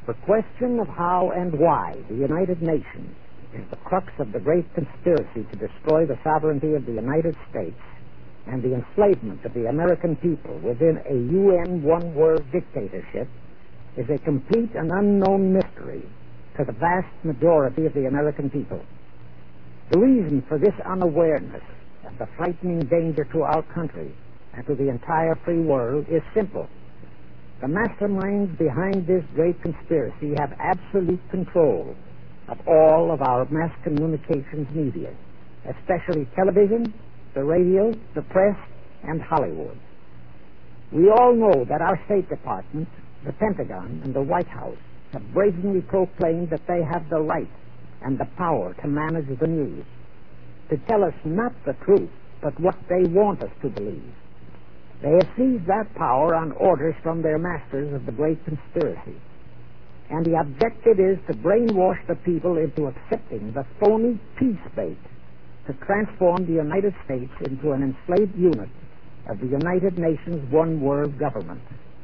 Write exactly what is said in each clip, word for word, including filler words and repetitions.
The question of how and why the United Nations is the crux of the great conspiracy to destroy the sovereignty of the United States and the enslavement of the American people within a U N one-world dictatorship is a complete and unknown mystery to the vast majority of the American people. The reason for this unawareness of the frightening danger to our country and to the entire free world is simple. The masterminds behind this great conspiracy have absolute control of all of our mass communications media, especially television, the radio, the press, and Hollywood. We all know that our State Department, the Pentagon, and the White House have brazenly proclaimed that they have the right and the power to manage the news, to tell us not the truth, but what they want us to believe. They have seized that power on orders from their masters of the great conspiracy. And the objective is to brainwash the people into accepting the phony peace bait to transform the United States into an enslaved unit of the United Nations one-world government.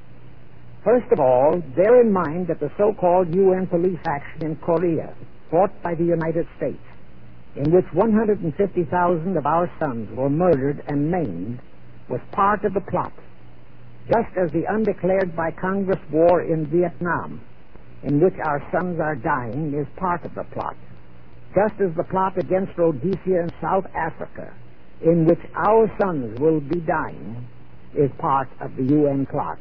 First of all, bear in mind that the so-called U N police action in Korea, fought by the United States, in which one hundred fifty thousand of our sons were murdered and maimed, was part of the plot, just as the undeclared by Congress war in Vietnam, in which our sons are dying, is part of the plot, just as the plot against Rhodesia and South Africa, in which our sons will be dying, is part of the U N plot.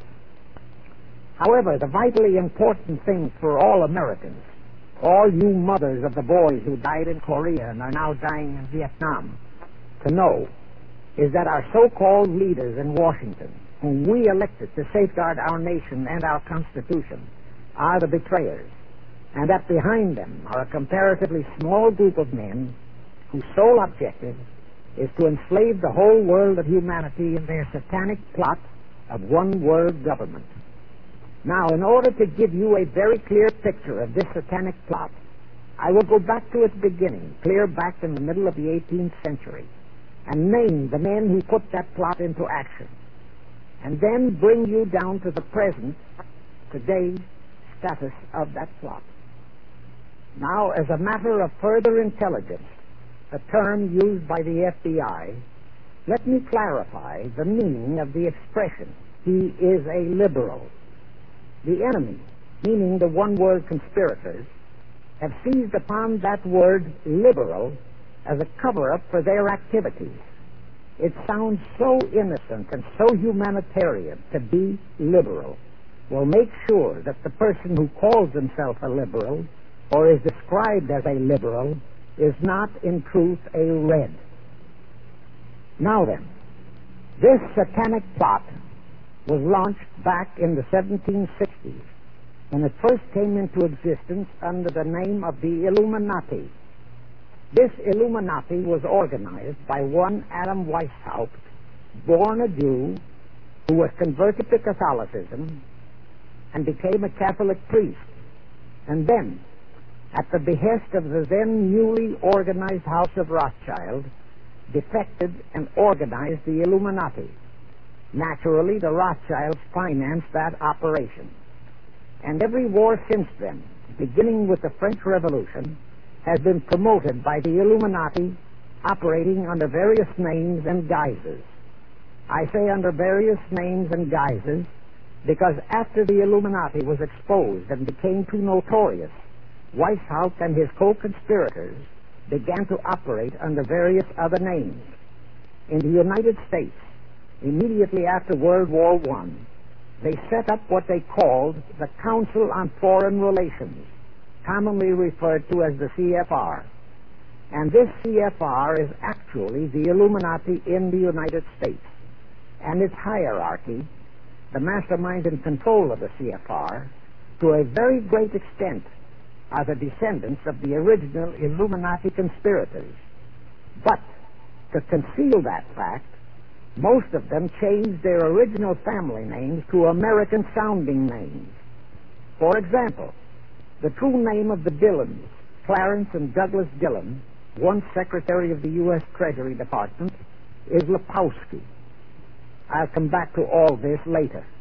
However, the vitally important thing for all Americans, all you mothers of the boys who died in Korea and are now dying in Vietnam, to know is that our so-called leaders in Washington, whom we elected to safeguard our nation and our Constitution, are the betrayers, and that behind them are a comparatively small group of men whose sole objective is to enslave the whole world of humanity in their satanic plot of one-world government. Now, in order to give you a very clear picture of this satanic plot, I will go back to its beginning, clear back in the middle of the eighteenth century, and name the men who put that plot into action, and then bring you down to the present, today's status of that plot. Now, as a matter of further intelligence, a term used by the F B I, let me clarify the meaning of the expression, "he is a liberal." The enemy, meaning the one-world conspirators, have seized upon that word liberal as a cover-up for their activities. It sounds so innocent and so humanitarian to be liberal. Well, make sure that the person who calls himself a liberal or is described as a liberal is not in truth a red. Now then, this satanic plot was launched back in the seventeen sixties when it first came into existence under the name of the Illuminati. This Illuminati was organized by one Adam Weishaupt, born a Jew, who was converted to Catholicism and became a Catholic priest, and then, at the behest of the then newly organized House of Rothschild, defected and organized the Illuminati. Naturally, the Rothschilds financed that operation. And every war since then, beginning with the French Revolution, has been promoted by the Illuminati, operating under various names and guises. I say under various names and guises because after the Illuminati was exposed and became too notorious, Weishaupt and his co-conspirators began to operate under various other names. In the United States, immediately after World War One, they set up what they called the Council on Foreign Relations, commonly referred to as the C F R. And this C F R is actually the Illuminati in the United States. And its hierarchy, the mastermind in control of the C F R, to a very great extent are the descendants of the original Illuminati conspirators. But to conceal that fact, most of them changed their original family names to American-sounding names. For example, the true name of the Dillons, Clarence and Douglas Dillon, once Secretary of the U S Treasury Department, is Lepowski. I'll come back to all this later.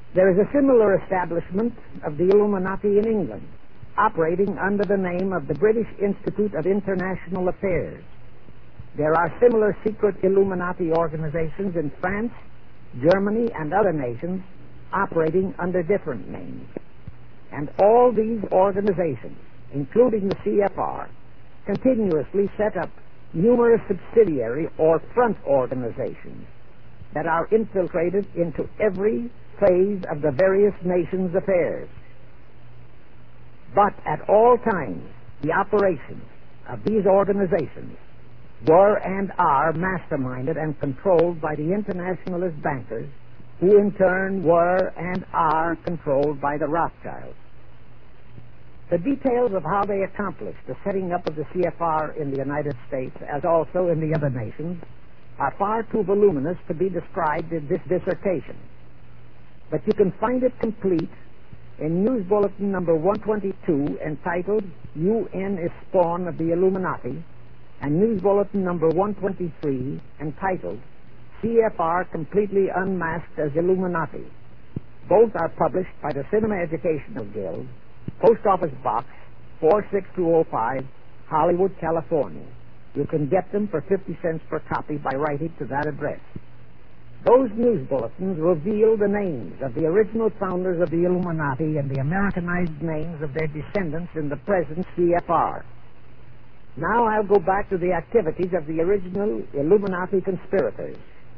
There is a similar establishment of the Illuminati in England, operating under the name of the British Institute of International Affairs. There are similar secret Illuminati organizations in France, Germany, and other nations operating under different names. And all these organizations, including the C F R, continuously set up numerous subsidiary or front organizations that are infiltrated into every phase of the various nations' affairs. But at all times, the operations of these organizations were and are masterminded and controlled by the internationalist bankers, who in turn were and are controlled by the Rothschilds. The details of how they accomplished the setting up of the C F R in the United States, as also in the other nations, are far too voluminous to be described in this dissertation. But you can find it complete in News Bulletin number one twenty-two, entitled U N is Spawn of the Illuminati, and News Bulletin number one twenty-three, entitled C F R Completely Unmasked as Illuminati. Both are published by the Cinema Educational Guild, Post Office Box four six two oh five, Hollywood, California. You can get them for fifty cents per copy by writing to that address. Those news bulletins reveal the names of the original founders of the Illuminati and the Americanized names of their descendants in the present C F R. Now I'll go back to the activities of the original Illuminati conspirators.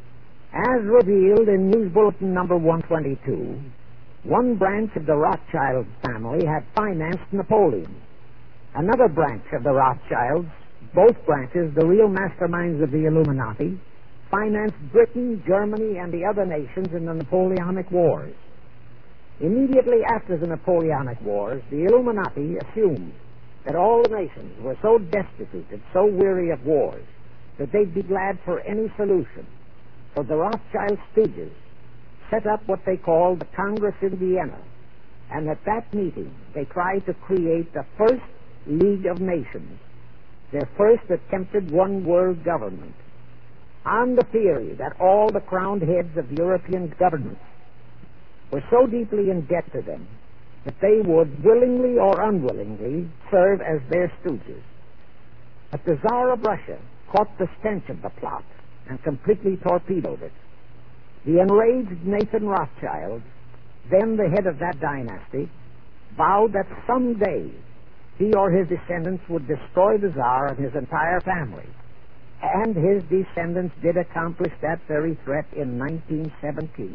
As revealed in News Bulletin number one twenty-two, one branch of the Rothschild family had financed Napoleon. Another branch of the Rothschilds, both branches the real masterminds of the Illuminati, financed Britain, Germany, and the other nations in the Napoleonic Wars. Immediately after the Napoleonic Wars, the Illuminati assumed that all the nations were so destitute and so weary of wars that they'd be glad for any solution. So the Rothschild stooges set up what they called the Congress in Vienna, and at that meeting they tried to create the first League of Nations, their first attempted one-world government, on the theory that all the crowned heads of European governments were so deeply in debt to them that they would, willingly or unwillingly, serve as their stooges. But the Tsar of Russia caught the stench of the plot and completely torpedoed it. The enraged Nathan Rothschild, then the head of that dynasty, vowed that someday he or his descendants would destroy the Tsar and his entire family. And his descendants did accomplish that very threat in nineteen seventeen.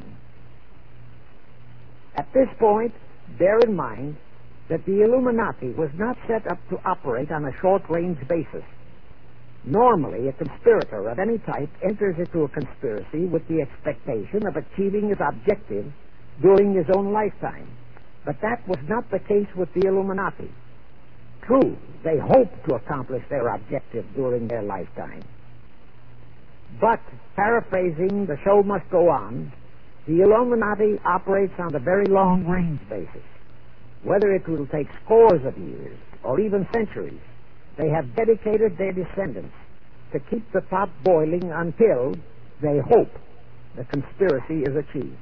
At this point, bear in mind that the Illuminati was not set up to operate on a short-range basis. Normally, a conspirator of any type enters into a conspiracy with the expectation of achieving his objective during his own lifetime. But that was not the case with the Illuminati. True, they hoped to accomplish their objective during their lifetime. But, paraphrasing The Show Must Go On, the Illuminati operates on a very long-range basis. Whether it will take scores of years or even centuries, they have dedicated their descendants to keep the pot boiling until they hope the conspiracy is achieved.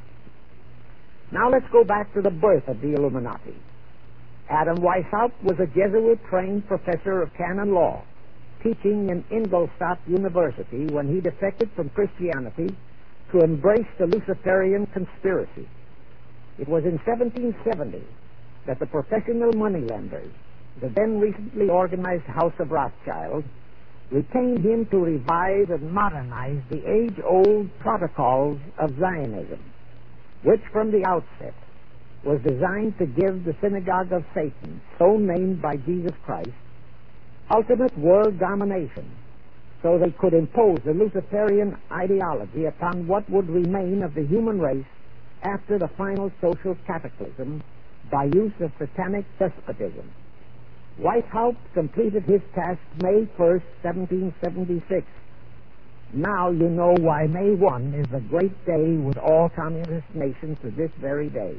Now let's go back to the birth of the Illuminati. Adam Weishaupt was a Jesuit-trained professor of canon law, teaching in Ingolstadt University when he defected from Christianity to embrace the Luciferian conspiracy. It was in seventeen seventy that the professional moneylenders, the then recently organized House of Rothschild, retained him to revise and modernize the age-old protocols of Zionism, which from the outset was designed to give the Synagogue of Satan, so named by Jesus Christ, ultimate world domination, so they could impose the Luciferian ideology upon what would remain of the human race after the final social cataclysm by use of satanic despotism. Weishaupt completed his task May first, seventeen seventy-six. Now you know why May first is a great day with all communist nations to this very day.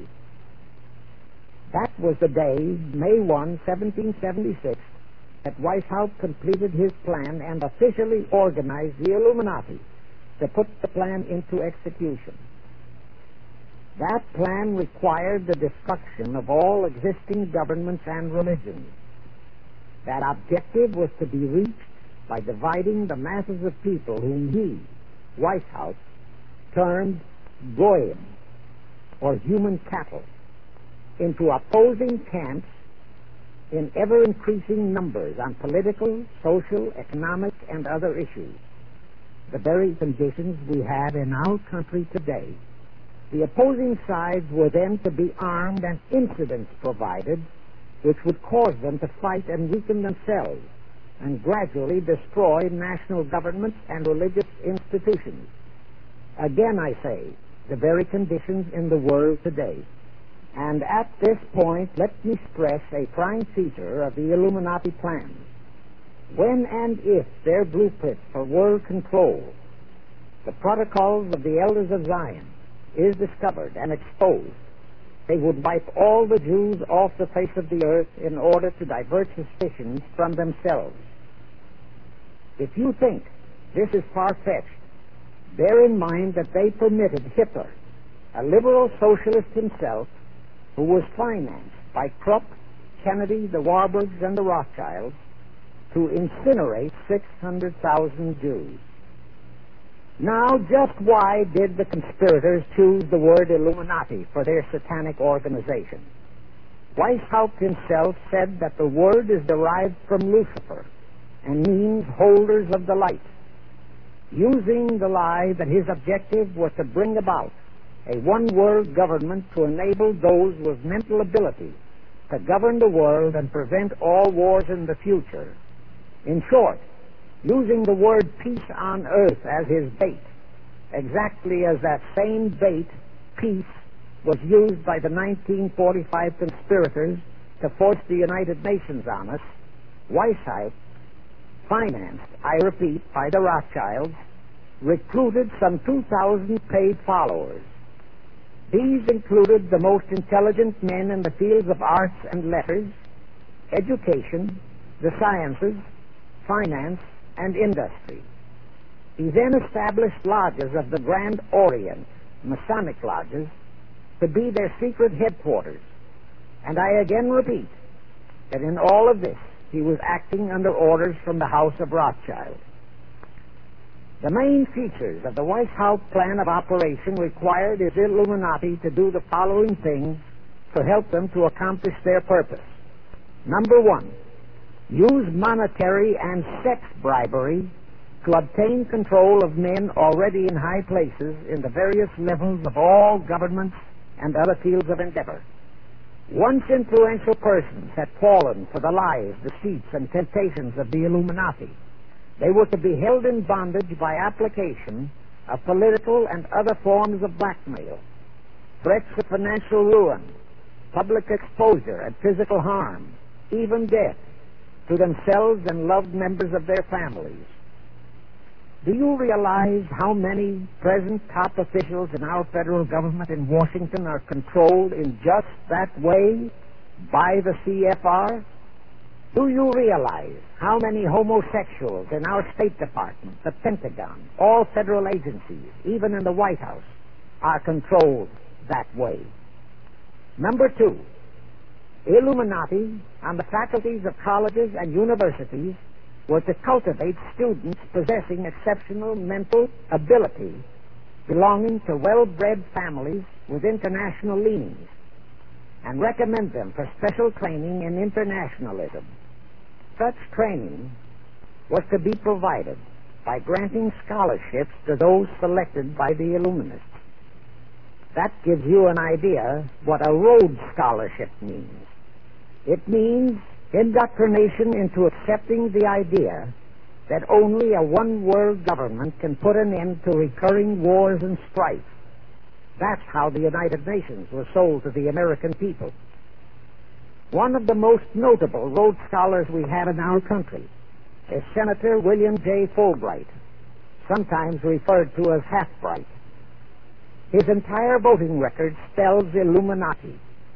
That was the day, May first, seventeen seventy-six, that Weishaupt completed his plan and officially organized the Illuminati to put the plan into execution. That plan required the destruction of all existing governments and religions. That objective was to be reached by dividing the masses of people whom he, Weishaupt, termed goyim, or human cattle, into opposing camps in ever-increasing numbers on political, social, economic, and other issues. The very conditions we have in our country today. The opposing sides were then to be armed and incidents provided which would cause them to fight and weaken themselves and gradually destroy national governments and religious institutions. Again, I say, the very conditions in the world today. And at this point, let me stress a prime feature of the Illuminati plans. When and if their blueprint for world control, the protocols of the Elders of Zion, is discovered and exposed, they would wipe all the Jews off the face of the earth in order to divert suspicions from themselves. If you think this is far-fetched, bear in mind that they permitted Hitler, a liberal socialist himself, who was financed by Krupp, Kennedy, the Warburgs, and the Rothschilds, to incinerate six hundred thousand Jews. Now, just why did the conspirators choose the word Illuminati for their satanic organization? Weishaupt himself said that the word is derived from Lucifer and means holders of the light, using the lie that his objective was to bring about a one-world government to enable those with mental ability to govern the world and prevent all wars in the future. In short, using the word peace on earth as his bait, exactly as that same bait, peace, was used by the nineteen forty-five conspirators to force the United Nations on us. Weishaupt, financed, I repeat, by the Rothschilds, recruited some two thousand paid followers. These included the most intelligent men in the fields of arts and letters, education, the sciences, finance, and industry. He then established lodges of the Grand Orient, Masonic lodges, to be their secret headquarters. And I again repeat that in all of this he was acting under orders from the House of Rothschild. The main features of the Weishaupt plan of operation required his Illuminati to do the following things to help them to accomplish their purpose. Number one, use monetary and sex bribery to obtain control of men already in high places in the various levels of all governments and other fields of endeavor. Once influential persons had fallen for the lies, deceits, and temptations of the Illuminati, they were to be held in bondage by application of political and other forms of blackmail, threats of financial ruin, public exposure and physical harm, even death, to themselves and loved members of their families. Do you realize how many present top officials in our federal government in Washington are controlled in just that way by the C F R? Do you realize how many homosexuals in our State Department, the Pentagon, all federal agencies, even in the White House, are controlled that way? Number two, Illuminati on the faculties of colleges and universities were to cultivate students possessing exceptional mental ability belonging to well-bred families with international leanings and recommend them for special training in internationalism. Such training was to be provided by granting scholarships to those selected by the Illuminists. That gives you an idea what a Rhodes Scholarship means. It means indoctrination into accepting the idea that only a one-world government can put an end to recurring wars and strife. That's how the United Nations was sold to the American people. One of the most notable Rhodes Scholars we have in our country is Senator William J. Fulbright, sometimes referred to as Half-Bright. His entire voting record spells Illuminati.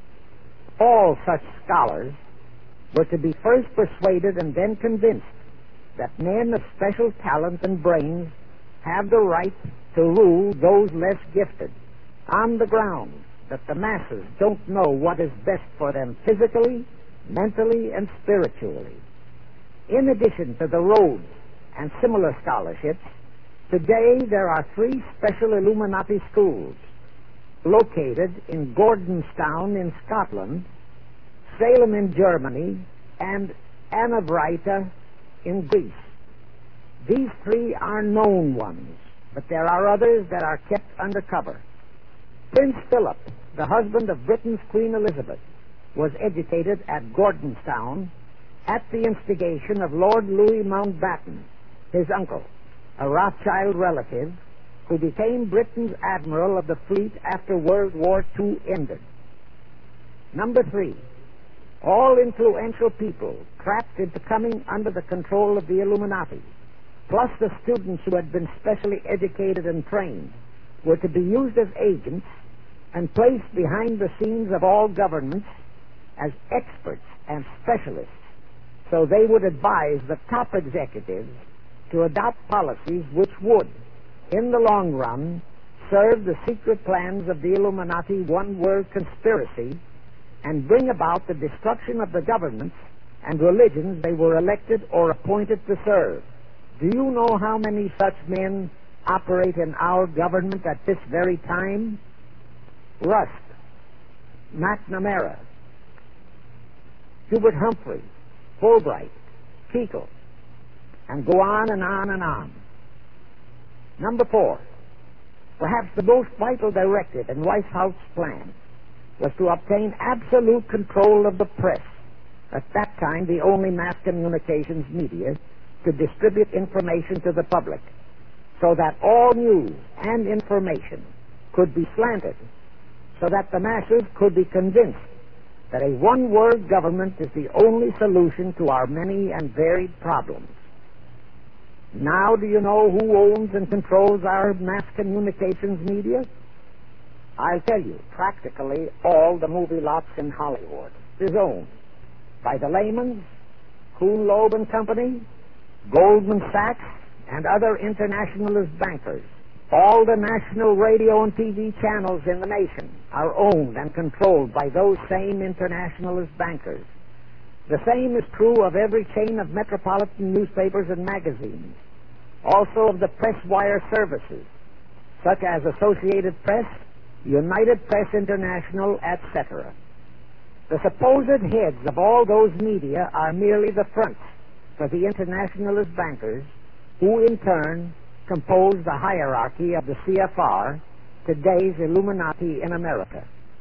All such scholars were to be first persuaded and then convinced that men of special talent and brains have the right to rule those less gifted, on the ground that the masses don't know what is best for them physically, mentally, and spiritually. In addition to the Rhodes and similar scholarships, today there are three special Illuminati schools located in Gordonstown in Scotland, Salem in Germany, and Anavrita in Greece. These three are known ones, but there are others that are kept undercover. Prince Philip, the husband of Britain's Queen Elizabeth, was educated at Gordonstown at the instigation of Lord Louis Mountbatten, his uncle, a Rothschild relative, who became Britain's admiral of the fleet after World War Two ended. Number three, all influential people trapped into coming under the control of the Illuminati, plus the students who had been specially educated and trained, were to be used as agents and placed behind the scenes of all governments as experts and specialists, so they would advise the top executives to adopt policies which would, in the long run, serve the secret plans of the Illuminati one-world conspiracy and bring about the destruction of the governments and religions they were elected or appointed to serve. Do you know how many such men operate in our government at this very time? Rust, McNamara, Hubert Humphrey, Fulbright, Kuchel, and go on and on and on. Number four, perhaps the most vital directive in White House's plan was to obtain absolute control of the press, at that time the only mass communications media, to distribute information to the public, so that all news and information could be slanted, so that the masses could be convinced that a one-world government is the only solution to our many and varied problems. Now, do you know who owns and controls our mass communications media? I'll tell you, practically all the movie lots in Hollywood is owned by the Lehmans, Kuhn, Loeb and Company, Goldman Sachs, and other internationalist bankers. All the national radio and T V channels in the nation are owned and controlled by those same internationalist bankers. The same is true of every chain of metropolitan newspapers and magazines, also of the press wire services, such as Associated Press, United Press International, et cetera. The supposed heads of all those media are merely the fronts for the internationalist bankers, who in turn compose the hierarchy of the C F R, today's Illuminati in America.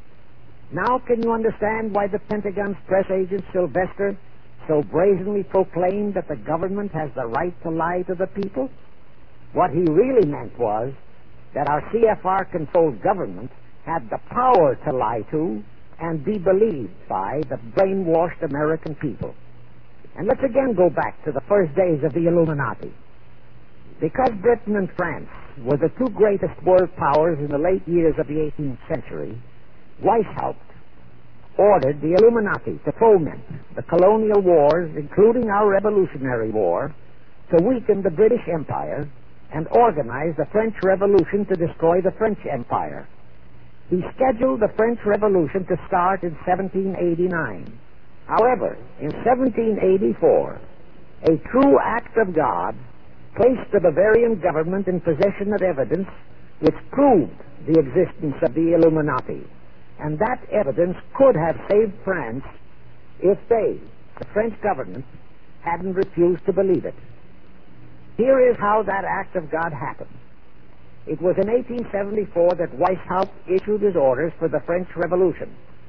Now can you understand why the Pentagon's press agent Sylvester so brazenly proclaimed that the government has the right to lie to the people? What he really meant was that our C F R-controlled government had the power to lie to and be believed by the brainwashed American people. And let's again go back to the first days of the Illuminati. Because Britain and France were the two greatest world powers in the late years of the eighteenth century, Weishaupt ordered the Illuminati to foment the colonial wars, including our Revolutionary War, to weaken the British Empire and organize the French Revolution to destroy the French Empire. He scheduled the French Revolution to start in seventeen eighty-nine. However, in seventeen eighty-four, a true act of God placed the Bavarian government in possession of evidence which proved the existence of the Illuminati, and that evidence could have saved France if they, the French government, hadn't refused to believe it. Here is how that act of God happened. It was in eighteen seventy-four that Weishaupt issued his orders for the French Revolution.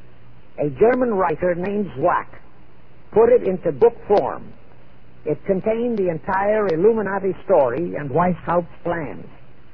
A German writer named Zwack put it into book form. It contained the entire Illuminati story and Weishaupt's plans.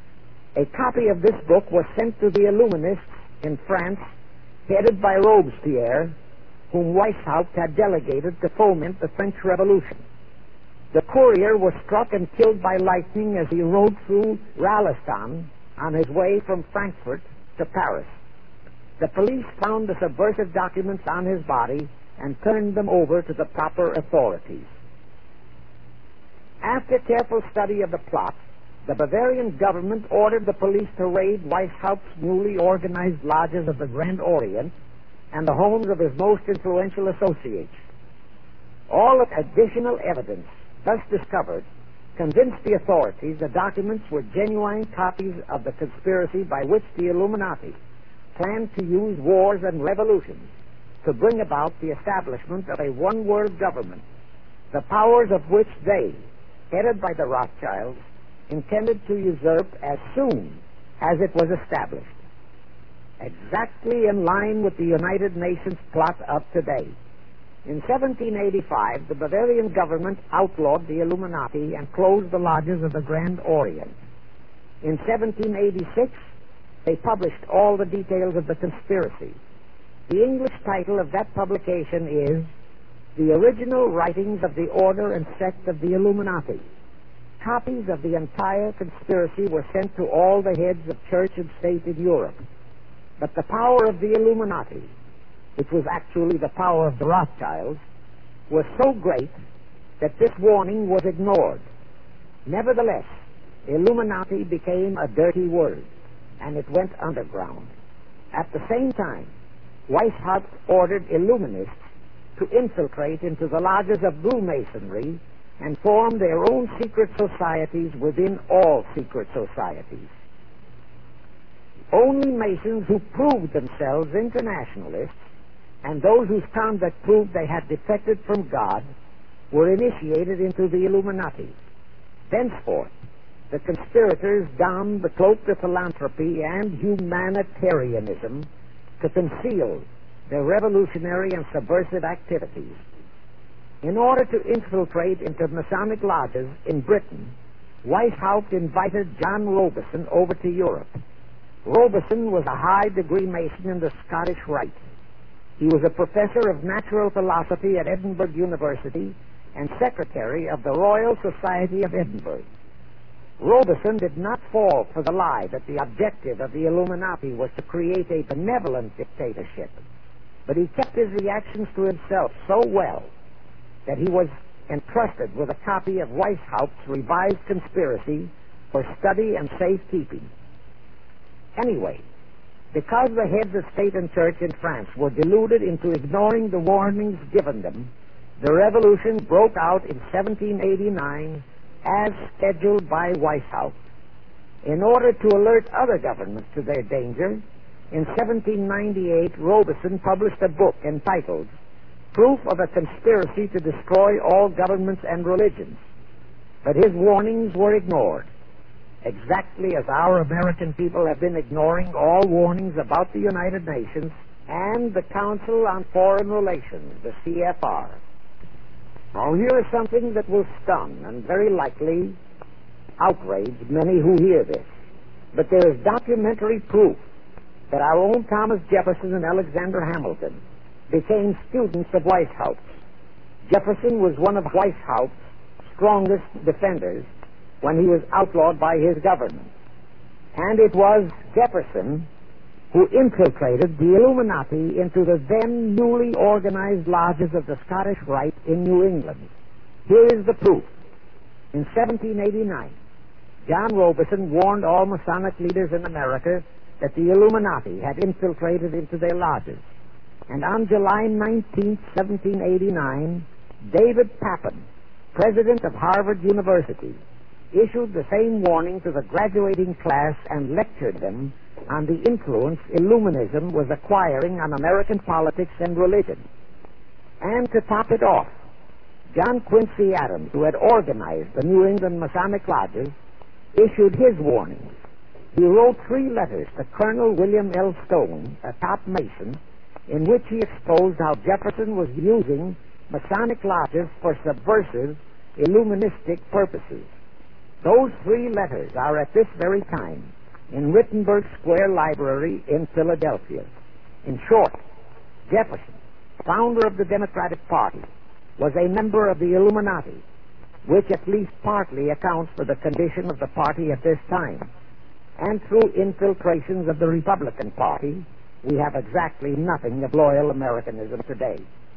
A copy of this book was sent to the Illuminists in France, headed by Robespierre, whom Weishaupt had delegated to foment the French Revolution. The courier was struck and killed by lightning as he rode through Ralston on his way from Frankfurt to Paris. The police found the subversive documents on his body and turned them over to the proper authorities. After careful study of the plot, the Bavarian government ordered the police to raid Weishaupt's newly organized lodges of the Grand Orient and the homes of his most influential associates. All additional evidence thus discovered convinced the authorities the documents were genuine copies of the conspiracy by which the Illuminati planned to use wars and revolutions to bring about the establishment of a one-world government, the powers of which they, headed by the Rothschilds, intended to usurp as soon as it was established. Exactly in line with the United Nations plot of today. In seventeen eighty-five, the Bavarian government outlawed the Illuminati and closed the lodges of the Grand Orient. In seventeen eighty-six, they published all the details of the conspiracy. The English title of that publication is The Original Writings of the Order and Sect of the Illuminati. Copies of the entire conspiracy were sent to all the heads of church and state in Europe. But the power of the Illuminati, which was actually the power of the Rothschilds, was so great that this warning was ignored. Nevertheless, Illuminati became a dirty word, and it went underground. At the same time, Weishaupt ordered Illuminists to infiltrate into the lodges of Blue Masonry and form their own secret societies within all secret societies. Only Masons who proved themselves internationalists and those whose conduct proved they had defected from God were initiated into the Illuminati. Thenceforth, the conspirators donned the cloak of philanthropy and humanitarianism to conceal their revolutionary and subversive activities. In order to infiltrate into Masonic lodges in Britain, Weishaupt invited John Robison over to Europe. Robison was a high-degree Mason in the Scottish Rite. He was a professor of natural philosophy at Edinburgh University and secretary of the Royal Society of Edinburgh. Robison did not fall for the lie that the objective of the Illuminati was to create a benevolent dictatorship, but he kept his reactions to himself so well that he was entrusted with a copy of Weishaupt's revised conspiracy for study and safekeeping. Anyway, because the heads of state and church in France were deluded into ignoring the warnings given them, the revolution broke out in seventeen eighty-nine as scheduled by Weishaupt. In order to alert other governments to their danger, in seventeen ninety-eight, Robison published a book entitled Proof of a Conspiracy to Destroy All Governments and Religions. But his warnings were ignored, exactly as our American people have been ignoring all warnings about the United Nations and the Council on Foreign Relations, the C F R. Now, here is something that will stun and very likely outrage many who hear this. But there is documentary proof that our own Thomas Jefferson and Alexander Hamilton became students of Weishaupt's. Jefferson was one of Weishaupt's strongest defenders when he was outlawed by his government. And it was Jefferson who infiltrated the Illuminati into the then newly organized lodges of the Scottish Rite in New England. Here is the proof. In seventeen eighty-nine, John Robison warned all Masonic leaders in America that the Illuminati had infiltrated into their lodges. And on July nineteenth, seventeen eighty-nine, David Papin, president of Harvard University, issued the same warning to the graduating class and lectured them on the influence Illuminism was acquiring on American politics and religion. And to top it off, John Quincy Adams, who had organized the New England Masonic lodges, issued his warnings. He wrote three letters to Colonel William L. Stone, a top Mason, in which he exposed how Jefferson was using Masonic lodges for subversive, Illuministic purposes. Those three letters are at this very time in Wittenberg Square Library in Philadelphia. In short, Jefferson, founder of the Democratic Party, was a member of the Illuminati, which at least partly accounts for the condition of the party at this time. And through infiltrations of the Republican Party, we have exactly nothing of loyal Americanism today.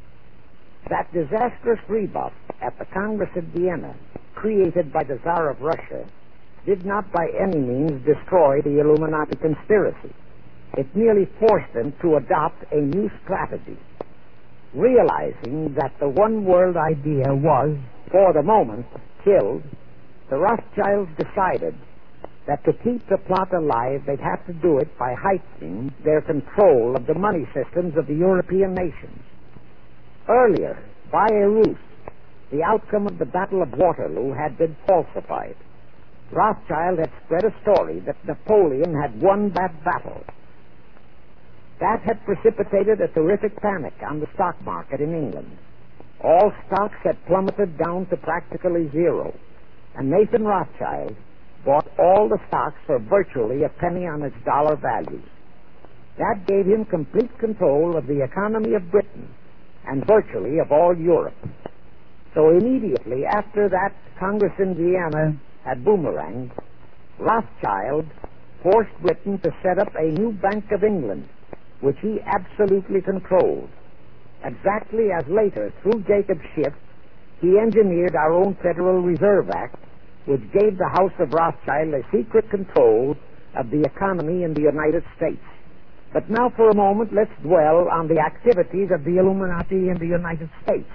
That disastrous rebuff at the Congress of Vienna, created by the Tsar of Russia, did not by any means destroy the Illuminati conspiracy. It merely forced them to adopt a new strategy. Realizing that the one-world idea was, for the moment, killed, the Rothschilds decided that to keep the plot alive, they'd have to do it by heightening their control of the money systems of the European nations. Earlier, by a ruse, the outcome of the Battle of Waterloo had been falsified. Rothschild had spread a story that Napoleon had won that battle. That had precipitated a terrific panic on the stock market in England. All stocks had plummeted down to practically zero, and Nathan Rothschild bought all the stocks for virtually a penny on its dollar value. That gave him complete control of the economy of Britain and virtually of all Europe. So immediately after that Congress in Vienna had boomeranged, Rothschild forced Britain to set up a new Bank of England, which he absolutely controlled. Exactly as later, through Jacob Schiff, he engineered our own Federal Reserve Act, which gave the House of Rothschild a secret control of the economy in the United States. But now for a moment, let's dwell on the activities of the Illuminati in the United States.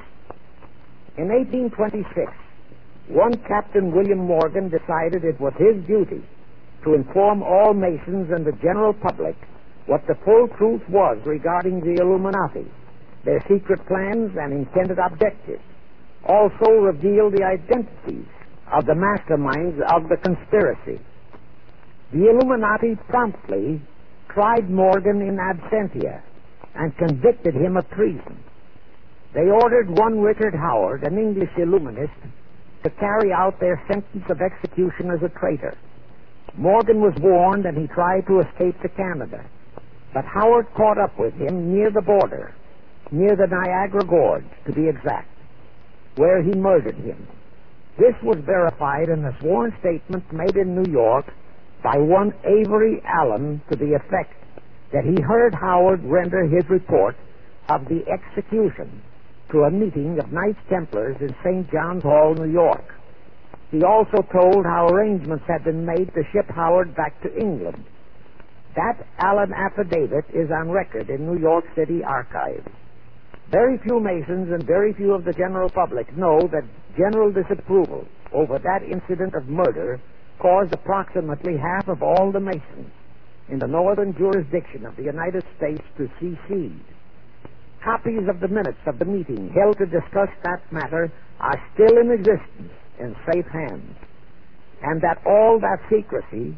In eighteen twenty-six, one Captain William Morgan decided it was his duty to inform all Masons and the general public what the full truth was regarding the Illuminati, their secret plans and intended objectives. Also reveal the identities of the masterminds of the conspiracy. The Illuminati promptly tried Morgan in absentia and convicted him of treason. They ordered one Richard Howard, an English Illuminist, to carry out their sentence of execution as a traitor. Morgan was warned and he tried to escape to Canada, but Howard caught up with him near the border, near the Niagara Gorge, to be exact, where he murdered him. This was verified in a sworn statement made in New York by one Avery Allen to the effect that he heard Howard render his report of the execution to a meeting of Knights Templars in Saint John's Hall, New York. He also told how arrangements had been made to ship Howard back to England. That Allen affidavit is on record in New York City archives. Very few Masons and very few of the general public know that general disapproval over that incident of murder caused approximately half of all the Masons in the northern jurisdiction of the United States to secede. Copies of the minutes of the meeting held to discuss that matter are still in existence in safe hands, and that all that secrecy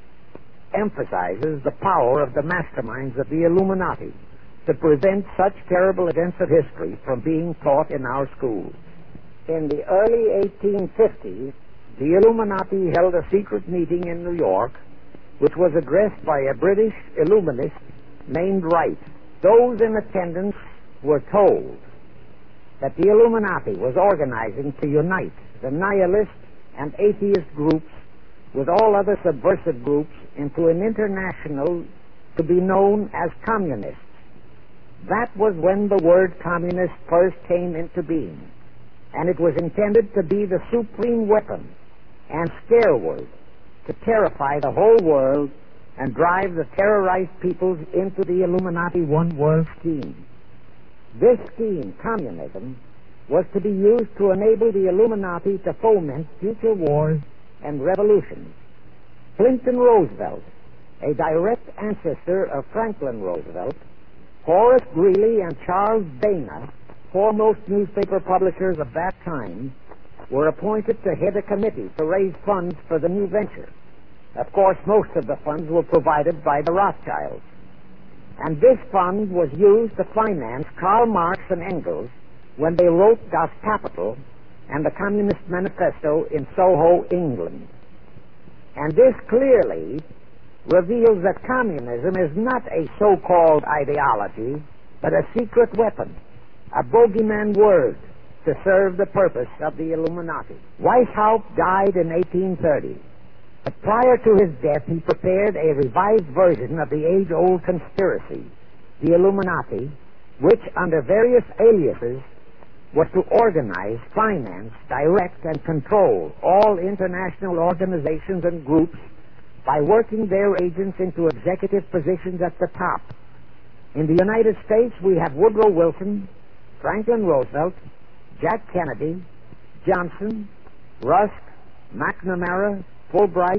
emphasizes the power of the masterminds of the Illuminati to prevent such terrible events of history from being taught in our schools. In the early eighteen fifties, the Illuminati held a secret meeting in New York, which was addressed by a British Illuminist named Wright. Those in attendance were told that the Illuminati was organizing to unite the nihilist and atheist groups with all other subversive groups into an international to be known as communists. That was when the word communist first came into being, and it was intended to be the supreme weapon and scare word to terrify the whole world and drive the terrorized peoples into the Illuminati one-world scheme. This scheme, communism, was to be used to enable the Illuminati to foment future wars and revolutions. Clinton Roosevelt, a direct ancestor of Franklin Roosevelt, Horace Greeley, and Charles Dana, foremost newspaper publishers of that time, were appointed to head a committee to raise funds for the new venture. Of course, most of the funds were provided by the Rothschilds. And this fund was used to finance Karl Marx and Engels when they wrote Das Kapital and the Communist Manifesto in Soho, England. And this clearly reveals that communism is not a so-called ideology, but a secret weapon, a bogeyman word to serve the purpose of the Illuminati. Weishaupt died in eighteen thirty. But prior to his death, he prepared a revised version of the age-old conspiracy, the Illuminati, which, under various aliases, was to organize, finance, direct, and control all international organizations and groups by working their agents into executive positions at the top. In the United States, we have Woodrow Wilson, Franklin Roosevelt, Jack Kennedy, Johnson, Rusk, McNamara, Fulbright,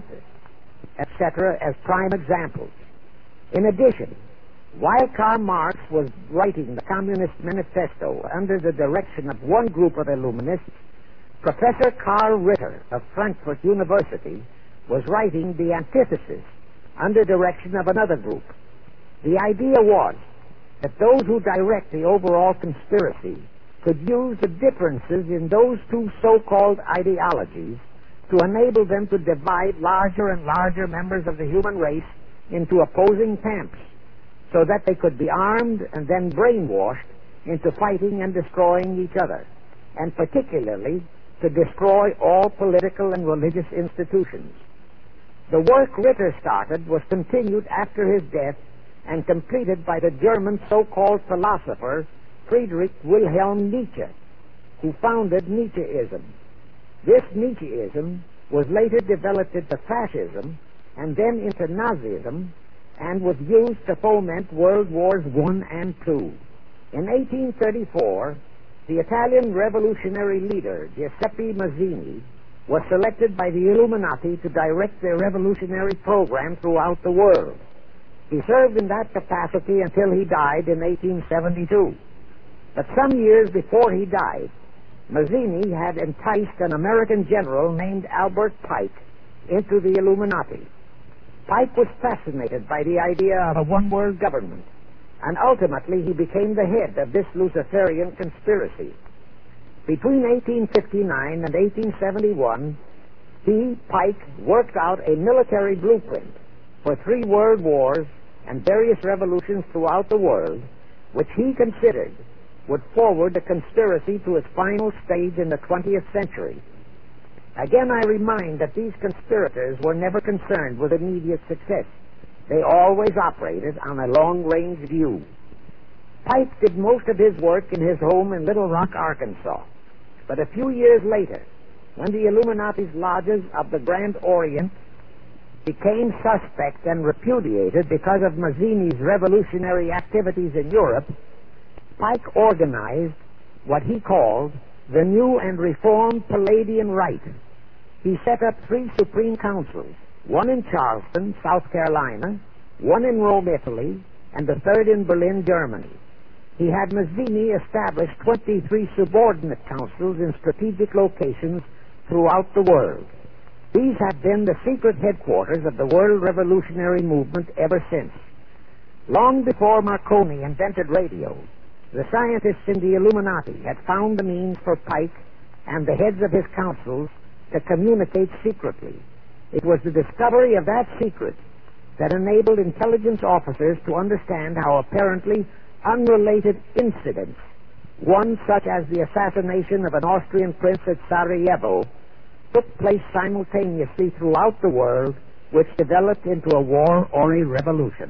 et cetera as prime examples. In addition, while Karl Marx was writing the Communist Manifesto under the direction of one group of Illuminists, Professor Karl Ritter of Frankfurt University was writing the antithesis under direction of another group. The idea was that those who direct the overall conspiracy could use the differences in those two so-called ideologies to enable them to divide larger and larger members of the human race into opposing camps, so that they could be armed and then brainwashed into fighting and destroying each other, and particularly to destroy all political and religious institutions. The work Ritter started was continued after his death and completed by the German so-called philosopher Friedrich Wilhelm Nietzsche, who founded Nietzscheism. This Nietzscheism was later developed into fascism and then into Nazism, and was used to foment World Wars One and Two. In eighteen thirty-four, the Italian revolutionary leader Giuseppe Mazzini was selected by the Illuminati to direct their revolutionary program throughout the world. He served in that capacity until he died in eighteen seventy-two. But some years before he died, Mazzini had enticed an American general named Albert Pike into the Illuminati. Pike was fascinated by the idea of a one-world government, and ultimately he became the head of this Luciferian conspiracy. Between eighteen fifty-nine and eighteen seventy-one, he, Pike, worked out a military blueprint for three world wars and various revolutions throughout the world, which he considered would forward the conspiracy to its final stage in the twentieth century. Again, I remind that these conspirators were never concerned with immediate success. They always operated on a long-range view. Pike did most of his work in his home in Little Rock, Arkansas. But a few years later, when the Illuminati's lodges of the Grand Orient became suspect and repudiated because of Mazzini's revolutionary activities in Europe, Pike organized what he called the New and Reformed Palladian Rite. He set up three supreme councils, one in Charleston, South Carolina, one in Rome, Italy, and the third in Berlin, Germany. He had Mazzini establish twenty-three subordinate councils in strategic locations throughout the world. These have been the secret headquarters of the world revolutionary movement ever since. Long before Marconi invented radio, the scientists in the Illuminati had found the means for Pike and the heads of his councils to communicate secretly. It was the discovery of that secret that enabled intelligence officers to understand how apparently unrelated incidents, one such as the assassination of an Austrian prince at Sarajevo, took place simultaneously throughout the world, which developed into a war or a revolution.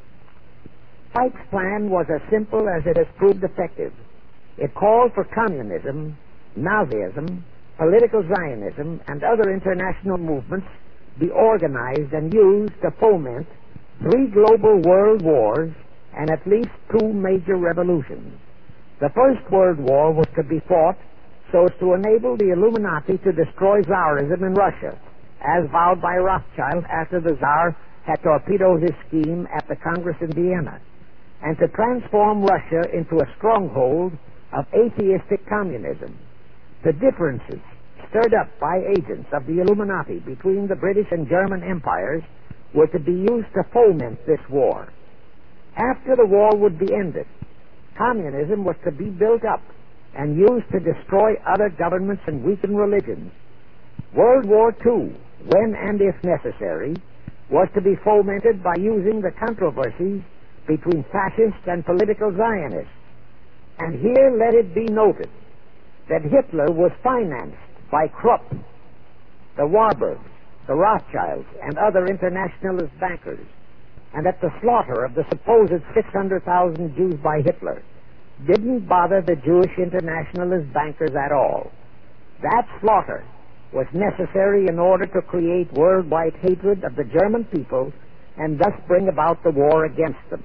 Pike's plan was as simple as it has proved effective. It called for communism, Nazism, political Zionism, and other international movements be organized and used to foment three global world wars and at least two major revolutions. The First World War was to be fought so as to enable the Illuminati to destroy Tsarism in Russia, as vowed by Rothschild after the Tsar had torpedoed his scheme at the Congress in Vienna, and to transform Russia into a stronghold of atheistic communism. The differences stirred up by agents of the Illuminati between the British and German empires were to be used to foment this war. After the war would be ended, communism was to be built up and used to destroy other governments and weaken religions. World War Two, when and if necessary, was to be fomented by using the controversies between fascists and political Zionists. And here let it be noted that Hitler was financed by Krupp, the Warburgs, the Rothschilds, and other internationalist bankers, and that the slaughter of the supposed six hundred thousand Jews by Hitler didn't bother the Jewish internationalist bankers at all. That slaughter was necessary in order to create worldwide hatred of the German people and thus bring about the war against them.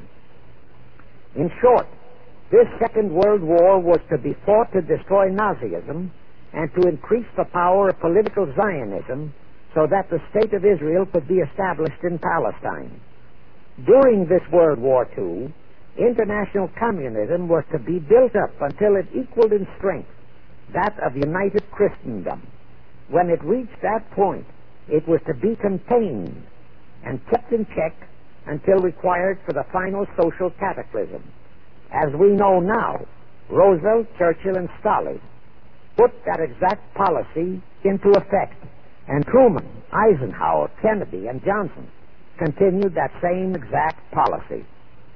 In short, this Second World War was to be fought to destroy Nazism and to increase the power of political Zionism so that the State of Israel could be established in Palestine. During this World War Two, international communism was to be built up until it equaled in strength that of united Christendom. When it reached that point, it was to be contained and kept in check until required for the final social cataclysm. As we know now, Roosevelt, Churchill, and Stalin put that exact policy into effect, and Truman, Eisenhower, Kennedy, and Johnson continued that same exact policy.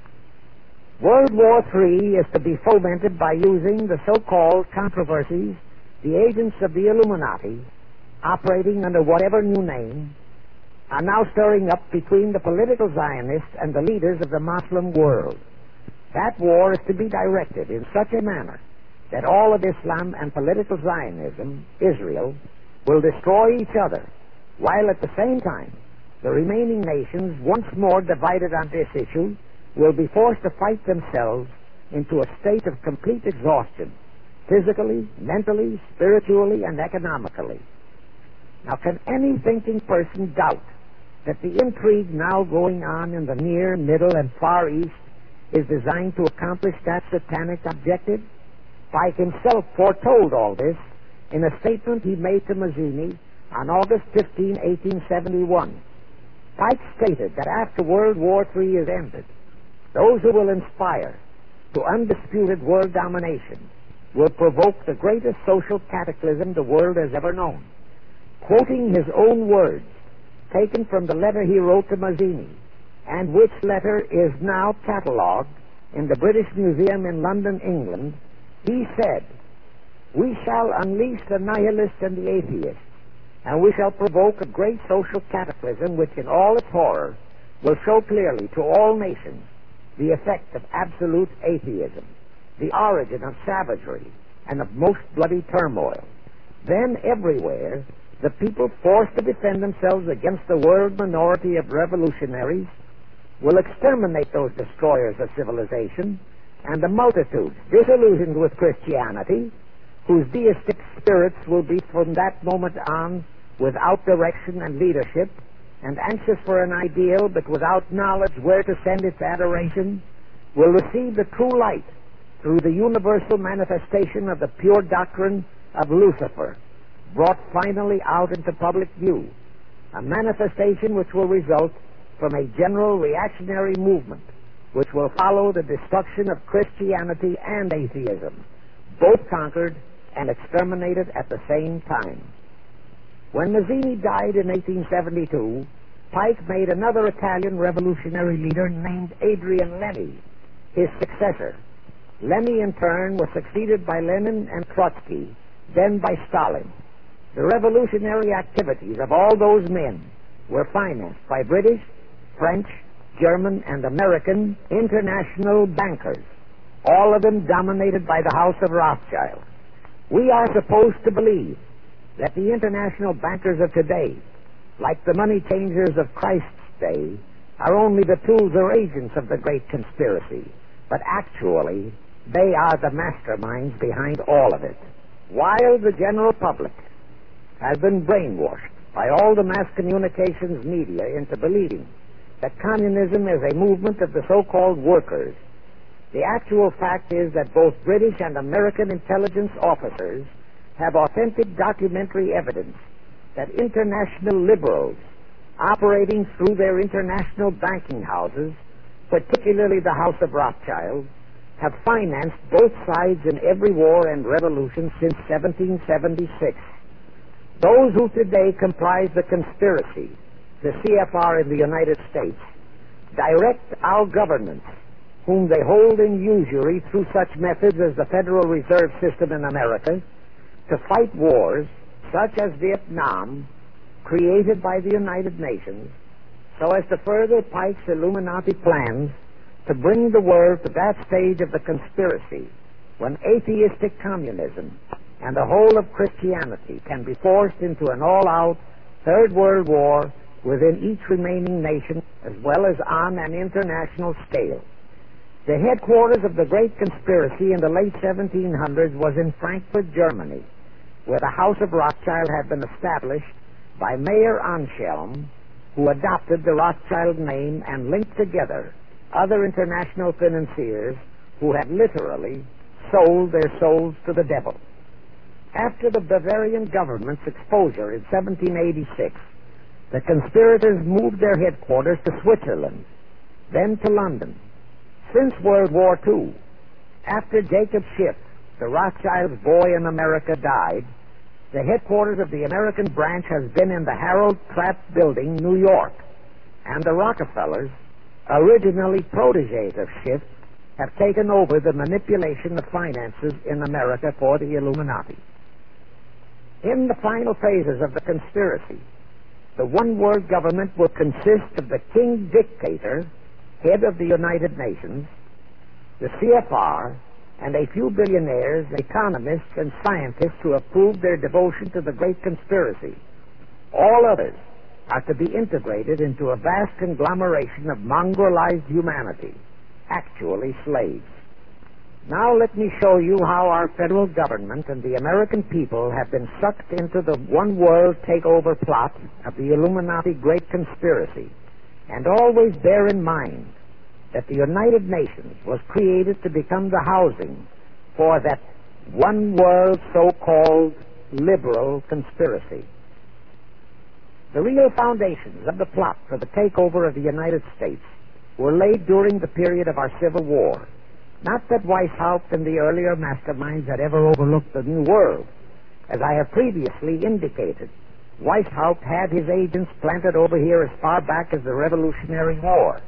World War Three is to be fomented by using the so-called controversies, the agents of the Illuminati, operating under whatever new name, are now stirring up between the political Zionists and the leaders of the Muslim world. That war is to be directed in such a manner that all of Islam and political Zionism, Israel, will destroy each other, while at the same time the remaining nations, once more divided on this issue, will be forced to fight themselves into a state of complete exhaustion, physically, mentally, spiritually, and economically. Now, can any thinking person doubt that the intrigue now going on in the Near, Middle, and Far East is designed to accomplish that satanic objective? Pike himself foretold all this in a statement he made to Mazzini on August fifteenth, eighteen seventy-one. Pike stated that after World War Three is ended, those who will inspire to undisputed world domination will provoke the greatest social cataclysm the world has ever known. Quoting his own words, taken from the letter he wrote to Mazzini, and which letter is now catalogued in the British Museum in London, England, he said, "We shall unleash the nihilists and the atheists, and we shall provoke a great social cataclysm which in all its horror will show clearly to all nations the effect of absolute atheism, the origin of savagery and of most bloody turmoil. Then everywhere the people forced to defend themselves against the world minority of revolutionaries will exterminate those destroyers of civilization, and the multitudes disillusioned with Christianity, whose deistic spirits will be from that moment on without direction and leadership, and anxious for an ideal but without knowledge where to send its adoration, will receive the true light through the universal manifestation of the pure doctrine of Lucifer, brought finally out into public view, a manifestation which will result from a general reactionary movement which will follow the destruction of Christianity and atheism, both conquered and exterminated at the same time." When Mazzini died in eighteen seventy-two, Pike made another Italian revolutionary leader named Adrian Lenny his successor. Lenny, in turn, was succeeded by Lenin and Trotsky, then by Stalin. The revolutionary activities of all those men were financed by British, French, German, and American international bankers, all of them dominated by the House of Rothschild. We are supposed to believe that the international bankers of today, like the money changers of Christ's day, are only the tools or agents of the great conspiracy, but actually they are the masterminds behind all of it. While the general public has been brainwashed by all the mass communications media into believing that communism is a movement of the so-called workers, the actual fact is that both British and American intelligence officers have authentic documentary evidence that international liberals operating through their international banking houses, particularly the House of Rothschild, have financed both sides in every war and revolution since seventeen seventy-six. Those who today comprise the conspiracy, the C F R in the United States, direct our governments, whom they hold in usury through such methods as the Federal Reserve System in America, to fight wars such as Vietnam, created by the United Nations, so as to further Pike's Illuminati plans to bring the world to that stage of the conspiracy when atheistic communism and the whole of Christianity can be forced into an all-out Third World War within each remaining nation as well as on an international scale. The headquarters of the great conspiracy in the late seventeen hundreds was in Frankfurt, Germany, where the House of Rothschild had been established by Mayer Anschelm, who adopted the Rothschild name and linked together other international financiers who had literally sold their souls to the devil. After the Bavarian government's exposure in seventeen eighty-six, the conspirators moved their headquarters to Switzerland, then to London. Since World War Two, after Jacob Schiff, the Rothschild's boy in America, died, the headquarters of the American branch has been in the Harold Pratt Building, New York, and the Rockefellers, originally protégés of Schiff, have taken over the manipulation of finances in America for the Illuminati. In the final phases of the conspiracy, the one-world government will consist of the king dictator, head of the United Nations, the C F R, and a few billionaires, economists, and scientists who have proved their devotion to the great conspiracy. All others are to be integrated into a vast conglomeration of mongrelized humanity, actually slaves. Now let me show you how our federal government and the American people have been sucked into the one-world takeover plot of the Illuminati great conspiracy. And always bear in mind that the United Nations was created to become the housing for that one-world so-called liberal conspiracy. The real foundations of the plot for the takeover of the United States were laid during the period of our Civil War. Not that Weishaupt and the earlier masterminds had ever overlooked the New World. As I have previously indicated, Weishaupt had his agents planted over here as far back as the Revolutionary War.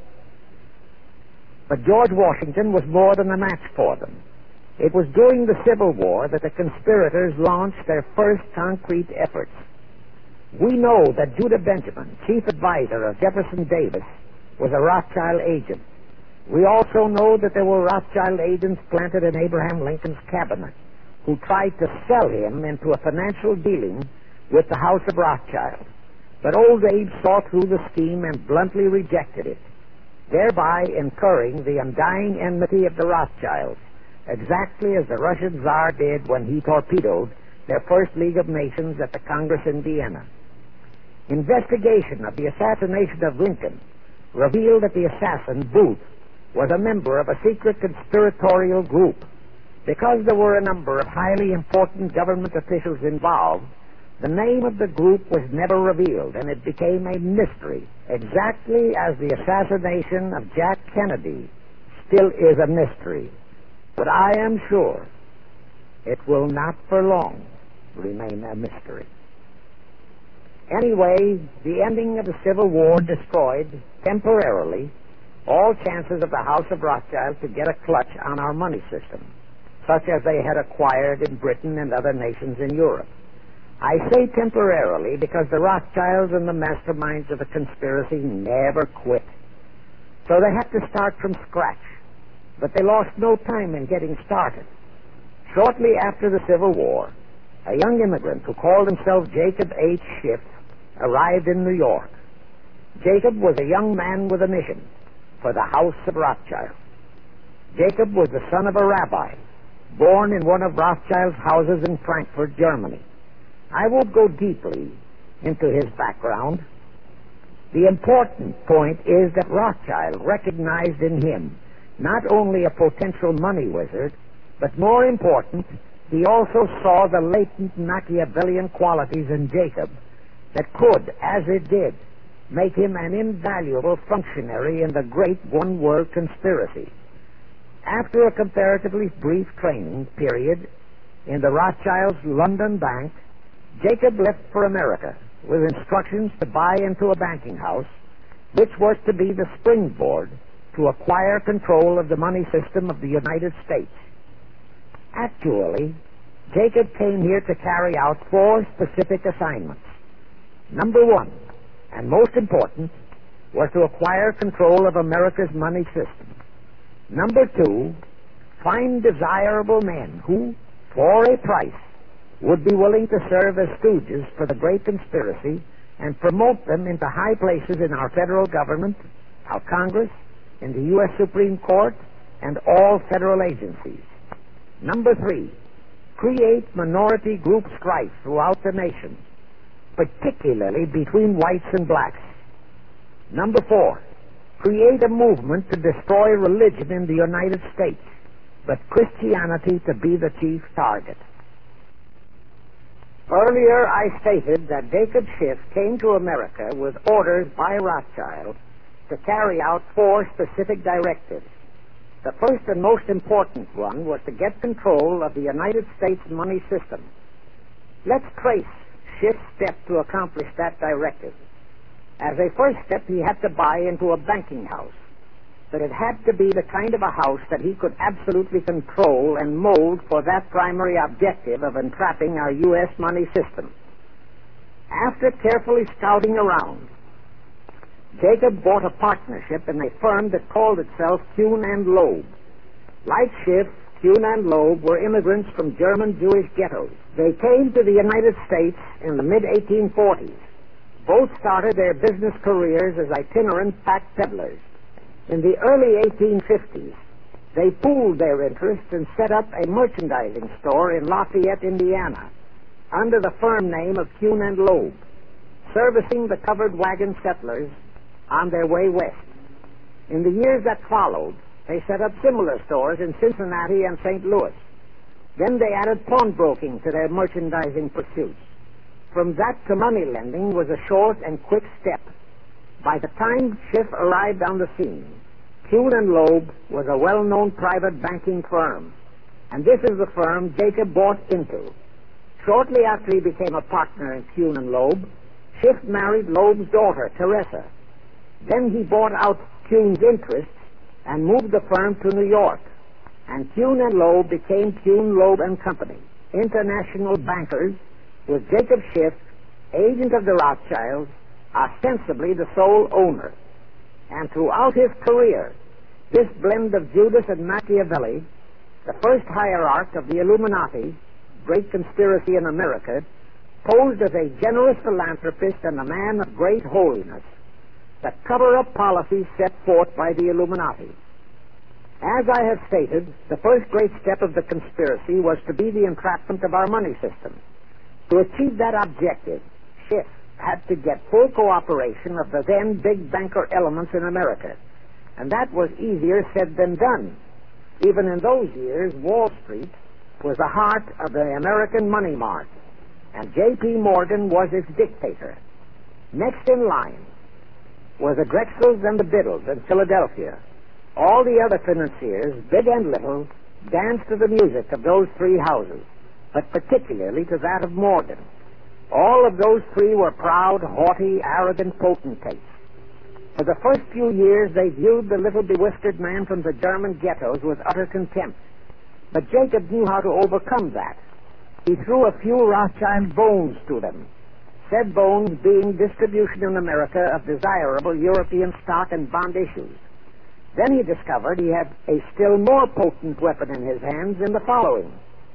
But George Washington was more than a match for them. It was during the Civil War that the conspirators launched their first concrete efforts. We know that Judah Benjamin, chief advisor of Jefferson Davis, was a Rothschild agent. We also know that there were Rothschild agents planted in Abraham Lincoln's cabinet who tried to sell him into a financial dealing with the House of Rothschild. But old Abe saw through the scheme and bluntly rejected it, thereby incurring the undying enmity of the Rothschilds, exactly as the Russian Tsar did when he torpedoed their first League of Nations at the Congress in Vienna. Investigation of the assassination of Lincoln revealed that the assassin, Booth, was a member of a secret conspiratorial group. Because there were a number of highly important government officials involved, the name of the group was never revealed, and it became a mystery, exactly as the assassination of Jack Kennedy still is a mystery. But I am sure it will not for long remain a mystery. Anyway, the ending of the Civil War destroyed, temporarily, all chances of the House of Rothschild to get a clutch on our money system, such as they had acquired in Britain and other nations in Europe. I say temporarily because the Rothschilds and the masterminds of the conspiracy never quit. So they had to start from scratch, but they lost no time in getting started. Shortly after the Civil War, a young immigrant who called himself Jacob H. Schiff arrived in New York. Jacob was a young man with a mission for the House of Rothschild. Jacob was the son of a rabbi, born in one of Rothschild's houses in Frankfurt, Germany. I won't go deeply into his background. The important point is that Rothschild recognized in him not only a potential money wizard, but more important, he also saw the latent Machiavellian qualities in Jacob that could, as it did, make him an invaluable functionary in the great one-world conspiracy. After a comparatively brief training period in the Rothschilds' London bank, Jacob left for America with instructions to buy into a banking house, which was to be the springboard to acquire control of the money system of the United States. Actually, Jacob came here to carry out four specific assignments. Number one, and most important, was to acquire control of America's money system. Number two, find desirable men who, for a price, would be willing to serve as stooges for the great conspiracy and promote them into high places in our federal government, our Congress, in the U S Supreme Court, and all federal agencies. Number three, create minority group strife throughout the nation, particularly between whites and blacks. Number four, create a movement to destroy religion in the United States, but Christianity to be the chief target. Earlier, I stated that Jacob Schiff came to America with orders by Rothschild to carry out four specific directives. The first and most important one was to get control of the United States money system. Let's trace Schiff's step to accomplish that directive. As a first step, he had to buy into a banking house, but it had to be the kind of a house that he could absolutely control and mold for that primary objective of entrapping our U S money system. After carefully scouting around, Jacob bought a partnership in a firm that called itself Kuhn and Loeb. Like Schiff, Kuhn and Loeb were immigrants from German Jewish ghettos. They came to the United States in the mid eighteen forties. Both started their business careers as itinerant pack peddlers. In the early eighteen fifties, they pooled their interests and set up a merchandising store in Lafayette, Indiana, under the firm name of Kuhn and Loeb, servicing the covered wagon settlers on their way west. In the years that followed, they set up similar stores in Cincinnati and Saint Louis. Then they added pawnbroking to their merchandising pursuits. From that to money lending was a short and quick step. By the time Schiff arrived on the scene, Kuhn and Loeb was a well-known private banking firm, and this is the firm Jacob bought into. Shortly after he became a partner in Kuhn and Loeb, Schiff married Loeb's daughter, Teresa. Then he bought out Kuhn's interests and moved the firm to New York, and Kuhn and Loeb became Kuhn, Loeb and Company, international bankers, with Jacob Schiff, agent of the Rothschilds, ostensibly the sole owner. And throughout his career, this blend of Judas and Machiavelli, the first hierarch of the Illuminati, great conspiracy in America, posed as a generous philanthropist and a man of great holiness, the cover-up policies set forth by the Illuminati. As I have stated, the first great step of the conspiracy was to be the entrapment of our money system. To achieve that objective, Schiff had to get full cooperation of the then big banker elements in America, and that was easier said than done. Even in those years, Wall Street was the heart of the American money mart, and J P. Morgan was its dictator. Next in line were the Drexels and the Biddles in Philadelphia. All the other financiers, big and little, danced to the music of those three houses, but particularly to that of Morgan. All of those three were proud, haughty, arrogant potentates. For the first few years, they viewed the little bewhiskered man from the German ghettos with utter contempt. But Jacob knew how to overcome that. He threw a few Rothschild bones to them, said bones being distribution in America of desirable European stock and bond issues. Then he discovered he had a still more potent weapon in his hands in the following.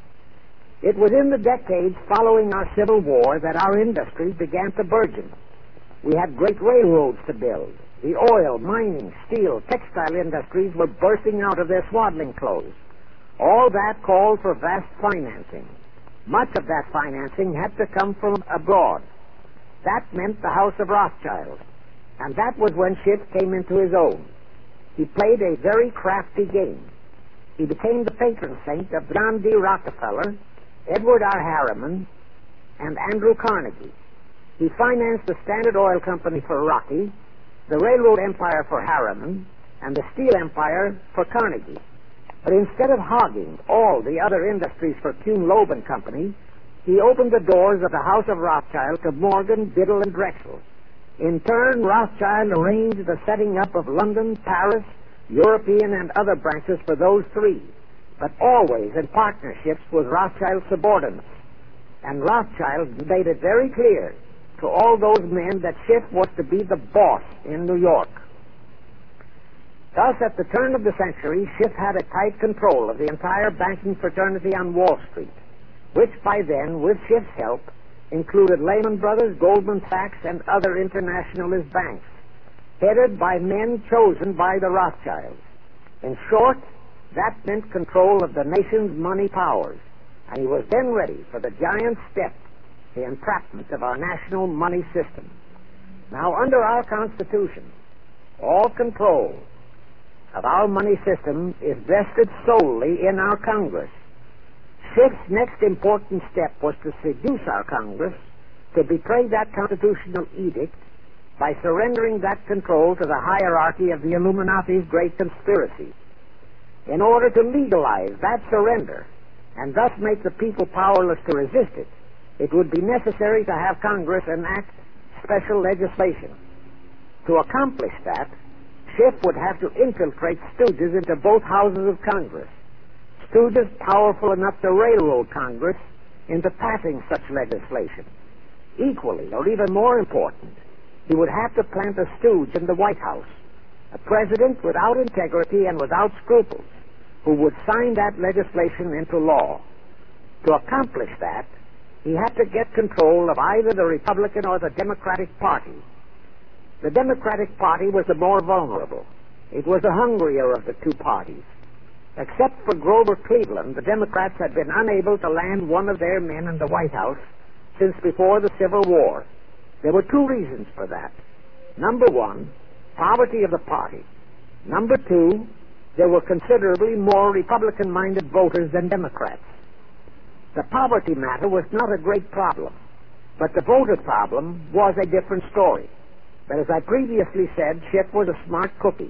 It was in the decades following our Civil War that our industries began to burgeon. We had great railroads to build. The oil, mining, steel, textile industries were bursting out of their swaddling clothes. All that called for vast financing. Much of that financing had to come from abroad. That meant the House of Rothschild, and that was when Schiff came into his own. He played a very crafty game. He became the patron saint of John D. Rockefeller, Edward R. Harriman, and Andrew Carnegie. He financed the Standard Oil Company for Rocky, the railroad empire for Harriman, and the steel empire for Carnegie. But instead of hogging all the other industries for Kuhn, Loeb and Company, he opened the doors of the House of Rothschild to Morgan, Biddle, and Drexel. In turn, Rothschild arranged the setting up of London, Paris, European, and other branches for those three, but always in partnerships with Rothschild subordinates. And Rothschild made it very clear to all those men that Schiff was to be the boss in New York. Thus, at the turn of the century, Schiff had a tight control of the entire banking fraternity on Wall Street, which by then, with Schiff's help, included Lehman Brothers, Goldman Sachs, and other internationalist banks, headed by men chosen by the Rothschilds. In short, that meant control of the nation's money powers, and he was then ready for the giant step, the entrapment of our national money system. Now, under our Constitution, all control of our money system is vested solely in our Congress. Schiff's next important step was to seduce our Congress to betray that constitutional edict by surrendering that control to the hierarchy of the Illuminati's great conspiracy. In order to legalize that surrender and thus make the people powerless to resist it, it would be necessary to have Congress enact special legislation. To accomplish that, Schiff would have to infiltrate stooges into both houses of Congress, stooges powerful enough to railroad Congress into passing such legislation. Equally, or even more important, he would have to plant a stooge in the White House, a president without integrity and without scruples, who would sign that legislation into law. To accomplish that, he had to get control of either the Republican or the Democratic Party. The Democratic Party was the more vulnerable. It was the hungrier of the two parties. Except for Grover Cleveland, the Democrats had been unable to land one of their men in the White House since before the Civil War. There were two reasons for that. Number one, poverty of the party. Number two, there were considerably more Republican-minded voters than Democrats. The poverty matter was not a great problem, but the voter problem was a different story. But as I previously said, Schiff was a smart cookie.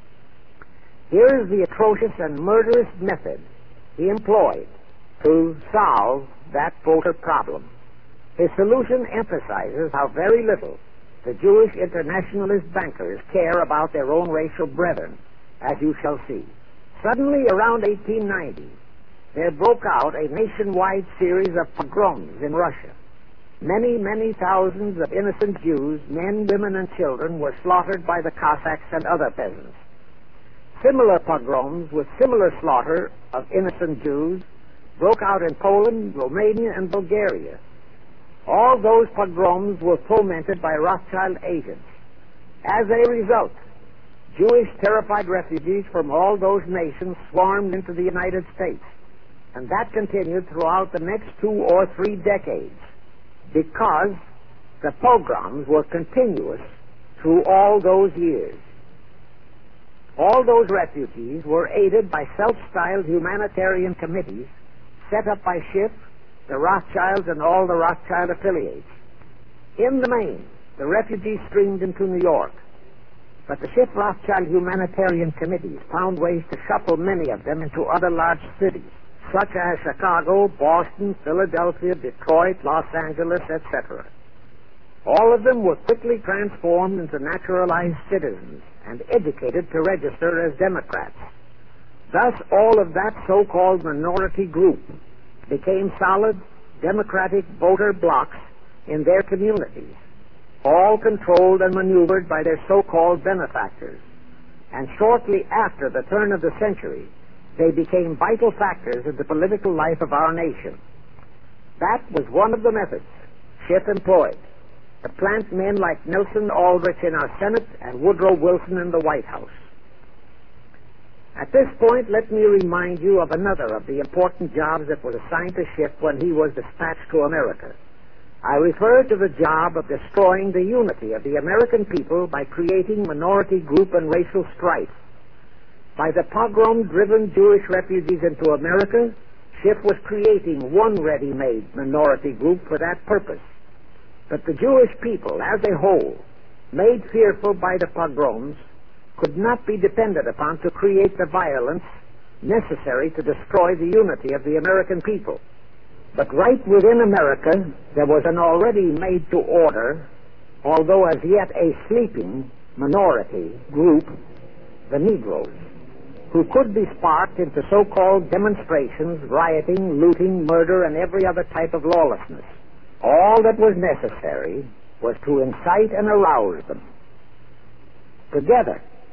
Here is the atrocious and murderous method he employed to solve that voter problem. His solution emphasizes how very little the Jewish internationalist bankers care about their own racial brethren, as you shall see. Suddenly, around eighteen ninety, there broke out a nationwide series of pogroms in Russia. Many, many thousands of innocent Jews, men, women, and children, were slaughtered by the Cossacks and other peasants. Similar pogroms with similar slaughter of innocent Jews broke out in Poland, Romania, and Bulgaria. All those pogroms were fomented by Rothschild agents. As a result, Jewish terrified refugees from all those nations swarmed into the United States, and that continued throughout the next two or three decades, because the pogroms were continuous through all those years. All those refugees were aided by self-styled humanitarian committees set up by Schiff, the Rothschilds, and all the Rothschild affiliates. In the main, the refugees streamed into New York, but the Schiff-Rothschild humanitarian committees found ways to shuffle many of them into other large cities, such as Chicago, Boston, Philadelphia, Detroit, Los Angeles, et cetera. All of them were quickly transformed into naturalized citizens and educated to register as Democrats. Thus, all of that so-called minority group became solid Democratic voter blocs in their communities, all controlled and maneuvered by their so-called benefactors. And shortly after the turn of the century, they became vital factors in the political life of our nation. That was one of the methods Schiff employed, to plant men like Nelson Aldrich in our Senate and Woodrow Wilson in the White House. At this point, let me remind you of another of the important jobs that was assigned to Schiff when he was dispatched to America. I refer to the job of destroying the unity of the American people by creating minority group and racial strife. By the pogrom-driven Jewish refugees into America, Schiff was creating one ready-made minority group for that purpose. But the Jewish people, as a whole, made fearful by the pogroms, could not be depended upon to create the violence necessary to destroy the unity of the American people. But right within America, there was an already made-to-order, although as yet a sleeping, minority group, the Negroes, who could be sparked into so-called demonstrations, rioting, looting, murder, and every other type of lawlessness. All that was necessary was to incite and arouse them. Together,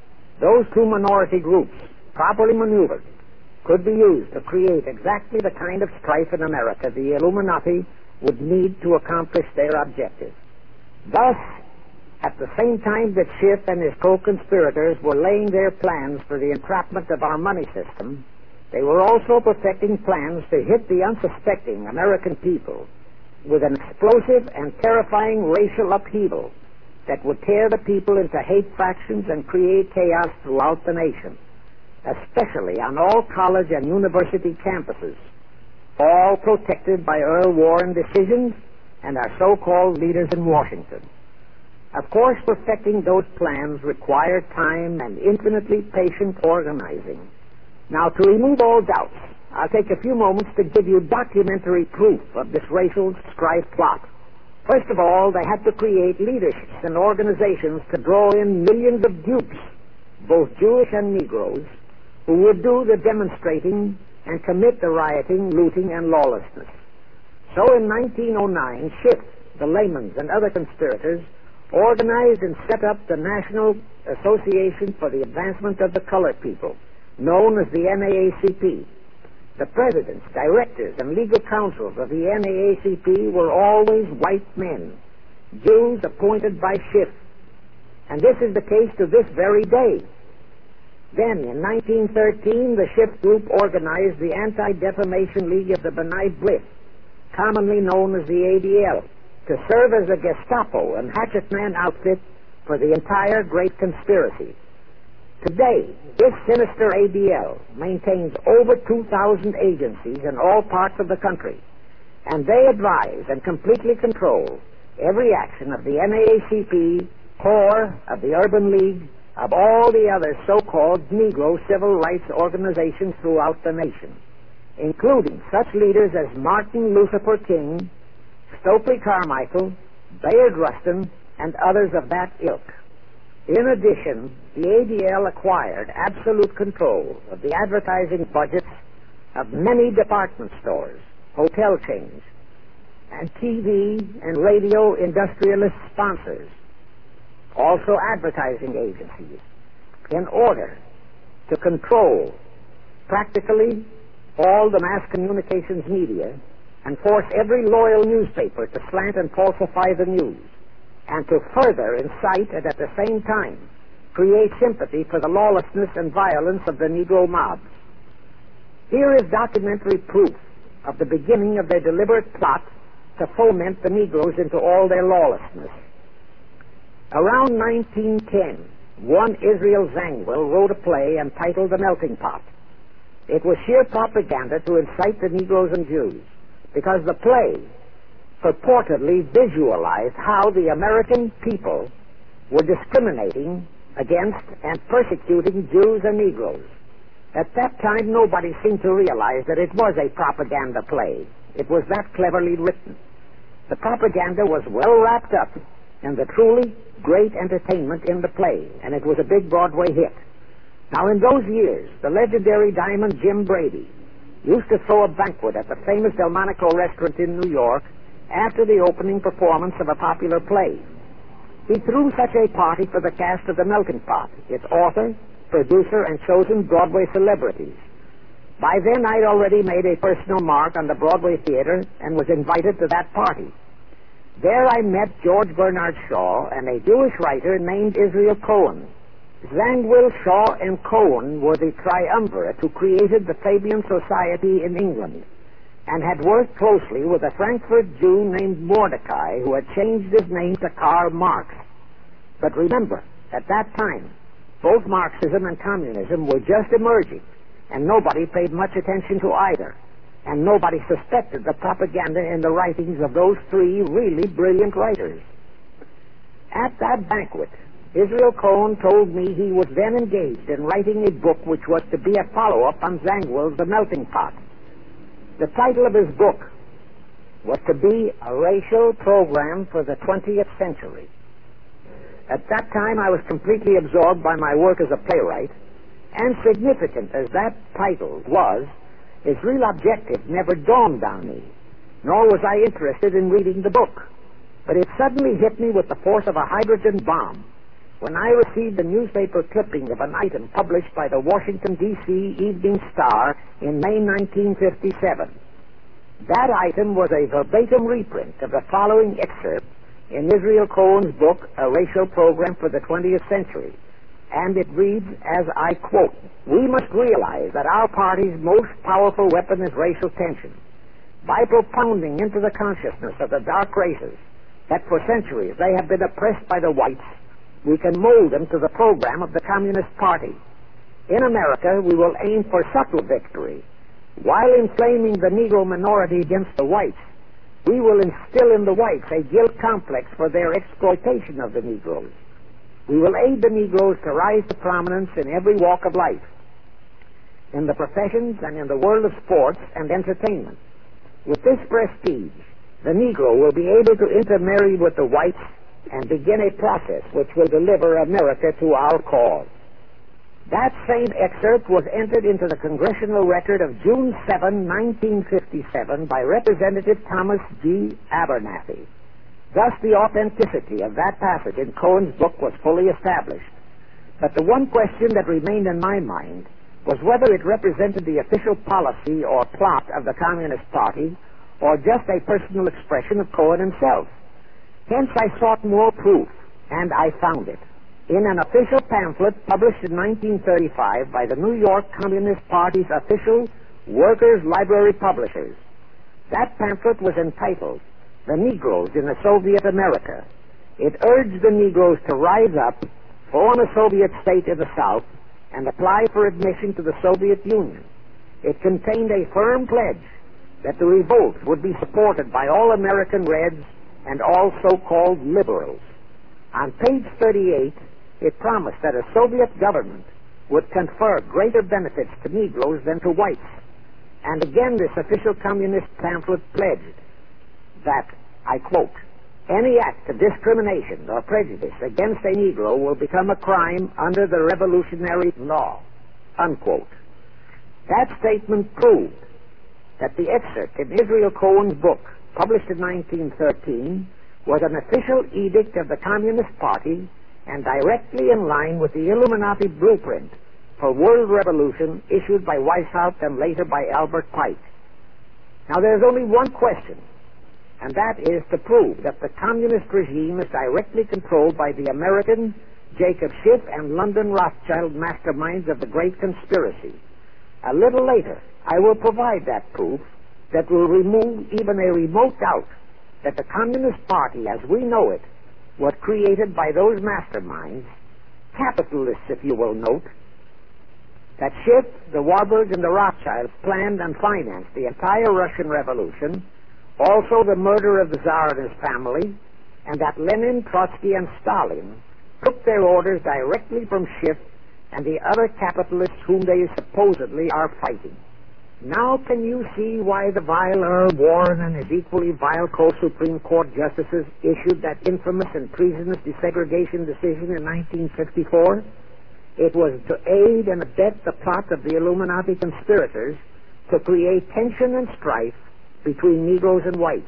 Those two minority groups, properly maneuvered, could be used to create exactly the kind of strife in America the Illuminati would need to accomplish their objective. Thus, at the same time that Schiff and his co-conspirators were laying their plans for the entrapment of our money system, they were also perfecting plans to hit the unsuspecting American people with an explosive and terrifying racial upheaval that would tear the people into hate factions and create chaos throughout the nation, especially on all college and university campuses, all protected by Earl Warren decisions and our so-called leaders in Washington. Of course, perfecting those plans required time and infinitely patient organizing. Now, to remove all doubts, I'll take a few moments to give you documentary proof of this racial strife plot. First of all, they had to create leaderships and organizations to draw in millions of dupes, both Jewish and Negroes, who would do the demonstrating and commit the rioting, looting, and lawlessness. So in nineteen oh nine, Schiff, the Lamans, and other conspirators organized and set up the National Association for the Advancement of the Colored People, known as the N double A C P. The presidents, directors, and legal counsels of the N double A C P were always white men, Jews appointed by Schiff. And this is the case to this very day. Then, in nineteen thirteen, the Schiff Group organized the Anti-Defamation League of the B'nai B'rith, commonly known as the A D L, to serve as a Gestapo and hatchetman outfit for the entire Great Conspiracy. Today, this sinister A D L maintains over two thousand agencies in all parts of the country, and they advise and completely control every action of the N double A C P, CORE, of the Urban League, of all the other so-called Negro civil rights organizations throughout the nation, including such leaders as Martin Lucifer King, Stokely Carmichael, Bayard Rustin, and others of that ilk. In addition, the A D L acquired absolute control of the advertising budgets of many department stores, hotel chains, and T V and radio industrialist sponsors, also advertising agencies, in order to control practically all the mass communications media and force every loyal newspaper to slant and falsify the news, and to further incite and at the same time create sympathy for the lawlessness and violence of the Negro mobs. Here is documentary proof of the beginning of their deliberate plot to foment the Negroes into all their lawlessness. Around nineteen ten, one Israel Zangwill wrote a play entitled The Melting Pot. It was sheer propaganda to incite the Negroes and Jews, because the play purportedly visualized how the American people were discriminating against and persecuting Jews and Negroes. At that time, nobody seemed to realize that it was a propaganda play. It was that cleverly written. The propaganda was well wrapped up in the truly great entertainment in the play, and it was a big Broadway hit. Now, in those years, the legendary diamond Jim Brady used to throw a banquet at the famous Delmonico restaurant in New York after the opening performance of a popular play. He threw such a party for the cast of The Melting Pot, its author, producer, and chosen Broadway celebrities. By then, I'd already made a personal mark on the Broadway theater and was invited to that party. There I met George Bernard Shaw and a Jewish writer named Israel Cohen. Zangwill, Shaw, and Cohen were the triumvirate who created the Fabian Society in England, and had worked closely with a Frankfurt Jew named Mordecai, who had changed his name to Karl Marx. But remember, at that time, both Marxism and communism were just emerging, and nobody paid much attention to either, and nobody suspected the propaganda in the writings of those three really brilliant writers. At that banquet, Israel Cohen told me he was then engaged in writing a book which was to be a follow-up on Zangwill's The Melting Pot. The title of his book was to be A Racial Program for the twentieth Century. At that time, I was completely absorbed by my work as a playwright, and significant as that title was, its real objective never dawned on me, nor was I interested in reading the book. But it suddenly hit me with the force of a hydrogen bomb, when I received a newspaper clipping of an item published by the Washington, D C Evening Star in May nineteen fifty-seven. That item was a verbatim reprint of the following excerpt in Israel Cohen's book, A Racial Program for the twentieth Century. And it reads, as I quote, "We must realize that our party's most powerful weapon is racial tension. By propounding into the consciousness of the dark races that for centuries they have been oppressed by the whites, we can mold them to the program of the Communist Party. In America, we will aim for subtle victory. While inflaming the Negro minority against the whites, we will instill in the whites a guilt complex for their exploitation of the Negroes. We will aid the Negroes to rise to prominence in every walk of life, in the professions and in the world of sports and entertainment. With this prestige, the Negro will be able to intermarry with the whites and begin a process which will deliver America to our cause." That same excerpt was entered into the Congressional Record of June seventh, nineteen fifty-seven by Representative Thomas G. Abernathy. Thus, the authenticity of that passage in Cohen's book was fully established. But the one question that remained in my mind was whether it represented the official policy or plot of the Communist Party or just a personal expression of Cohen himself. Hence, I sought more proof, and I found it in an official pamphlet published in nineteen thirty-five by the New York Communist Party's official Workers' Library Publishers. That pamphlet was entitled "The Negroes in the Soviet America." It urged the Negroes to rise up, form a Soviet state in the South, and apply for admission to the Soviet Union. It contained a firm pledge that the revolt would be supported by all American Reds and all so-called liberals. On page thirty-eight, it promised that a Soviet government would confer greater benefits to Negroes than to whites. And again, this official communist pamphlet pledged that, I quote, "Any act of discrimination or prejudice against a Negro will become a crime under the revolutionary law," unquote. That statement proved that the excerpt in Israel Cohen's book, published in nineteen thirteen, was an official edict of the Communist Party and directly in line with the Illuminati blueprint for world revolution issued by Weishaupt and later by Albert Pike. Now, there's only one question, and that is to prove that the communist regime is directly controlled by the American Jacob Schiff and London Rothschild masterminds of the Great Conspiracy. A little later, I will provide that proof that will remove even a remote doubt that the Communist Party, as we know it, was created by those masterminds, capitalists, if you will note, that Schiff, the Warburgs, and the Rothschilds planned and financed the entire Russian Revolution, also the murder of the Tsar and his family, and that Lenin, Trotsky, and Stalin took their orders directly from Schiff and the other capitalists whom they supposedly are fighting. Now can you see why the vile Earl Warren and his equally vile co-Supreme Court justices issued that infamous and treasonous desegregation decision in nineteen fifty-four? It was to aid and abet the plot of the Illuminati conspirators to create tension and strife between Negroes and whites.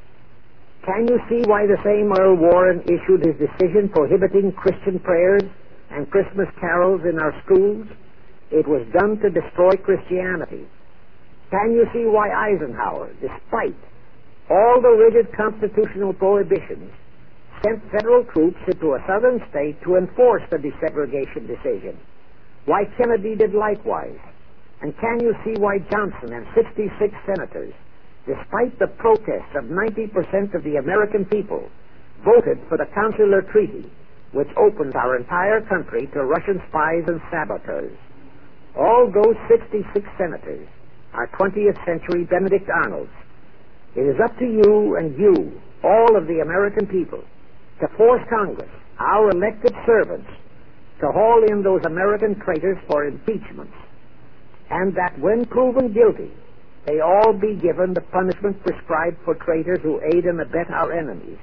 Can you see why the same Earl Warren issued his decision prohibiting Christian prayers and Christmas carols in our schools? It was done to destroy Christianity. Can you see why Eisenhower, despite all the rigid constitutional prohibitions, sent federal troops into a southern state to enforce the desegregation decision? Why Kennedy did likewise? And can you see why Johnson and sixty-six senators, despite the protests of ninety percent of the American people, voted for the Consular Treaty, which opens our entire country to Russian spies and saboteurs? All those sixty-six senators are twentieth century Benedict Arnolds. It is up to you and you, all of the American people, to force Congress, our elected servants, to haul in those American traitors for impeachments, and that when proven guilty, they all be given the punishment prescribed for traitors who aid and abet our enemies.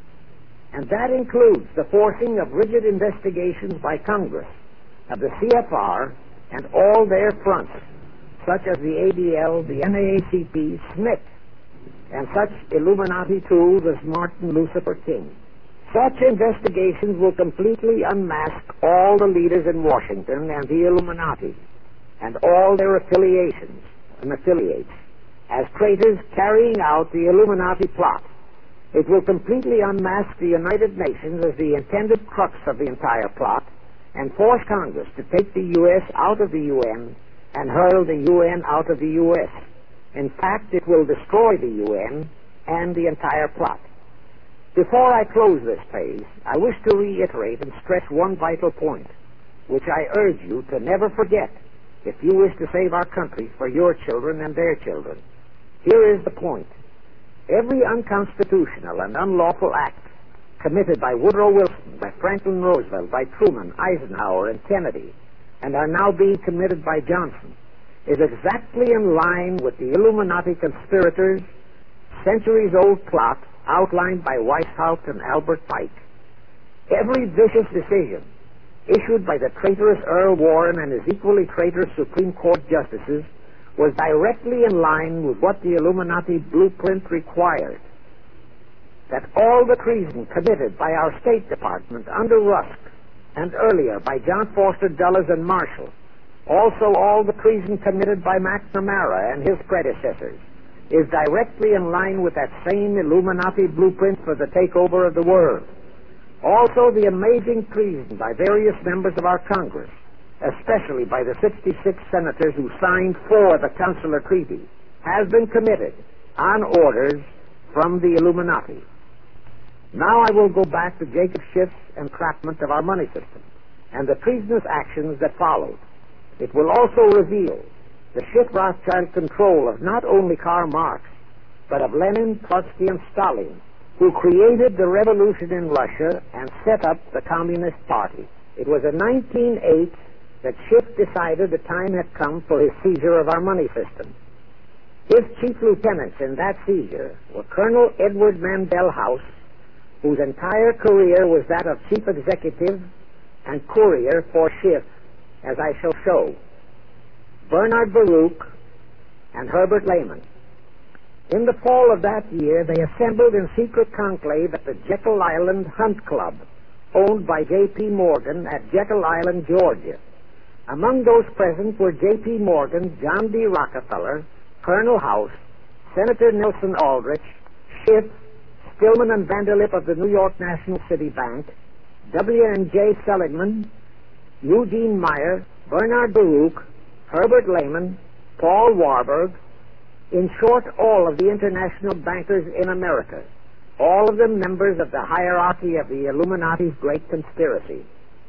And that includes the forcing of rigid investigations by Congress of the C F R and all their fronts, such as the A D L, the N double A C P, Smith, and such Illuminati tools as Martin Lucifer King. Such investigations will completely unmask all the leaders in Washington and the Illuminati and all their affiliations and affiliates as traitors carrying out the Illuminati plot. It will completely unmask the United Nations as the intended crux of the entire plot and force Congress to take the U S out of the U N and hurl the U N out of the U S. In fact, it will destroy the U N and the entire plot. Before I close this page, I wish to reiterate and stress one vital point, which I urge you to never forget if you wish to save our country for your children and their children. Here is the point. Every unconstitutional and unlawful act committed by Woodrow Wilson, by Franklin Roosevelt, by Truman, Eisenhower, and Kennedy, and are now being committed by Johnson, is exactly in line with the Illuminati conspirators' centuries-old plot outlined by Weishaupt and Albert Pike. Every vicious decision issued by the traitorous Earl Warren and his equally traitorous Supreme Court justices was directly in line with what the Illuminati blueprint required. That all the treason committed by our State Department under Rusk and earlier by John Foster Dulles and Marshall, also all the treason committed by McNamara and his predecessors, is directly in line with that same Illuminati blueprint for the takeover of the world. Also, the amazing treason by various members of our Congress, especially by the sixty-six senators who signed for the Consular Treaty, has been committed on orders from the Illuminati. Now I will go back to Jacob Schiff's entrapment of our money system and the treasonous actions that followed. It will also reveal the Schiff-Rothschild control of not only Karl Marx, but of Lenin, Trotsky, and Stalin, who created the revolution in Russia and set up the Communist Party. It was in nineteen oh eight that Schiff decided the time had come for his seizure of our money system. His chief lieutenants in that seizure were Colonel Edward Mandel House, whose entire career was that of chief executive and courier for Schiff, as I shall show, Bernard Baruch, and Herbert Lehman. In the fall of that year, they assembled in secret conclave at the Jekyll Island Hunt Club, owned by J P. Morgan at Jekyll Island, Georgia. Among those present were J P. Morgan, John D. Rockefeller, Colonel House, Senator Nelson Aldrich, Schiff, Stillman and Vanderlip of the New York National City Bank, W and J. Seligman, Eugene Meyer, Bernard Baruch, Herbert Lehman, Paul Warburg, in short, all of the international bankers in America, all of them members of the hierarchy of the Illuminati's great conspiracy.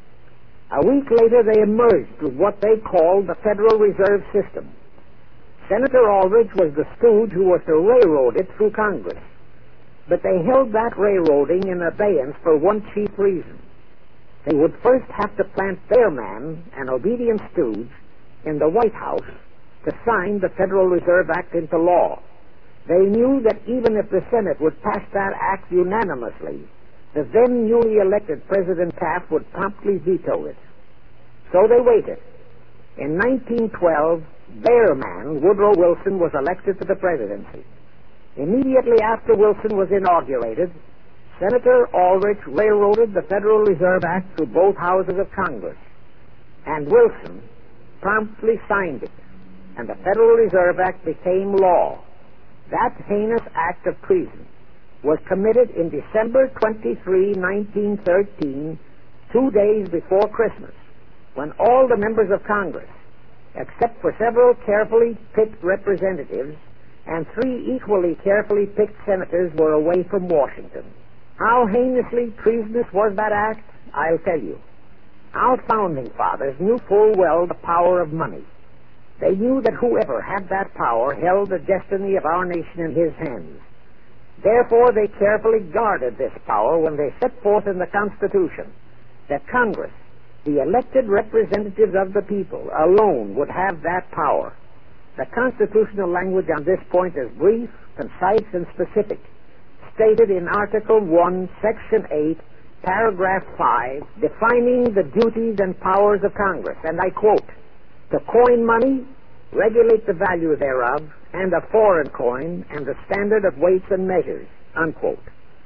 A week later, they emerged with what they called the Federal Reserve System. Senator Aldrich was the stooge who was to railroad it through Congress. But they held that railroading in abeyance for one chief reason. They would first have to plant their man, an obedient stooge, in the White House to sign the Federal Reserve Act into law. They knew that even if the Senate would pass that act unanimously, the then newly elected President Taft would promptly veto it. So they waited. In nineteen twelve, their man, Woodrow Wilson, was elected to the presidency. Immediately after Wilson was inaugurated, Senator Aldrich railroaded the Federal Reserve Act through both houses of Congress, and Wilson promptly signed it, and the Federal Reserve Act became law. That heinous act of treason was committed in December twenty-third, nineteen thirteen, two days before Christmas, when all the members of Congress, except for several carefully picked representatives and three equally carefully picked senators, were away from Washington. How heinously treasonous was that act? I'll tell you. Our founding fathers knew full well the power of money. They knew that whoever had that power held the destiny of our nation in his hands. Therefore, they carefully guarded this power when they set forth in the Constitution that Congress, the elected representatives of the people, alone would have that power. The constitutional language on this point is brief, concise, and specific, stated in Article one, Section eight, Paragraph five, defining the duties and powers of Congress, and I quote, to coin money, regulate the value thereof, and of foreign coin, and the standard of weights and measures, unquote.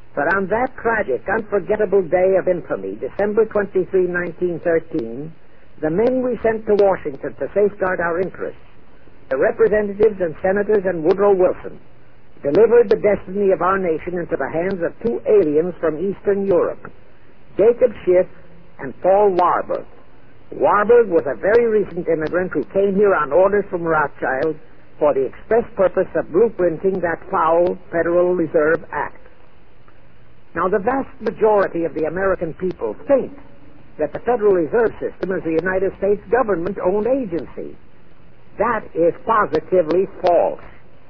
For on that tragic, unforgettable day of infamy, December twenty-third, nineteen thirteen, the men we sent to Washington to safeguard our interests, the representatives and senators and Woodrow Wilson, delivered the destiny of our nation into the hands of two aliens from Eastern Europe, Jacob Schiff and Paul Warburg. Warburg was a very recent immigrant who came here on orders from Rothschild for the express purpose of blueprinting that foul Federal Reserve Act. Now, the vast majority of the American people think that the Federal Reserve System is the United States government-owned agency. That is positively false.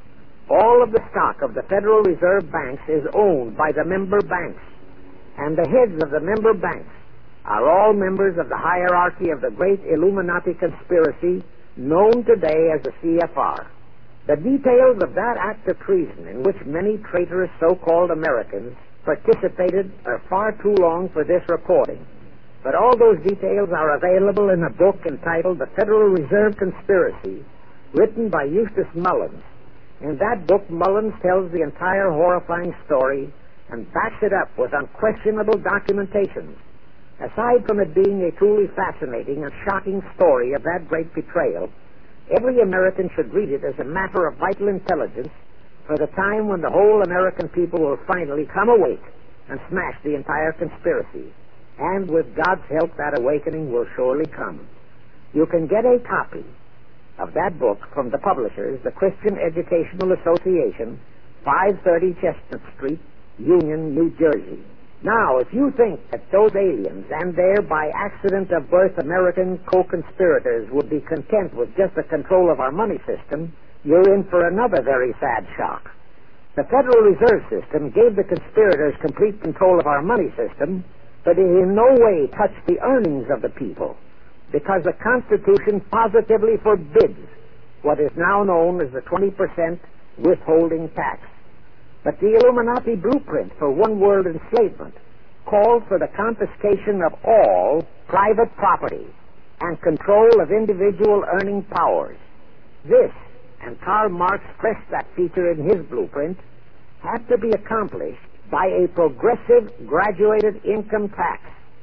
All of the stock of the Federal Reserve banks is owned by the member banks, and the heads of the member banks are all members of the hierarchy of the great Illuminati conspiracy known today as the C F R. The details of that act of treason in which many traitorous so-called Americans participated are far too long for this recording, but all those details are available in a book entitled The Federal Reserve Conspiracy, written by Eustace Mullins. In that book, Mullins tells the entire horrifying story and backs it up with unquestionable documentation. Aside from it being a truly fascinating and shocking story of that great betrayal, every American should read it as a matter of vital intelligence for the time when the whole American people will finally come awake and smash the entire conspiracy. And with God's help, that awakening will surely come. You can get a copy of that book from the publishers, the Christian Educational Association, five thirty Chestnut Street, Union, New Jersey. Now, if you think that those aliens and their by accident of birth American co-conspirators would be content with just the control of our money system, you're in for another very sad shock. The Federal Reserve System gave the conspirators complete control of our money system, but it in no way touched the earnings of the people, because the Constitution positively forbids what is now known as the twenty percent withholding tax. But the Illuminati blueprint for one-world enslavement called for the confiscation of all private property and control of individual earning powers. This, and Karl Marx stressed that feature in his blueprint, had to be accomplished by a progressive graduated income tax.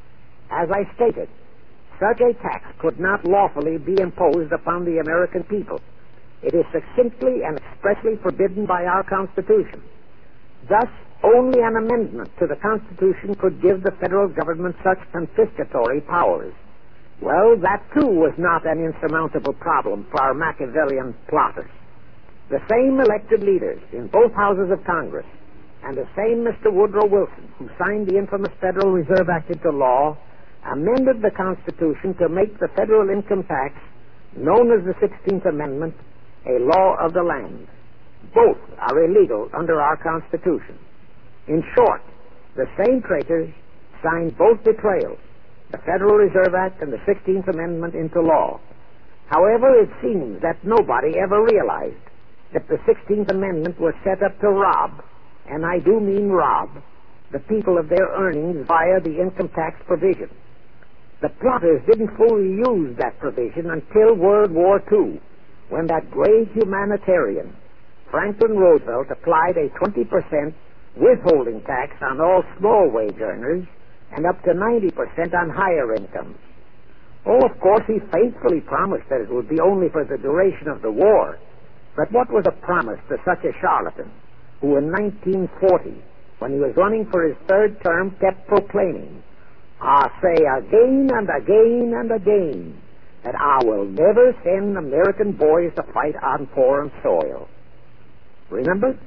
As I stated, such a tax could not lawfully be imposed upon the American people. It is succinctly and expressly forbidden by our Constitution. Thus, only an amendment to the Constitution could give the federal government such confiscatory powers. Well, that too was not an insurmountable problem for our Machiavellian plotters. The same elected leaders in both houses of Congress and the same Mister Woodrow Wilson, who signed the infamous Federal Reserve Act into law, amended the Constitution to make the federal income tax, known as the sixteenth Amendment, a law of the land. Both are illegal under our Constitution. In short, the same traitors signed both betrayals, the Federal Reserve Act and the sixteenth Amendment, into law. However, it seems that nobody ever realized that the sixteenth Amendment was set up to rob, and I do mean rob, the people of their earnings via the income tax provision. The plotters didn't fully use that provision until World War Two, when that great humanitarian, Franklin Roosevelt, applied a twenty percent withholding tax on all small wage earners and up to ninety percent on higher incomes. Oh, of course, he faithfully promised that it would be only for the duration of the war. But what was a promise to such a charlatan who in nineteen forty, when he was running for his third term, kept proclaiming, "I say again and again and again that I will never send American boys to fight on foreign soil"? Remember?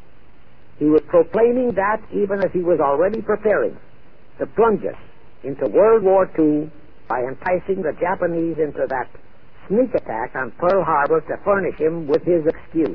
He was proclaiming that even as he was already preparing to plunge us into World War Two by enticing the Japanese into that sneak attack on Pearl Harbor to furnish him with his excuse.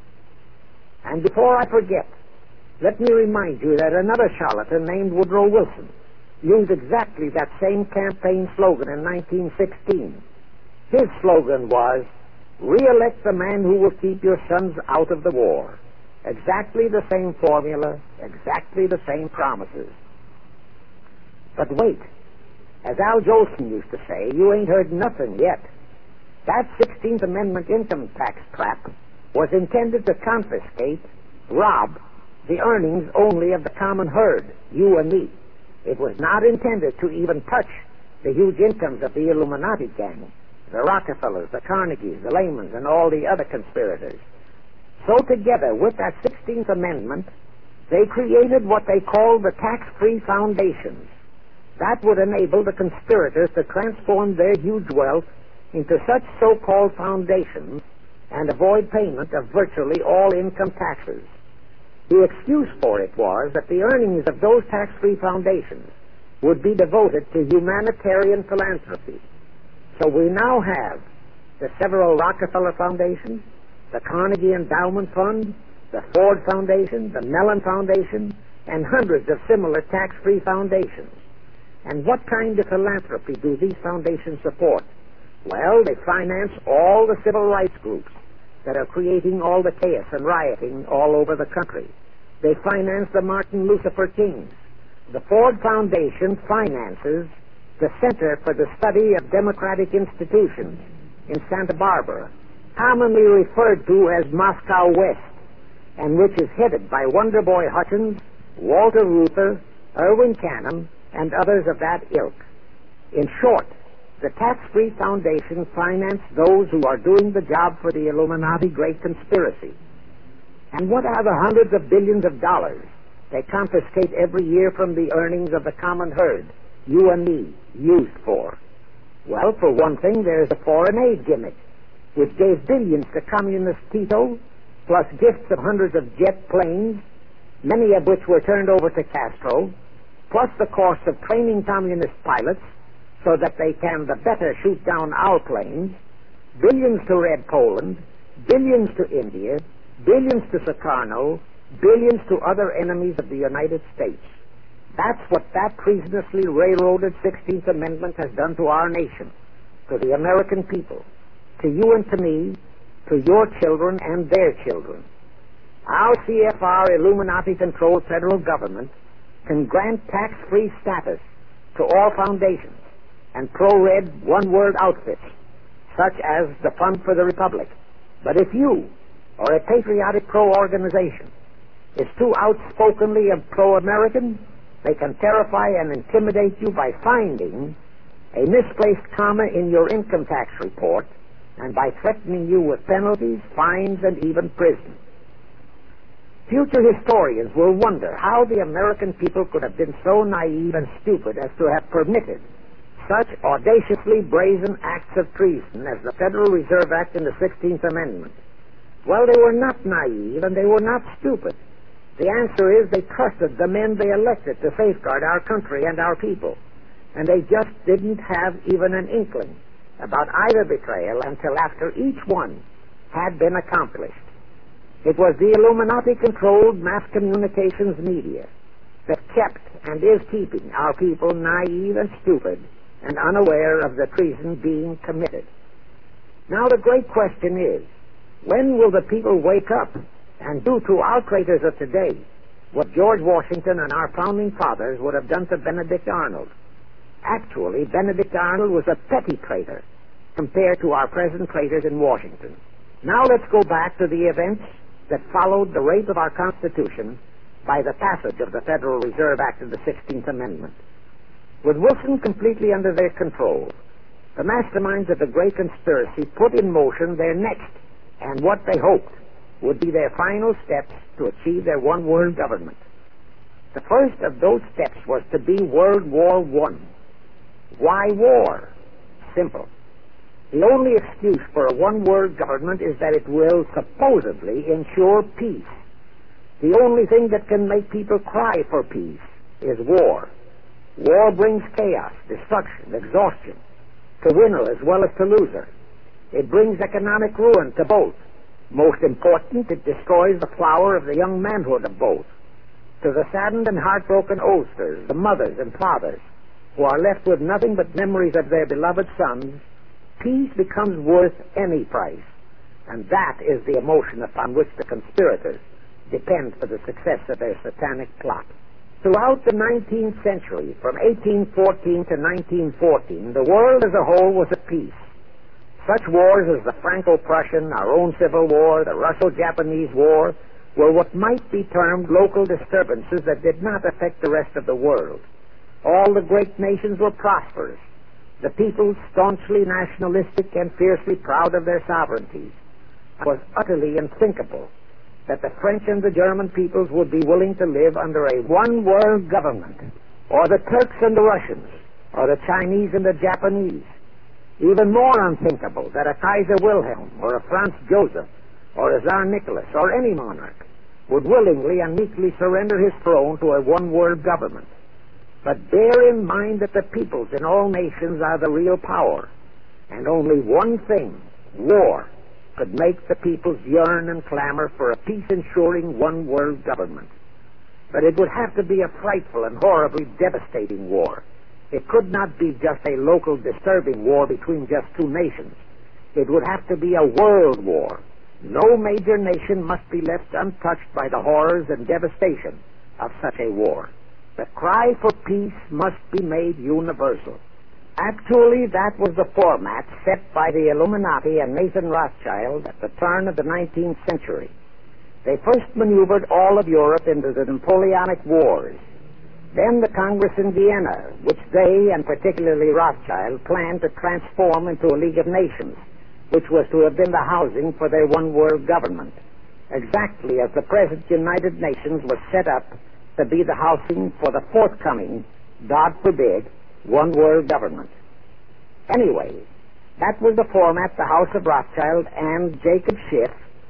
And before I forget, let me remind you that another charlatan named Woodrow Wilson used exactly that same campaign slogan in nineteen sixteen. His slogan was, "Re-elect the man who will keep your sons out of the war." Exactly the same formula, exactly the same promises. But wait, as Al Jolson used to say, you ain't heard nothing yet. That sixteenth Amendment income tax trap was intended to confiscate, rob, the earnings only of the common herd, you and me. It was not intended to even touch the huge incomes of the Illuminati gang, the Rockefellers, the Carnegies, the Lehmans, and all the other conspirators. So together with that sixteenth Amendment, they created what they called the tax-free foundations. That would enable the conspirators to transform their huge wealth into such so-called foundations and avoid payment of virtually all income taxes. The excuse for it was that the earnings of those tax-free foundations would be devoted to humanitarian philanthropy. So we now have the several Rockefeller Foundations, the Carnegie Endowment Fund, the Ford Foundation, the Mellon Foundation, and hundreds of similar tax-free foundations. And what kind of philanthropy do these foundations support? Well, they finance all the civil rights groups that are creating all the chaos and rioting all over the country. They finance the Martin Lucifer Kings. The Ford Foundation finances the Center for the Study of Democratic Institutions in Santa Barbara, commonly referred to as Moscow West, and which is headed by Wonderboy Hutchins, Walter Reuther, Irwin Canham, and others of that ilk. In short, the tax-free foundation finance those who are doing the job for the Illuminati Great Conspiracy. And what are the hundreds of billions of dollars they confiscate every year from the earnings of the common herd, you and me, used for? Well, for one thing, there's the foreign aid gimmick, which gave billions to communist Tito, plus gifts of hundreds of jet planes, many of which were turned over to Castro, plus the cost of training communist pilots so that they can the better shoot down our planes, billions to Red Poland, billions to India, billions to Sukarno, billions to other enemies of the United States. That's what that treasonously railroaded sixteenth Amendment has done to our nation, to the American people, to you and to me, to your children and their children. Our C F R Illuminati-controlled federal government can grant tax-free status to all foundations and pro-red one-word outfits, such as the Fund for the Republic. But if you, or a patriotic pro-organization, is too outspokenly of pro-American, they can terrify and intimidate you by finding a misplaced comma in your income tax report and by threatening you with penalties, fines, and even prison. Future historians will wonder how the American people could have been so naive and stupid as to have permitted such audaciously brazen acts of treason as the Federal Reserve Act and the sixteenth Amendment. Well, they were not naive and they were not stupid. The answer is they trusted the men they elected to safeguard our country and our people, and they just didn't have even an inkling about either betrayal until after each one had been accomplished. It was the Illuminati-controlled mass communications media that kept and is keeping our people naive and stupid and unaware of the treason being committed. Now the great question is, when will the people wake up and do to our traitors of today what George Washington and our founding fathers would have done to Benedict Arnold? Actually, Benedict Arnold was a petty traitor compared to our present traitors in Washington. Now let's go back to the events that followed the rape of our Constitution by the passage of the Federal Reserve Act of the sixteenth Amendment. With Wilson completely under their control, the masterminds of the Great Conspiracy put in motion their next and what they hoped would be their final steps to achieve their one-world government. The first of those steps was to be World War One. Why war? Simple. The only excuse for a one-world government is that it will supposedly ensure peace. The only thing that can make people cry for peace is war. War brings chaos, destruction, exhaustion, to winner as well as to loser. It brings economic ruin to both. Most important, it destroys the flower of the young manhood of both. To the saddened and heartbroken oldsters, the mothers and fathers, who are left with nothing but memories of their beloved sons, peace becomes worth any price. And that is the emotion upon which the conspirators depend for the success of their satanic plot. Throughout the nineteenth century, from eighteen fourteen to nineteen fourteen, the world as a whole was at peace. Such wars as the Franco-Prussian, our own Civil War, the Russo-Japanese War, were what might be termed local disturbances that did not affect the rest of the world. All the great nations were prosperous, the people staunchly nationalistic and fiercely proud of their sovereignties. It was utterly unthinkable that the French and the German peoples would be willing to live under a one-world government, or the Turks and the Russians, or the Chinese and the Japanese. Even more unthinkable that a Kaiser Wilhelm, or a Franz Joseph, or a Tsar Nicholas, or any monarch would willingly and meekly surrender his throne to a one-world government. But bear in mind that the peoples in all nations are the real power, and only one thing, war, could make the peoples yearn and clamor for a peace-ensuring one-world government. But it would have to be a frightful and horribly devastating war. It could not be just a local disturbing war between just two nations. It would have to be a world war. No major nation must be left untouched by the horrors and devastation of such a war. The cry for peace must be made universal. Actually, that was the format set by the Illuminati and Nathan Rothschild at the turn of the nineteenth century. They first maneuvered all of Europe into the Napoleonic Wars. Then the Congress in Vienna, which they, and particularly Rothschild, planned to transform into a League of Nations, which was to have been the housing for their one-world government, exactly as the present United Nations was set up to be the housing for the forthcoming, God forbid, one-world government. Anyway, that was the format the House of Rothschild and Jacob Schiff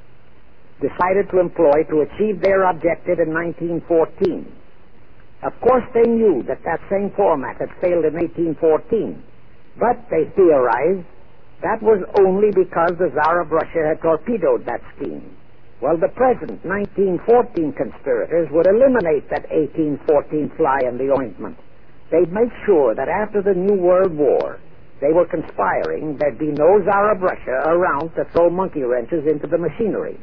decided to employ to achieve their objective in nineteen fourteen. Of course, they knew that that same format had failed in eighteen fourteen, but they theorized that was only because the Tsar of Russia had torpedoed that scheme. Well, the present nineteen fourteen conspirators would eliminate that eighteen fourteen fly in the ointment. They'd make sure that after the New World War, they were conspiring, there'd be no Tsar of Russia around to throw monkey wrenches into the machinery.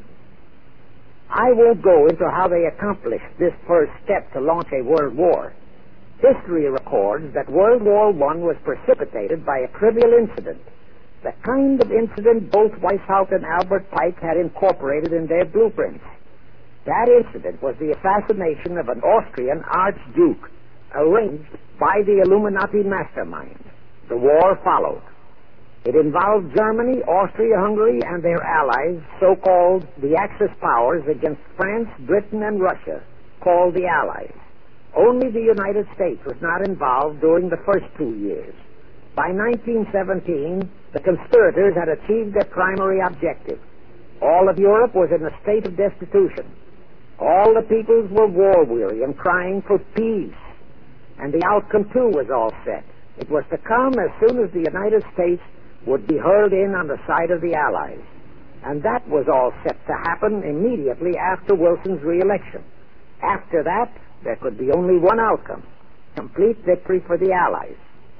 I won't go into how they accomplished this first step to launch a world war. History records that World War One was precipitated by a trivial incident, the kind of incident both Weishaupt and Albert Pike had incorporated in their blueprints. That incident was the assassination of an Austrian archduke, arranged by the Illuminati mastermind. The war followed. It involved Germany, Austria-Hungary, and their allies, so-called the Axis powers, against France, Britain, and Russia, called the Allies. Only the United States was not involved during the first two years. By nineteen seventeen, the conspirators had achieved their primary objective. All of Europe was in a state of destitution. All the peoples were war-weary and crying for peace. And the outcome, too, was all set. It was to come as soon as the United States would be hurled in on the side of the Allies. And that was all set to happen immediately after Wilson's re-election. After that, there could be only one outcome: complete victory for the Allies.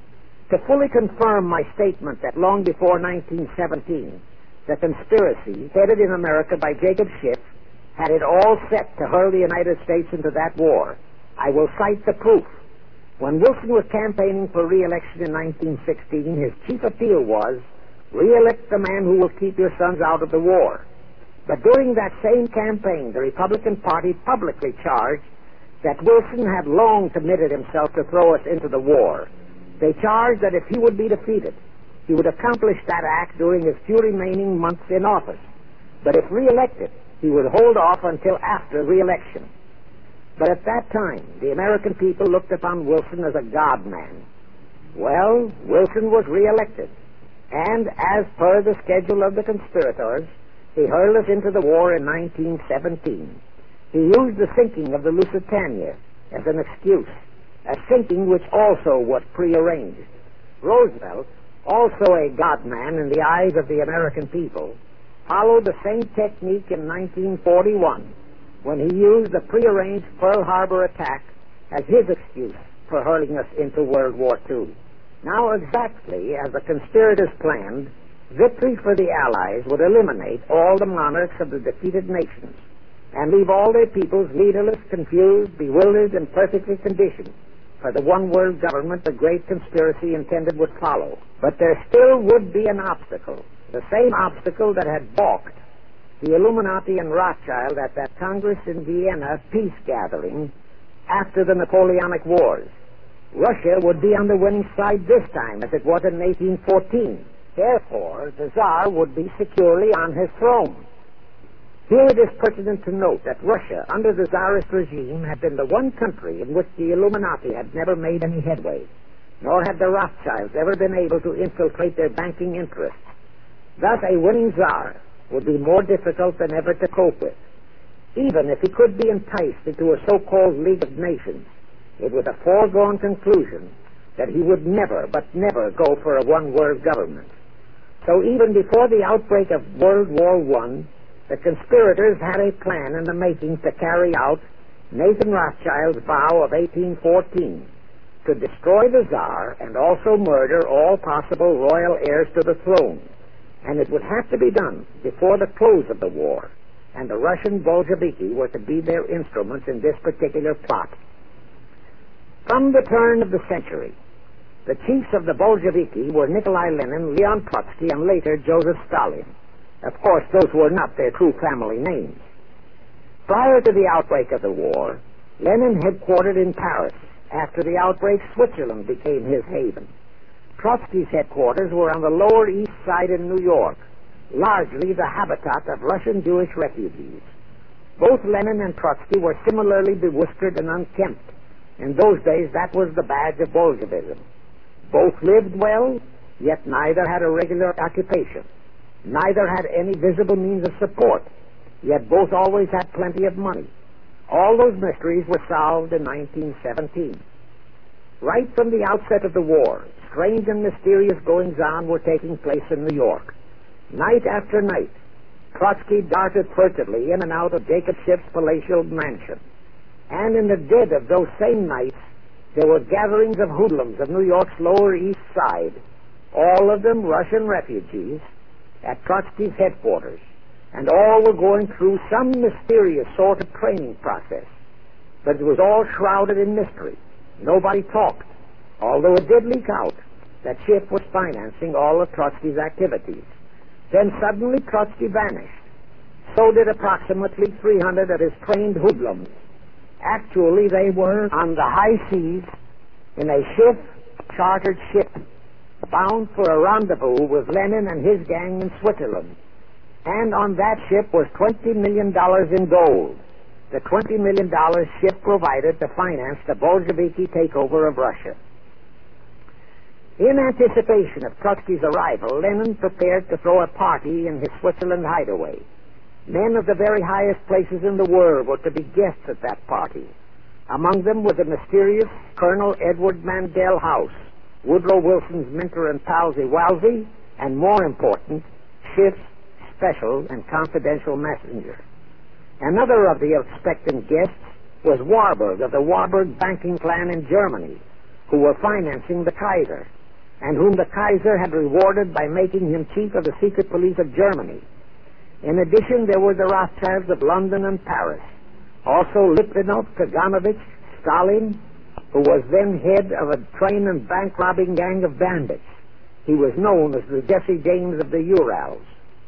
To fully confirm my statement that long before nineteen seventeen, the conspiracy, headed in America by Jacob Schiff, had it all set to hurl the United States into that war, I will cite the proof. When Wilson was campaigning for re-election in nineteen sixteen, his chief appeal was, "Re-elect the man who will keep your sons out of the war." But during that same campaign, the Republican Party publicly charged that Wilson had long committed himself to throw us into the war. They charged that if he would be defeated, he would accomplish that act during his few remaining months in office. But if re-elected, he would hold off until after re-election. But at that time, the American people looked upon Wilson as a god-man. Well, Wilson was re-elected, and as per the schedule of the conspirators, he hurled us into the war in nineteen seventeen. He used the sinking of the Lusitania as an excuse, a sinking which also was prearranged. Roosevelt, also a god-man in the eyes of the American people, followed the same technique in nineteen forty-one, when he used the prearranged Pearl Harbor attack as his excuse for hurling us into World War Two. Now, exactly as the conspirators planned, victory for the Allies would eliminate all the monarchs of the defeated nations and leave all their peoples leaderless, confused, bewildered, and perfectly conditioned for the one-world government the great conspiracy intended would follow. But there still would be an obstacle, the same obstacle that had balked the Illuminati and Rothschild at that Congress in Vienna peace gathering after the Napoleonic Wars. Russia would be on the winning side this time, as it was in eighteen fourteen. Therefore, the Tsar would be securely on his throne. Here it is pertinent to note that Russia, under the Tsarist regime, had been the one country in which the Illuminati had never made any headway, nor had the Rothschilds ever been able to infiltrate their banking interests. Thus, a winning Tsar would be more difficult than ever to cope with. Even if he could be enticed into a so-called League of Nations, it was a foregone conclusion that he would never, but never go for a one-world government. So even before the outbreak of World War One, the conspirators had a plan in the making to carry out Nathan Rothschild's vow of eighteen fourteen, to destroy the Tsar and also murder all possible royal heirs to the throne. And it would have to be done before the close of the war, and the Russian Bolsheviki were to be their instruments in this particular plot. From the turn of the century, the chiefs of the Bolsheviki were Nikolai Lenin, Leon Trotsky, and later Joseph Stalin. Of course, those were not their true family names. Prior to the outbreak of the war, Lenin headquartered in Paris. After the outbreak, Switzerland became his haven. Trotsky's headquarters were on the Lower East Side in New York, largely the habitat of Russian Jewish refugees. Both Lenin and Trotsky were similarly bewhiskered and unkempt. In those days, that was the badge of Bolshevism. Both lived well, yet neither had a regular occupation. Neither had any visible means of support, yet both always had plenty of money. All those mysteries were solved in nineteen seventeen. Right from the outset of the war, strange and mysterious goings-on were taking place in New York. Night after night, Trotsky darted furtively in and out of Jacob Schiff's palatial mansion. And in the dead of those same nights, there were gatherings of hoodlums of New York's Lower East Side, all of them Russian refugees, at Trotsky's headquarters, and all were going through some mysterious sort of training process. But it was all shrouded in mystery. Nobody talked, although it did leak out that Schiff was financing all of Trotsky's activities. Then suddenly Trotsky vanished. So did approximately three hundred of his trained hoodlums. Actually, they were on the high seas in a Schiff-chartered ship, bound for a rendezvous with Lenin and his gang in Switzerland. And on that ship was twenty million dollars in gold. The twenty million dollars Schiff provided to finance the Bolsheviki takeover of Russia. In anticipation of Trotsky's arrival, Lenin prepared to throw a party in his Switzerland hideaway. Men of the very highest places in the world were to be guests at that party. Among them were the mysterious Colonel Edward Mandel House, Woodrow Wilson's mentor and palsy Walsey, and more important, Schiff's special and confidential messenger. Another of the expectant guests was Warburg of the Warburg banking clan in Germany, who were financing the Kaiser, and whom the Kaiser had rewarded by making him chief of the secret police of Germany. In addition, there were the Rothschilds of London and Paris, also Litvinov, Kaganovich, Stalin, who was then head of a train and bank-robbing gang of bandits. He was known as the Jesse James of the Urals.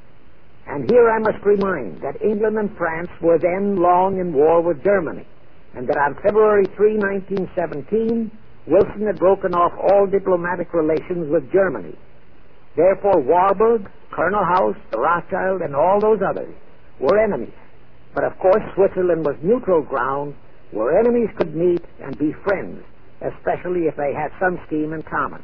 And here I must remind that England and France were then long in war with Germany, and that on February third, nineteen seventeen, Wilson had broken off all diplomatic relations with Germany. Therefore, Warburg, Colonel House, the Rothschild, and all those others were enemies. But of course, Switzerland was neutral ground where enemies could meet and be friends, especially if they had some scheme in common.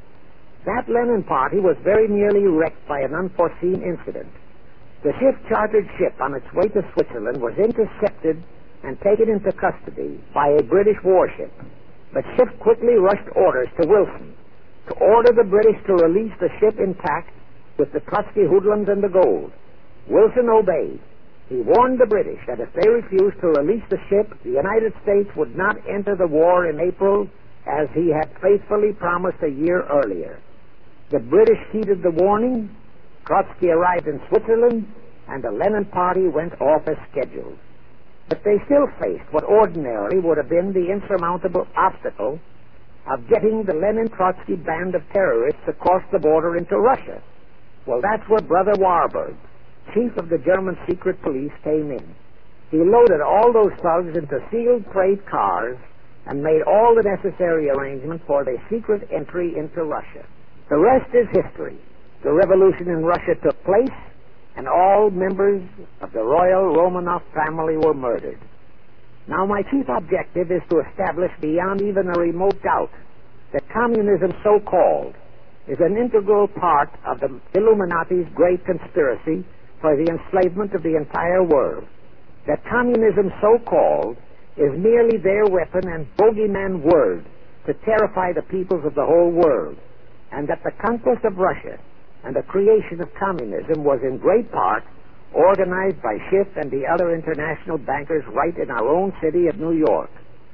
That Lenin party was very nearly wrecked by an unforeseen incident. The Schiff-chartered ship on its way to Switzerland was intercepted and taken into custody by a British warship. But Schiff quickly rushed orders to Wilson to order the British to release the ship intact with the Trotsky hoodlums and the gold. Wilson obeyed. He warned the British that if they refused to release the ship, the United States would not enter the war in April, as he had faithfully promised a year earlier. The British heeded the warning. Trotsky arrived in Switzerland, and the Lenin party went off as scheduled. But they still faced what ordinarily would have been the insurmountable obstacle of getting the Lenin-Trotsky band of terrorists across the border into Russia. Well, that's where Brother Warburg, chief of the German secret police, came in. He loaded all those thugs into sealed freight cars and made all the necessary arrangements for their secret entry into Russia. The rest is history. The revolution in Russia took place, and all members of the Royal Romanov family were murdered. Now, my chief objective is to establish beyond even a remote doubt that communism, so-called, is an integral part of the Illuminati's great conspiracy for the enslavement of the entire world. That communism, so-called, is merely their weapon and bogeyman word to terrify the peoples of the whole world, and that the conquest of Russia and the creation of communism was in great part organized by Schiff and the other international bankers right in our own city of New York.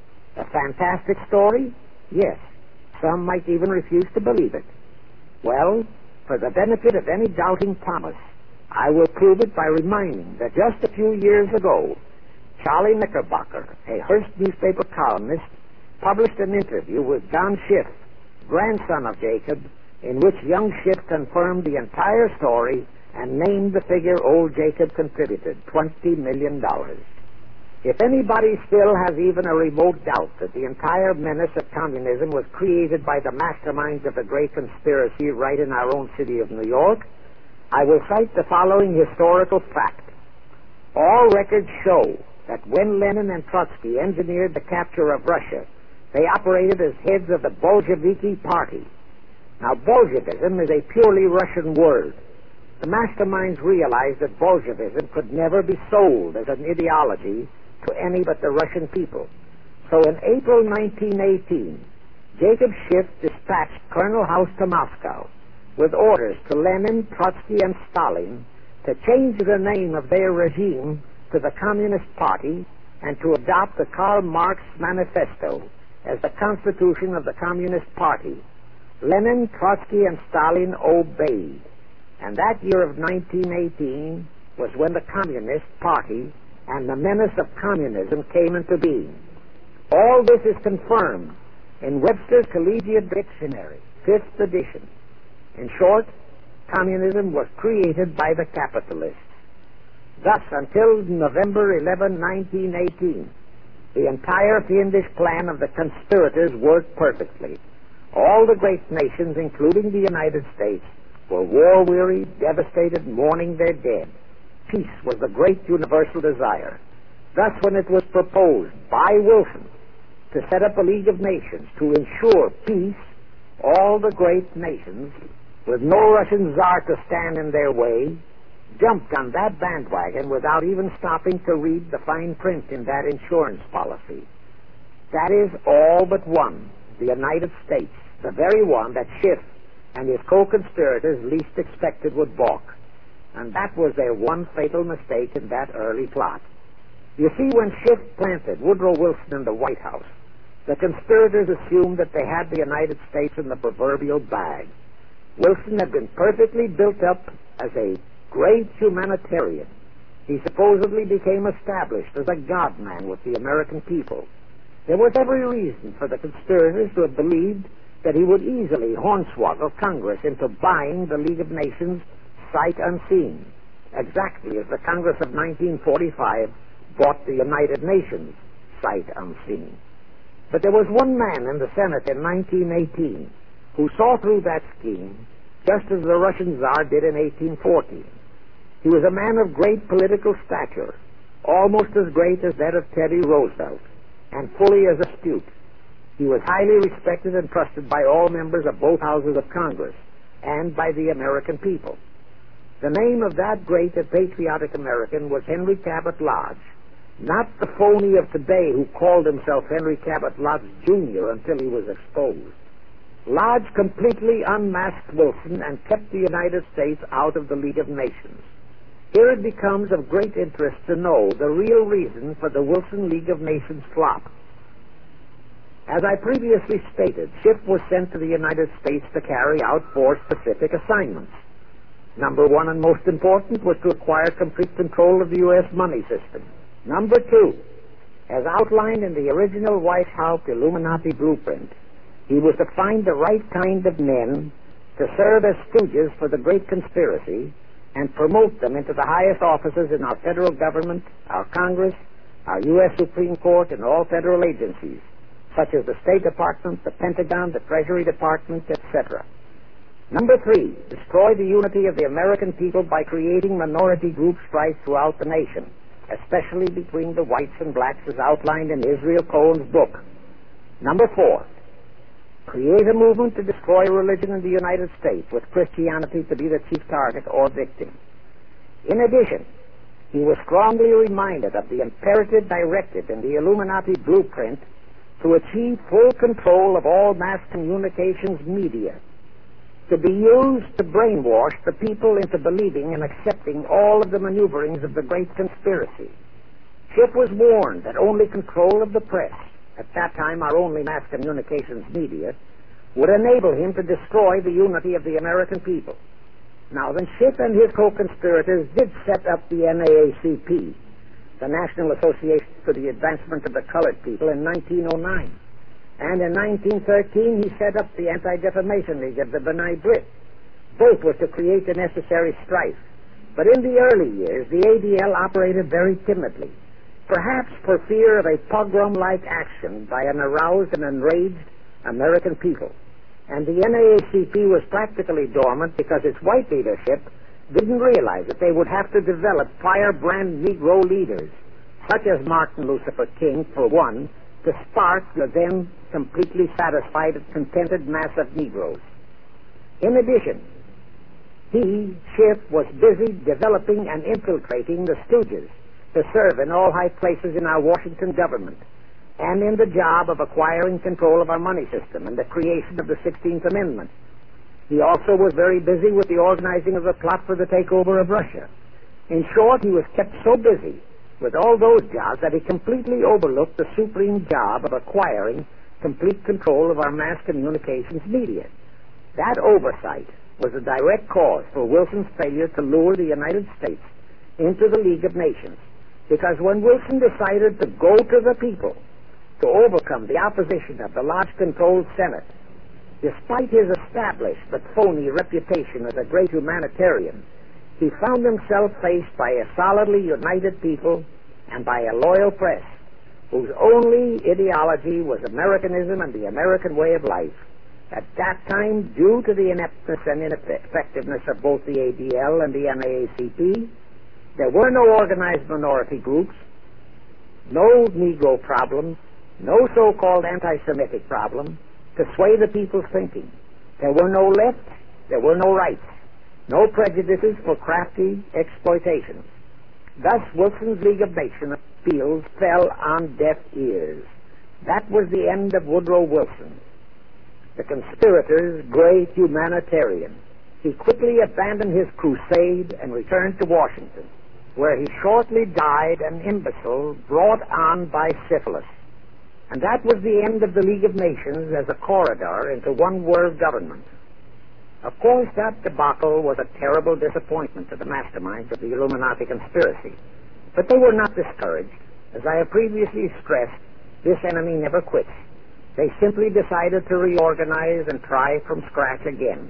A fantastic story? Yes. Some might even refuse to believe it. Well, for the benefit of any doubting Thomas, I will prove it by reminding that just a few years ago, Charlie Knickerbocker, a Hearst newspaper columnist, published an interview with John Schiff, grandson of Jacob, in which young Schiff confirmed the entire story and named the figure old Jacob contributed, twenty million dollars. If anybody still has even a remote doubt that the entire menace of communism was created by the masterminds of the great conspiracy right in our own city of New York, I will cite the following historical fact. All records show that when Lenin and Trotsky engineered the capture of Russia, they operated as heads of the Bolsheviki Party. Now, Bolshevism is a purely Russian word. The masterminds realized that Bolshevism could never be sold as an ideology to any but the Russian people. So in April nineteen eighteen, Jacob Schiff dispatched Colonel House to Moscow with orders to Lenin, Trotsky, and Stalin to change the name of their regime to the Communist Party and to adopt the Karl Marx Manifesto as the constitution of the Communist Party. Lenin, Trotsky, and Stalin obeyed. And that year of nineteen eighteen was when the Communist Party and the menace of communism came into being. All this is confirmed in Webster's Collegiate Dictionary, fifth edition. In short, communism was created by the capitalists. Thus, until November eleventh, nineteen eighteen, the entire fiendish plan of the conspirators worked perfectly. All the great nations, including the United States, were war-weary, devastated, mourning their dead. Peace was the great universal desire. Thus, when it was proposed by Wilson to set up a League of Nations to ensure peace, all the great nations, with no Russian czar to stand in their way, jumped on that bandwagon without even stopping to read the fine print in that insurance policy. That is all but one, the United States, the very one that Schiff and his co-conspirators least expected would balk. And that was their one fatal mistake in that early plot. You see, when Schiff planted Woodrow Wilson in the White House, the conspirators assumed that they had the United States in the proverbial bag. Wilson had been perfectly built up as a great humanitarian. He supposedly became established as a God-man with the American people. There was every reason for the conspirators to have believed that he would easily hornswoggle Congress into buying the League of Nations sight unseen, exactly as the Congress of nineteen forty-five bought the United Nations sight unseen. But there was one man in the Senate in nineteen eighteen who saw through that scheme just as the Russian Tsar did in eighteen fourteen. He was a man of great political stature, almost as great as that of Teddy Roosevelt, and fully as astute. He was highly respected and trusted by all members of both houses of Congress and by the American people. The name of that great and patriotic American was Henry Cabot Lodge, not the phony of today who called himself Henry Cabot Lodge Junior until he was exposed. Lodge completely unmasked Wilson and kept the United States out of the League of Nations. Here it becomes of great interest to know the real reason for the Wilson League of Nations flop. As I previously stated, Schiff was sent to the United States to carry out four specific assignments. Number one, and most important, was to acquire complete control of the U S money system. Number two, as outlined in the original White House Illuminati blueprint, he was to find the right kind of men to serve as stooges for the great conspiracy and promote them into the highest offices in our federal government, our Congress, our U S Supreme Court, and all federal agencies, such as the State Department, the Pentagon, the Treasury Department, et cetera. Number three, destroy the unity of the American people by creating minority group strife throughout the nation, especially between the whites and blacks as outlined in Israel Cohen's book. Number four, create a movement to destroy religion in the United States, with Christianity to be the chief target or victim. In addition, he was strongly reminded of the imperative directive in the Illuminati blueprint to achieve full control of all mass communications media, to be used to brainwash the people into believing and accepting all of the maneuverings of the Great Conspiracy. Schiff was warned that only control of the press, at that time our only mass communications media, would enable him to destroy the unity of the American people. Now, then Schiff and his co-conspirators did set up the N double A C P, the National Association for the Advancement of the Colored People, in nineteen oh nine. And in nineteen thirteen, he set up the Anti-Defamation League of the B'nai B'rith. Both were to create the necessary strife. But in the early years, the A D L operated very timidly, perhaps for fear of a pogrom-like action by an aroused and enraged American people. And the N double A C P was practically dormant because its white leadership didn't realize that they would have to develop firebrand Negro leaders, such as Martin Lucifer King, for one, to spark the then completely satisfied and contented mass of Negroes. In addition, he, Schiff, was busy developing and infiltrating the Stooges to serve in all high places in our Washington government, and in the job of acquiring control of our money system and the creation of the sixteenth Amendment. He also was very busy with the organizing of the plot for the takeover of Russia. In short, he was kept so busy with all those jobs that he completely overlooked the supreme job of acquiring complete control of our mass communications media. That oversight was a direct cause for Wilson's failure to lure the United States into the League of Nations, because when Wilson decided to go to the people to overcome the opposition of the large-controlled Senate, despite his established but phony reputation as a great humanitarian, he found himself faced by a solidly united people and by a loyal press whose only ideology was Americanism and the American way of life. At that time, due to the ineptness and ineffectiveness of both the A D L and the N double A C P, there were no organized minority groups, no Negro problem, no so-called anti-Semitic problem to sway the people's thinking. There were no left, there were no rights, no prejudices for crafty exploitation. Thus, Wilson's League of Nations appeals fell on deaf ears. That was the end of Woodrow Wilson, the conspirator's great humanitarian. He quickly abandoned his crusade and returned to Washington, where he shortly died an imbecile brought on by syphilis. And that was the end of the League of Nations as a corridor into one world government. Of course, that debacle was a terrible disappointment to the masterminds of the Illuminati conspiracy. But they were not discouraged. As I have previously stressed, this enemy never quits. They simply decided to reorganize and try from scratch again.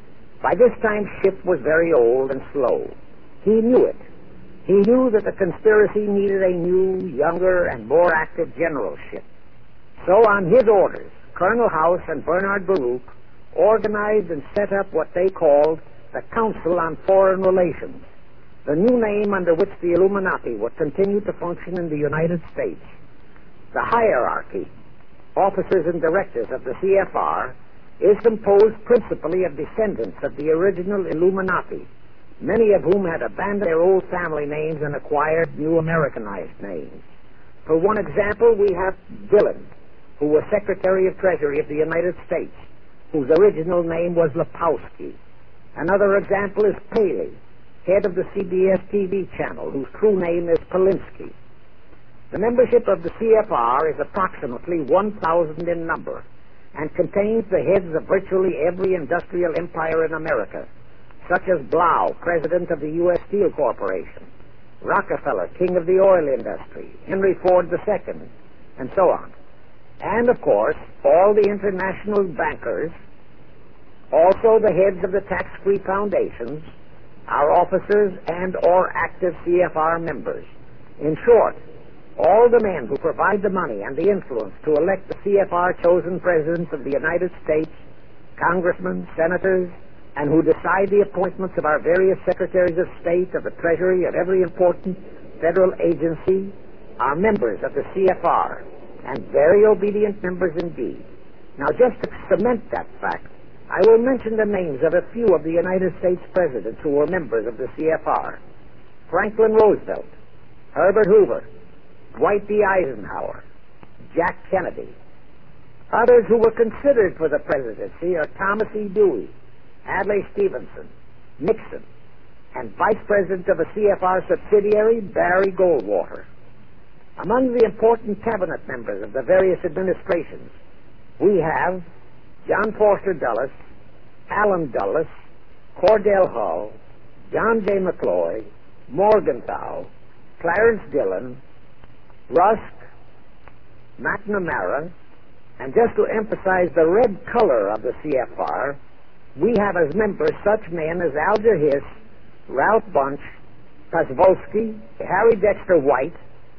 By this time, Schiff was very old and slow. He knew it. He knew that the conspiracy needed a new, younger, and more active generalship. So on his orders, Colonel House and Bernard Baruch organized and set up what they called the Council on Foreign Relations, the new name under which the Illuminati would continue to function in the United States. The hierarchy, officers and directors of the C F R, is composed principally of descendants of the original Illuminati, many of whom had abandoned their old family names and acquired new Americanized names. For one example, we have Dillon, who was Secretary of Treasury of the United States, whose original name was Lepowski. Another example is Paley, head of the C B S T V channel, whose true name is Polinsky. The membership of the C F R is approximately one thousand in number and contains the heads of virtually every industrial empire in America, such as Blau, president of the U S Steel Corporation, Rockefeller, king of the oil industry, Henry Ford the Second, and so on. And, of course, all the international bankers, also the heads of the tax-free foundations, our officers and or active C F R members. In short, all the men who provide the money and the influence to elect the C F R-chosen presidents of the United States, congressmen, senators, and who decide the appointments of our various secretaries of state, of the Treasury, of every important federal agency, are members of the C F R, and very obedient members indeed. Now, just to cement that fact, I will mention the names of a few of the United States presidents who were members of the C F R. Franklin Roosevelt, Herbert Hoover, Dwight D. Eisenhower, Jack Kennedy. Others who were considered for the presidency are Thomas E. Dewey, Adlai Stevenson, Nixon, and Vice President of a C F R subsidiary, Barry Goldwater. Among the important cabinet members of the various administrations, we have John Foster Dulles, Allen Dulles, Cordell Hull, John J. McCloy, Morgenthau, Clarence Dillon, Rusk, McNamara, and just to emphasize the red color of the C F R, we have as members such men as Alger Hiss, Ralph Bunche, Kosvolsky, Harry Dexter White,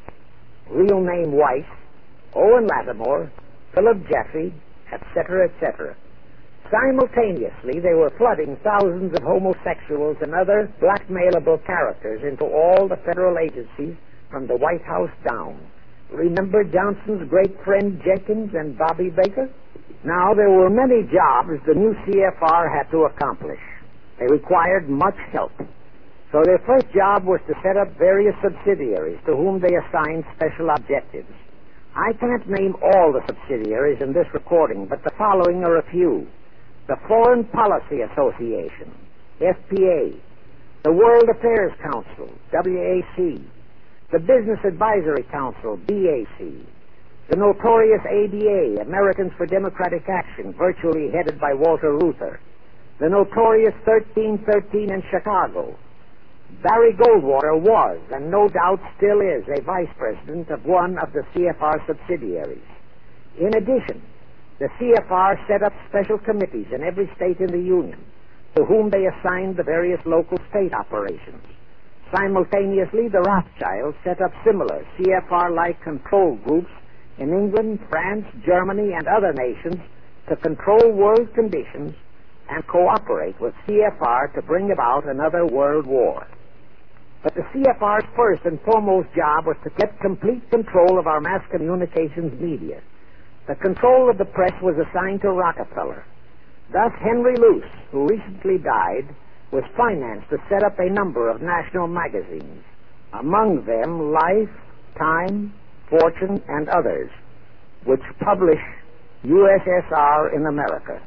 real name Weiss, Owen Lattimore, Philip Jaffe, et cetera, et cetera. Simultaneously, they were flooding thousands of homosexuals and other blackmailable characters into all the federal agencies from the White House down. Remember Johnson's great friend Jenkins and Bobby Baker? Now, there were many jobs the new C F R had to accomplish. They required much help. So their first job was to set up various subsidiaries to whom they assigned special objectives. I can't name all the subsidiaries in this recording, but the following are a few. The Foreign Policy Association, F P A, the World Affairs Council, W A C, the Business Advisory Council, B A C, the notorious A D A, Americans for Democratic Action, virtually headed by Walter Reuther, the notorious thirteen thirteen in Chicago. Barry Goldwater was, and no doubt still is, a vice president of one of the C F R subsidiaries. In addition, the C F R set up special committees in every state in the Union, to whom they assigned the various local state operations. Simultaneously, the Rothschilds set up similar C F R-like control groups in England, France, Germany, and other nations to control world conditions and cooperate with C F R to bring about another world war. But the C F R's first and foremost job was to get complete control of our mass communications media. The control of the press was assigned to Rockefeller. Thus, Henry Luce, who recently died, was financed to set up a number of national magazines, among them Life, Time, Fortune, and others, which publish U S S R in America.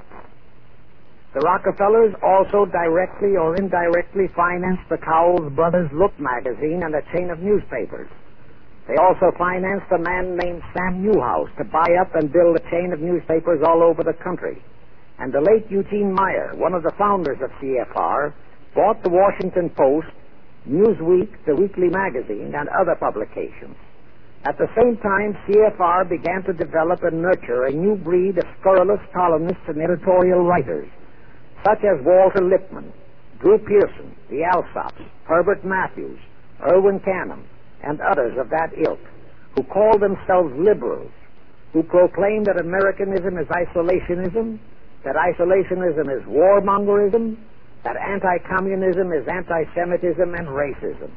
The Rockefellers also directly or indirectly financed the Cowles Brothers Look magazine and a chain of newspapers. They also financed a man named Sam Newhouse to buy up and build a chain of newspapers all over the country. And the late Eugene Meyer, one of the founders of C F R, bought the Washington Post, Newsweek, the Weekly Magazine, and other publications. At the same time, C F R began to develop and nurture a new breed of scurrilous columnists and editorial writers, such as Walter Lippmann, Drew Pearson, the Alsops, Herbert Matthews, Irwin Canham, and others of that ilk, who called themselves liberals, who proclaimed that Americanism is isolationism, that isolationism is warmongerism, that anti-communism is anti-Semitism and racism.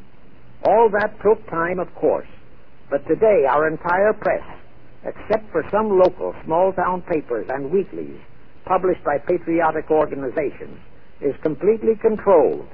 All that took time, of course, but today our entire press, except for some local small-town papers and weeklies published by patriotic organizations, is completely controlled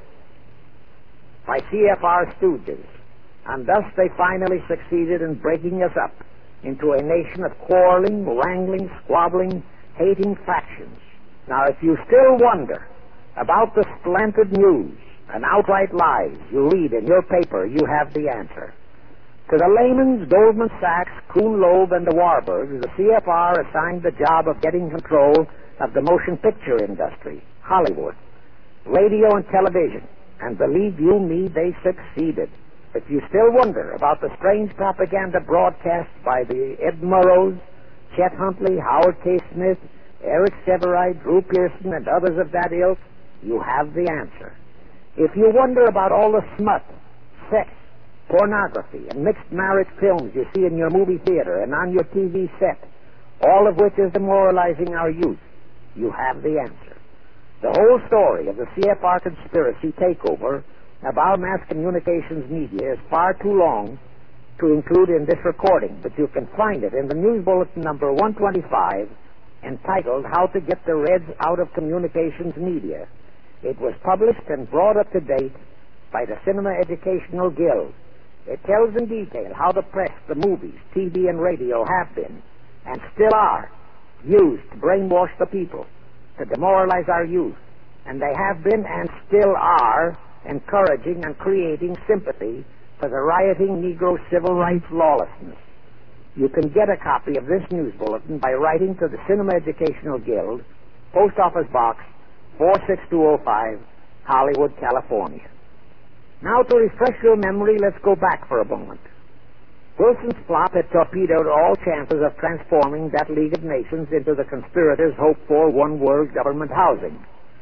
by C F R stooges, and thus they finally succeeded in breaking us up into a nation of quarreling, wrangling, squabbling, hating factions. Now, if you still wonder about the slanted news and outright lies you read in your paper, you have the answer. To the Lehmans, Goldman Sachs, Kuhn Loeb, and the Warburgs, the C F R assigned the job of getting control of the motion picture industry, Hollywood, radio and television, and believe you me, they succeeded. If you still wonder about the strange propaganda broadcast by the Ed Murrows, Chet Huntley, Howard K. Smith, Eric Sevareid, Drew Pearson, and others of that ilk, you have the answer. If you wonder about all the smut, sex, pornography, and mixed marriage films you see in your movie theater and on your T V set, all of which is demoralizing our youth, you have the answer. The whole story of the C F R conspiracy takeover of our mass communications media is far too long to include in this recording, but you can find it in the News Bulletin number one twenty-five, entitled How to Get the Reds Out of Communications Media. It was published and brought up to date by the Cinema Educational Guild. It tells in detail how the press, the movies, T V, and radio have been, and still are, used to brainwash the people, to demoralize our youth, and they have been and still are encouraging and creating sympathy for the rioting Negro civil rights lawlessness. You can get a copy of this news bulletin by writing to the Cinema Educational Guild, Post Office Box four six two oh five, Hollywood, California. Now, to refresh your memory, let's go back for a moment. Wilson's plot had torpedoed all chances of transforming that League of Nations into the conspirators' hoped-for one-world government housing.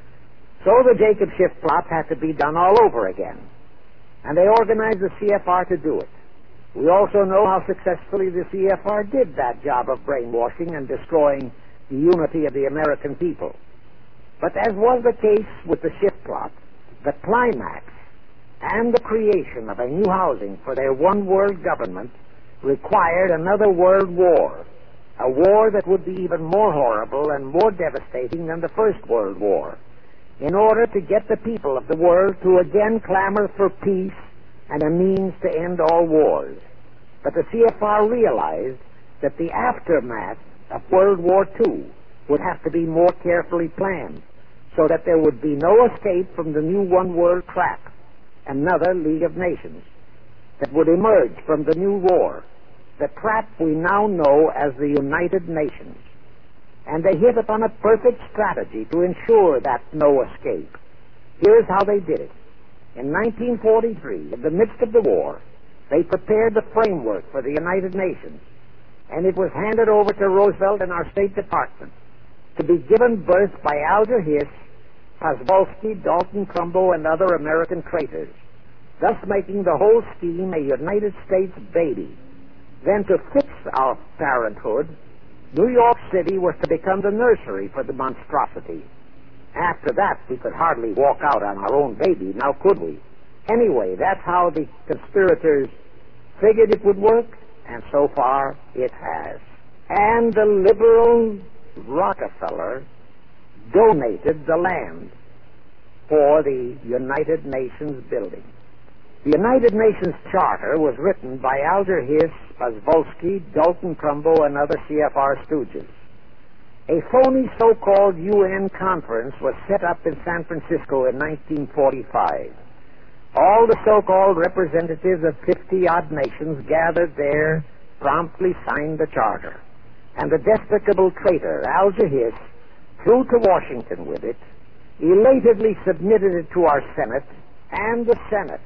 So the Jacob Schiff plot had to be done all over again, and they organized the C F R to do it. We also know how successfully the C F R did that job of brainwashing and destroying the unity of the American people. But as was the case with the Schiff plot, the climax and the creation of a new housing for their one-world government required another world war, a war that would be even more horrible and more devastating than the First World War, in order to get the people of the world to again clamor for peace and a means to end all wars. But the C F R realized that the aftermath of World War Two would have to be more carefully planned, so that there would be no escape from the new one-world trap, another League of Nations, that would emerge from the new war, the trap we now know as the United Nations. And they hit upon a perfect strategy to ensure that no escape. Here's how they did it. In nineteen forty-three, in the midst of the war, they prepared the framework for the United Nations, and it was handed over to Roosevelt and our State Department to be given birth by Alger Hiss, Pozwalski, Dalton Trumbo, and other American traitors, thus making the whole scheme a United States baby. Then, to fix our parenthood, New York City was to become the nursery for the monstrosity. After that, we could hardly walk out on our own baby, now could we? Anyway, that's how the conspirators figured it would work, and so far it has. And the liberal Rockefeller donated the land for the United Nations building. The United Nations Charter was written by Alger Hiss, Pozwalski, Dalton Trumbo, and other C F R stooges. A phony so-called U N conference was set up in San Francisco in nineteen forty-five. All the so-called representatives of fifty-odd nations gathered there, promptly signed the charter, and the despicable traitor Alger Hiss flew to Washington with it, elatedly submitted it to our Senate, and the Senate,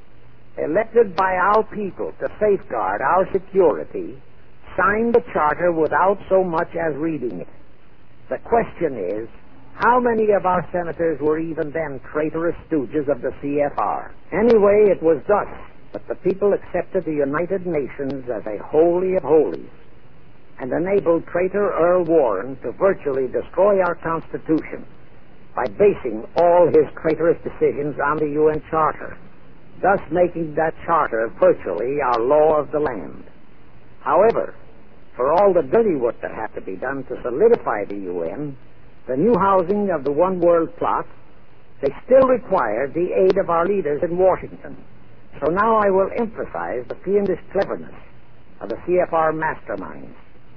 elected by our people to safeguard our security, signed the charter without so much as reading it. The question is, how many of our senators were even then traitorous stooges of the C F R? Anyway, it was thus that the people accepted the United Nations as a holy of holies, and enabled traitor Earl Warren to virtually destroy our Constitution by basing all his traitorous decisions on the U N Charter, thus making that charter virtually our law of the land. However, for all the dirty work that had to be done to solidify the U N, the new housing of the One World plot, they still required the aid of our leaders in Washington. So now I will emphasize the fiendish cleverness of the C F R masterminds.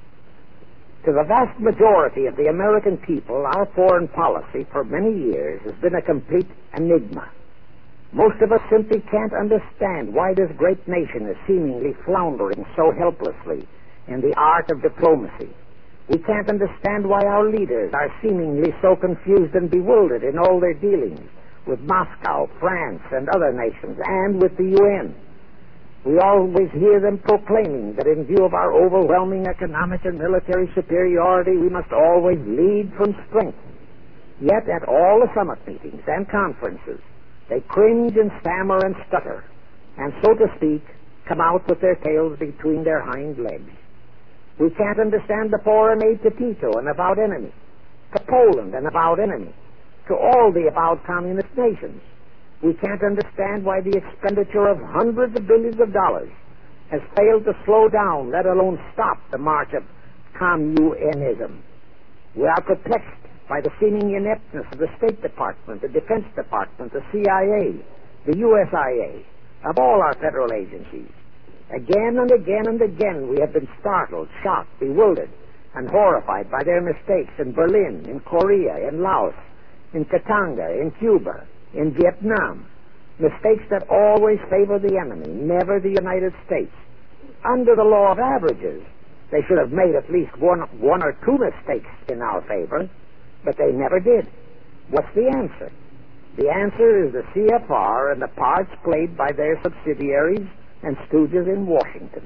To the vast majority of the American people, our foreign policy for many years has been a complete enigma. Most of us simply can't understand why this great nation is seemingly floundering so helplessly in the art of diplomacy. We can't understand why our leaders are seemingly so confused and bewildered in all their dealings with Moscow, France, and other nations, and with the U N. We always hear them proclaiming that in view of our overwhelming economic and military superiority, we must always lead from strength. Yet at all the summit meetings and conferences, They cringe and stammer and stutter, and, so to speak, come out with their tails between their hind legs. We can't understand the foreign aid to Tito, an avowed enemy, to Poland, an avowed enemy, to all the avowed communist nations. We can't understand why the expenditure of hundreds of billions of dollars has failed to slow down, let alone stop, the march of communism. We are perplexed by the seeming ineptness of the State Department, the Defense Department, the C I A, the U S I A, of all our federal agencies. Again and again and again we have been startled, shocked, bewildered, and horrified by their mistakes in Berlin, in Korea, in Laos, in Katanga, in Cuba, in Vietnam. Mistakes that always favor the enemy, never the United States. Under the law of averages, they should have made at least one, one or two mistakes in our favor, but they never did. What's the answer? The answer is the C F R and the parts played by their subsidiaries and stooges in Washington.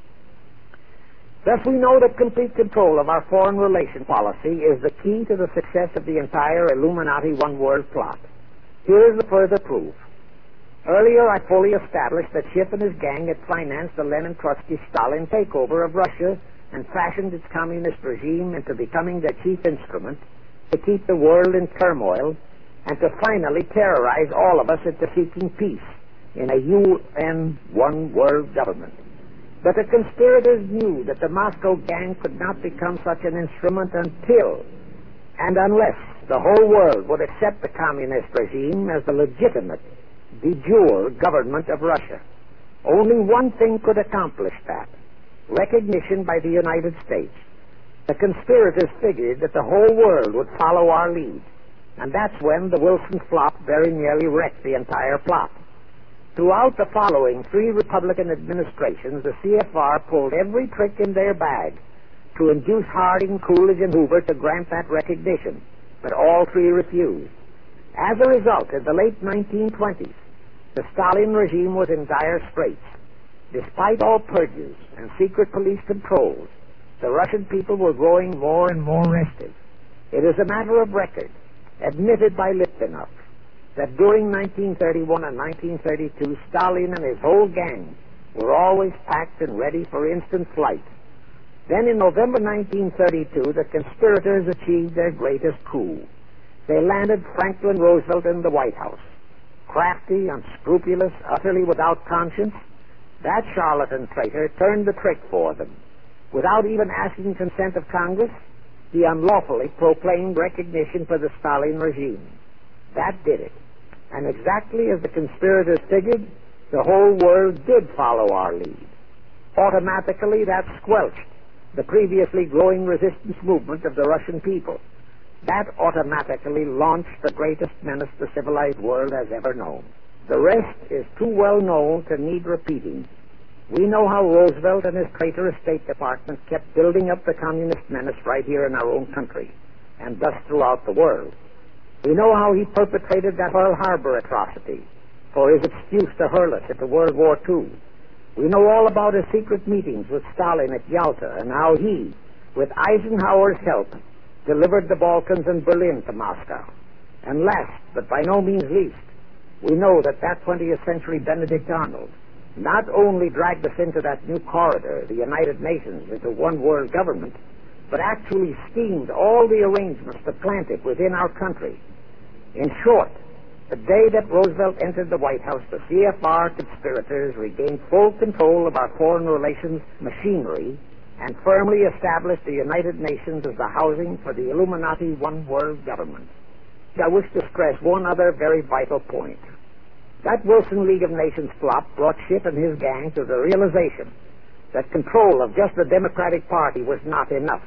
Thus, we know that complete control of our foreign relation policy is the key to the success of the entire Illuminati one-world plot. Here is the further proof. Earlier, I fully established that Schiff and his gang had financed the Lenin-Trotsky-Stalin takeover of Russia and fashioned its communist regime into becoming their chief instrument to keep the world in turmoil and to finally terrorize all of us into seeking peace in a U N one-world government. But the conspirators knew that the Moscow gang could not become such an instrument until and unless the whole world would accept the communist regime as the legitimate, de jure government of Russia. Only one thing could accomplish that: recognition by the United States. The conspirators figured that the whole world would follow our lead, and that's when the Wilson flop very nearly wrecked the entire plot. Throughout the following three Republican administrations, the C F R pulled every trick in their bag to induce Harding, Coolidge, and Hoover to grant that recognition, but all three refused. As a result, in the late nineteen twenties, the Stalin regime was in dire straits. Despite all purges and secret police controls, the Russian people were growing more and more restive. It is a matter of record, admitted by Litvinov, that during nineteen thirty-one and nineteen thirty-two, Stalin and his whole gang were always packed and ready for instant flight. Then in November nineteen thirty-two, the conspirators achieved their greatest coup. They landed Franklin Roosevelt in the White House. Crafty, unscrupulous, utterly without conscience, that charlatan traitor turned the trick for them. Without even asking consent of Congress, he unlawfully proclaimed recognition for the Stalin regime. That did it. And exactly as the conspirators figured, the whole world did follow our lead. Automatically, that squelched the previously growing resistance movement of the Russian people. That automatically launched the greatest menace the civilized world has ever known. The rest is too well known to need repeating. We know how Roosevelt and his traitorous State Department kept building up the communist menace right here in our own country, and thus throughout the world. We know how he perpetrated that Pearl Harbor atrocity for his excuse to hurl us into World War Two. We know all about his secret meetings with Stalin at Yalta and how he, with Eisenhower's help, delivered the Balkans and Berlin to Moscow. And last, but by no means least, we know that that twentieth century Benedict Arnold not only dragged us into that new corridor, the United Nations, into one world government, but actually schemed all the arrangements to plant it within our country. In short, the day that Roosevelt entered the White House, the C F R conspirators regained full control of our foreign relations machinery and firmly established the United Nations as the housing for the Illuminati one-world government. I wish to stress one other very vital point. That Wilson League of Nations flop brought Schiff and his gang to the realization that control of just the Democratic Party was not enough.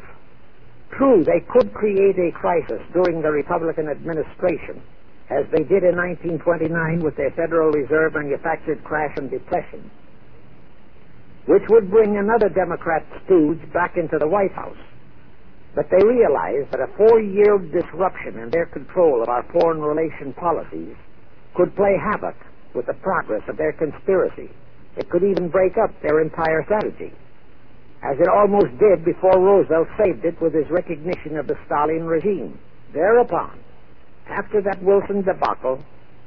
True, they could create a crisis during the Republican administration, as they did in nineteen twenty-nine with their Federal Reserve manufactured crash and depression, which would bring another Democrat stooge back into the White House. But they realized that a four-year disruption in their control of our foreign relation policies could play havoc with the progress of their conspiracy. It could even break up their entire strategy, as it almost did before Roosevelt saved it with his recognition of the Stalin regime. Thereupon, after that Wilson debacle,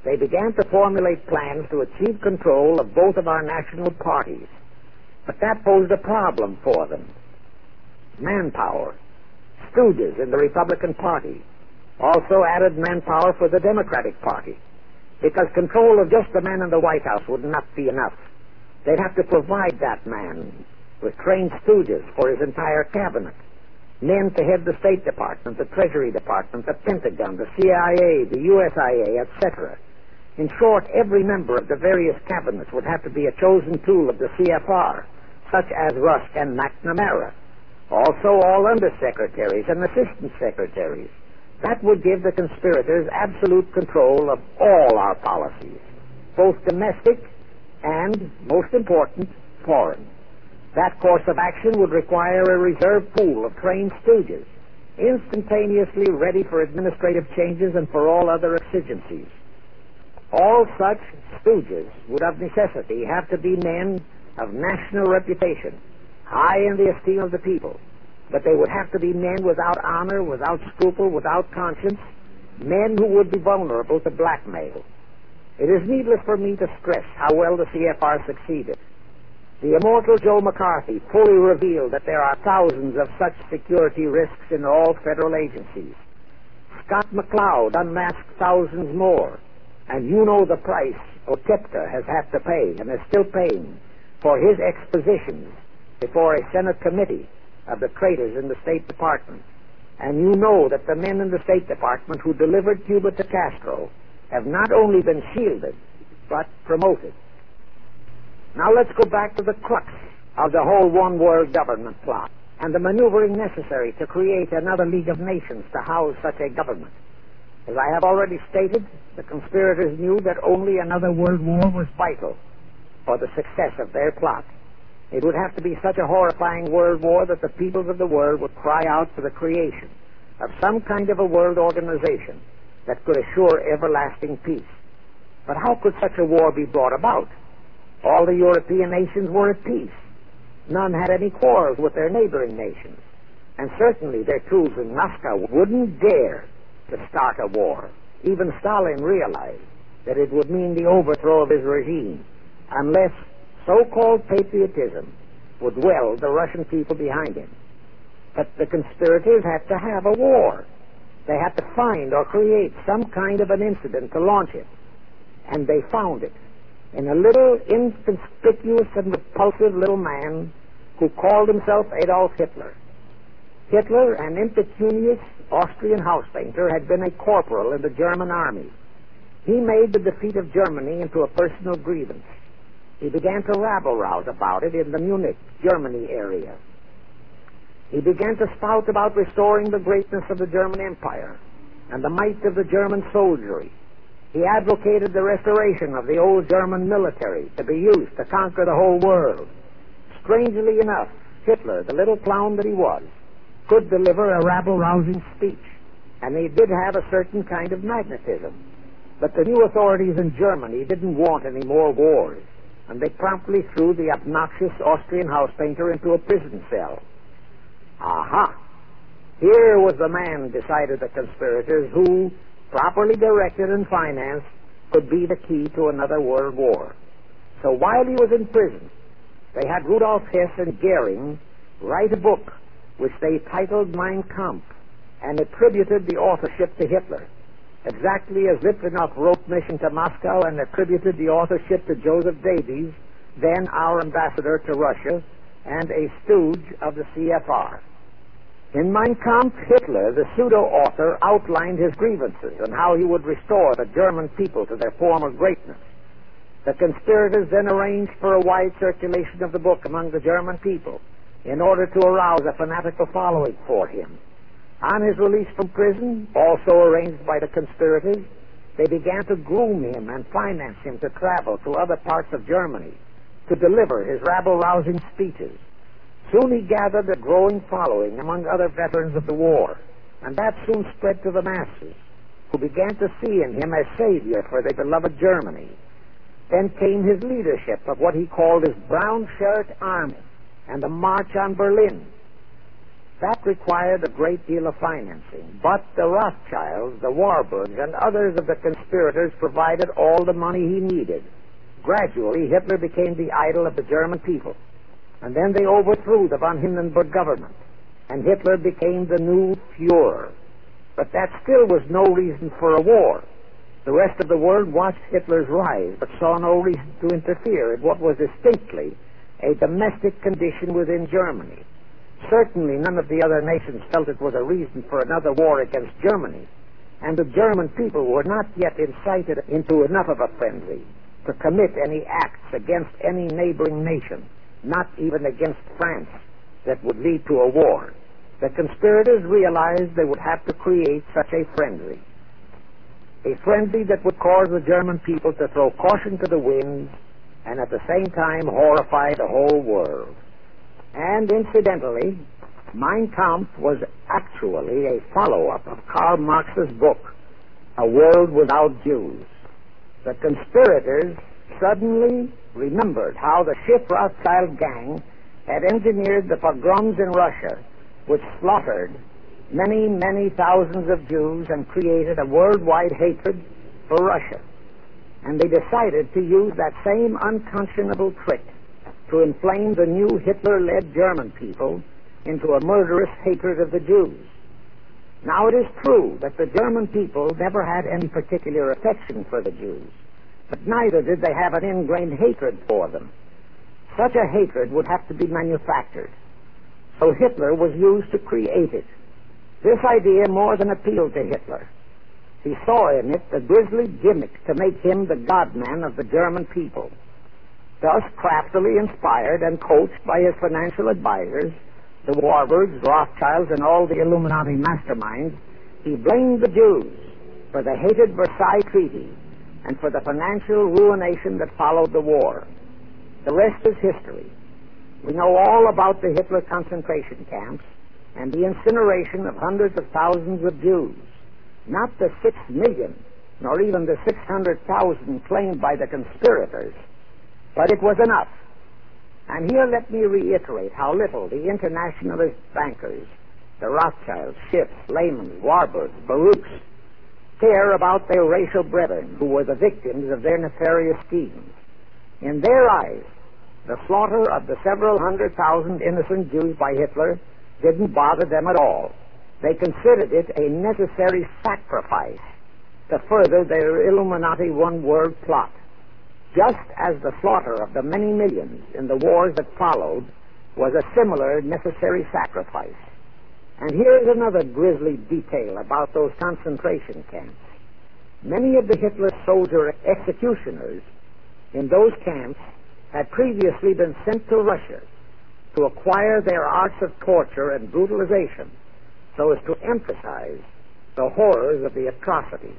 they began to formulate plans to achieve control of both of our national parties. But that posed a problem for them. Manpower. Stooges in the Republican Party also added manpower for the Democratic Party, because control of just the man in the White House would not be enough. They'd have to provide that man with trained stooges for his entire cabinet, men to head the State Department, the Treasury Department, the Pentagon, the C I A, the U S I A, et cetera. In short, every member of the various cabinets would have to be a chosen tool of the C F R, such as Rusk and McNamara. Also, all undersecretaries and assistant secretaries. That would give the conspirators absolute control of all our policies, both domestic and, most important, foreign. That course of action would require a reserve pool of trained stooges, instantaneously ready for administrative changes and for all other exigencies. All such stooges would of necessity have to be men of national reputation, high in the esteem of the people, but they would have to be men without honor, without scruple, without conscience, men who would be vulnerable to blackmail. It is needless for me to stress how well the C F R succeeded. The immortal Joe McCarthy fully revealed that there are thousands of such security risks in all federal agencies. Scott McCloud unmasked thousands more, and you know the price Otepka has had to pay, and is still paying, for his expositions before a Senate committee of the traitors in the State Department. And you know that the men in the State Department who delivered Cuba to Castro have not only been shielded, but promoted. Now let's go back to the crux of the whole one-world government plot and the maneuvering necessary to create another League of Nations to house such a government. As I have already stated, the conspirators knew that only another world war was vital for the success of their plot. It would have to be such a horrifying world war that the peoples of the world would cry out for the creation of some kind of a world organization that could assure everlasting peace. But how could such a war be brought about? All the European nations were at peace. None had any quarrels with their neighboring nations. And certainly their troops in Moscow wouldn't dare to start a war. Even Stalin realized that it would mean the overthrow of his regime unless so-called patriotism would weld the Russian people behind him. But the conspirators had to have a war. They had to find or create some kind of an incident to launch it. And they found it in a little inconspicuous and repulsive little man who called himself Adolf Hitler. Hitler, an impecunious Austrian house painter, had been a corporal in the German army. He made the defeat of Germany into a personal grievance. He began to rabble-rouse about it in the Munich, Germany area. He began to spout about restoring the greatness of the German Empire and the might of the German soldiery. He advocated the restoration of the old German military to be used to conquer the whole world. Strangely enough, Hitler, the little clown that he was, could deliver a rabble-rousing speech, and he did have a certain kind of magnetism. But the new authorities in Germany didn't want any more wars, and they promptly threw the obnoxious Austrian house painter into a prison cell. Aha! Here was the man, decided the conspirators, who, properly directed and financed, could be the key to another world war. So while he was in prison, they had Rudolf Hess and Goering write a book which they titled Mein Kampf and attributed the authorship to Hitler, exactly as Litvinov wrote Mission to Moscow and attributed the authorship to Joseph Davies, then our ambassador to Russia and a stooge of the C F R. In Mein Kampf, Hitler, the pseudo-author, outlined his grievances and how he would restore the German people to their former greatness. The conspirators then arranged for a wide circulation of the book among the German people in order to arouse a fanatical following for him. On his release from prison, also arranged by the conspirators, they began to groom him and finance him to travel to other parts of Germany to deliver his rabble-rousing speeches. Soon he gathered a growing following among other veterans of the war, and that soon spread to the masses, who began to see in him a savior for their beloved Germany. Then came his leadership of what he called his Brown Shirt Army and the March on Berlin. That required a great deal of financing, but the Rothschilds, the Warburgs, and others of the conspirators provided all the money he needed. Gradually, Hitler became the idol of the German people, and then they overthrew the von Hindenburg government, and Hitler became the new Fuhrer. But that still was no reason for a war. The rest of the world watched Hitler's rise, but saw no reason to interfere in what was distinctly a domestic condition within Germany. Certainly none of the other nations felt it was a reason for another war against Germany, and the German people were not yet incited into enough of a frenzy to commit any acts against any neighboring nation, not even against France, that would lead to a war. The conspirators realized they would have to create such a frenzy, a frenzy that would cause the German people to throw caution to the winds and at the same time horrify the whole world. And incidentally, Mein Kampf was actually a follow-up of Karl Marx's book, A World Without Jews. The conspirators suddenly remembered how the Schiff Rothschild gang had engineered the pogroms in Russia, which slaughtered many, many thousands of Jews and created a worldwide hatred for Russia. And they decided to use that same unconscionable trick to inflame the new Hitler-led German people into a murderous hatred of the Jews. Now, it is true that the German people never had any particular affection for the Jews, but neither did they have an ingrained hatred for them. Such a hatred would have to be manufactured, so Hitler was used to create it. This idea more than appealed to Hitler. He saw in it the grisly gimmick to make him the God-man of the German people. Thus, craftily inspired and coached by his financial advisors, the Warburgs, Rothschilds, and all the Illuminati masterminds, he blamed the Jews for the hated Versailles Treaty and for the financial ruination that followed the war. The rest is history. We know all about the Hitler concentration camps and the incineration of hundreds of thousands of Jews. Not the six million, nor even the six hundred thousand claimed by the conspirators, but it was enough. And here let me reiterate how little the internationalist bankers, the Rothschilds, Schiffs, Lehmans, Warburgs, Baruchs, care about their racial brethren who were the victims of their nefarious schemes. In their eyes, the slaughter of the several hundred thousand innocent Jews by Hitler didn't bother them at all. They considered it a necessary sacrifice to further their Illuminati one-world plot, just as the slaughter of the many millions in the wars that followed was a similar necessary sacrifice. And here's another grisly detail about those concentration camps. Many of the Hitler soldier executioners in those camps had previously been sent to Russia to acquire their arts of torture and brutalization so as to emphasize the horrors of the atrocities.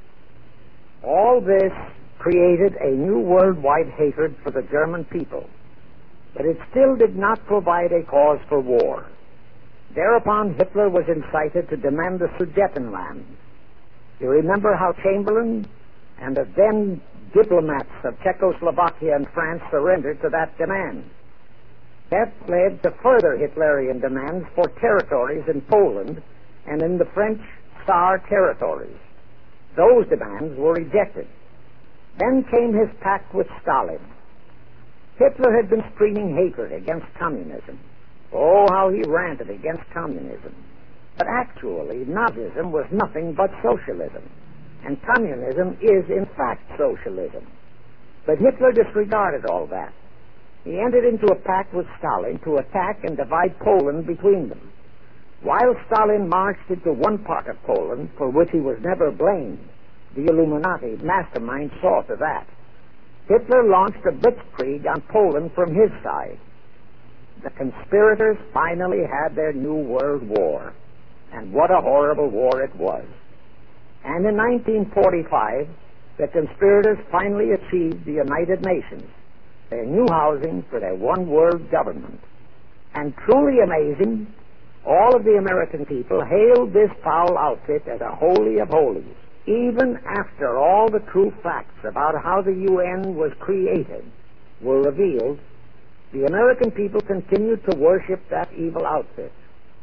All this created a new worldwide hatred for the German people, but it still did not provide a cause for war. Thereupon Hitler was incited to demand the Sudetenland. You remember how Chamberlain and the then diplomats of Czechoslovakia and France surrendered to that demand. That led to further Hitlerian demands for territories in Poland and in the French Tsar territories. Those demands were rejected. Then came his pact with Stalin. Hitler had been screaming hatred against communism. Oh, how he ranted against communism. But actually, Nazism was nothing but socialism, and communism is, in fact, socialism. But Hitler disregarded all that. He entered into a pact with Stalin to attack and divide Poland between them. While Stalin marched into one part of Poland, for which he was never blamed, the Illuminati mastermind saw to that. Hitler launched a blitzkrieg on Poland from his side. The conspirators finally had their new world war, and what a horrible war it was. And in nineteen forty-five, the conspirators finally achieved the United Nations, their new housing for their one world government. And truly amazing, all of the American people hailed this foul outfit as a holy of holies. Even after all the true facts about how the U N was created were revealed, the American people continued to worship that evil outfit.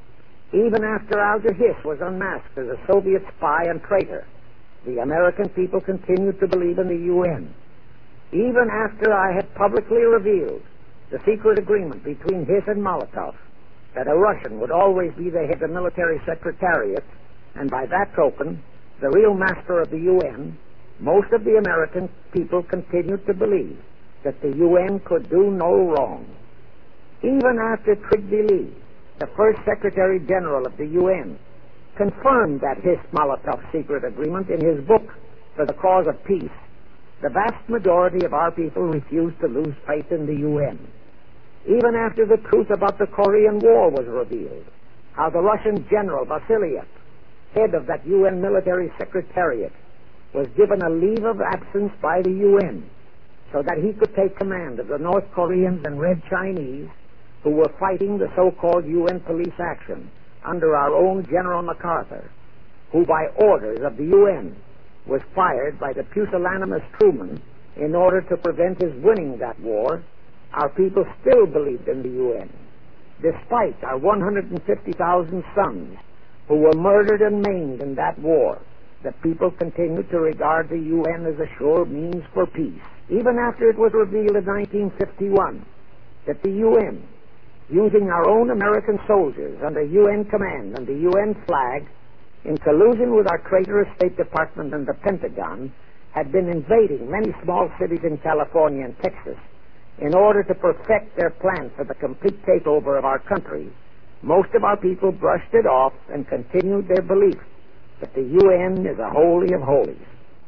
Even after Alger Hiss was unmasked as a Soviet spy and traitor, the American people continued to believe in the U N. Even after I had publicly revealed the secret agreement between Hiss and Molotov that a Russian would always be the head of the military secretariat, and by that token, the real master of the U N, most of the American people continued to believe that the U N could do no wrong. Even after Trygve Lie, the first Secretary General of the U N, confirmed that Hiss-Molotov secret agreement in his book, For the Cause of Peace, the vast majority of our people refused to lose faith in the U N. Even after the truth about the Korean War was revealed, how the Russian General Vasilyev, head of that U N military secretariat, was given a leave of absence by the U N so that he could take command of the North Koreans and Red Chinese who were fighting the so-called U N police action under our own General MacArthur, who by orders of the U N was fired by the pusillanimous Truman in order to prevent his winning that war. Our people still believed in the U N, despite our one hundred fifty thousand sons who were murdered and maimed in that war. The people continued to regard the U N as a sure means for peace, even after it was revealed in nineteen fifty-one that the U N, using our own American soldiers under U N command and the U N flag, in collusion with our traitorous State Department and the Pentagon, had been invading many small cities in California and Texas in order to perfect their plan for the complete takeover of our country. Most of our people brushed it off and continued their belief that the U N is a holy of holies.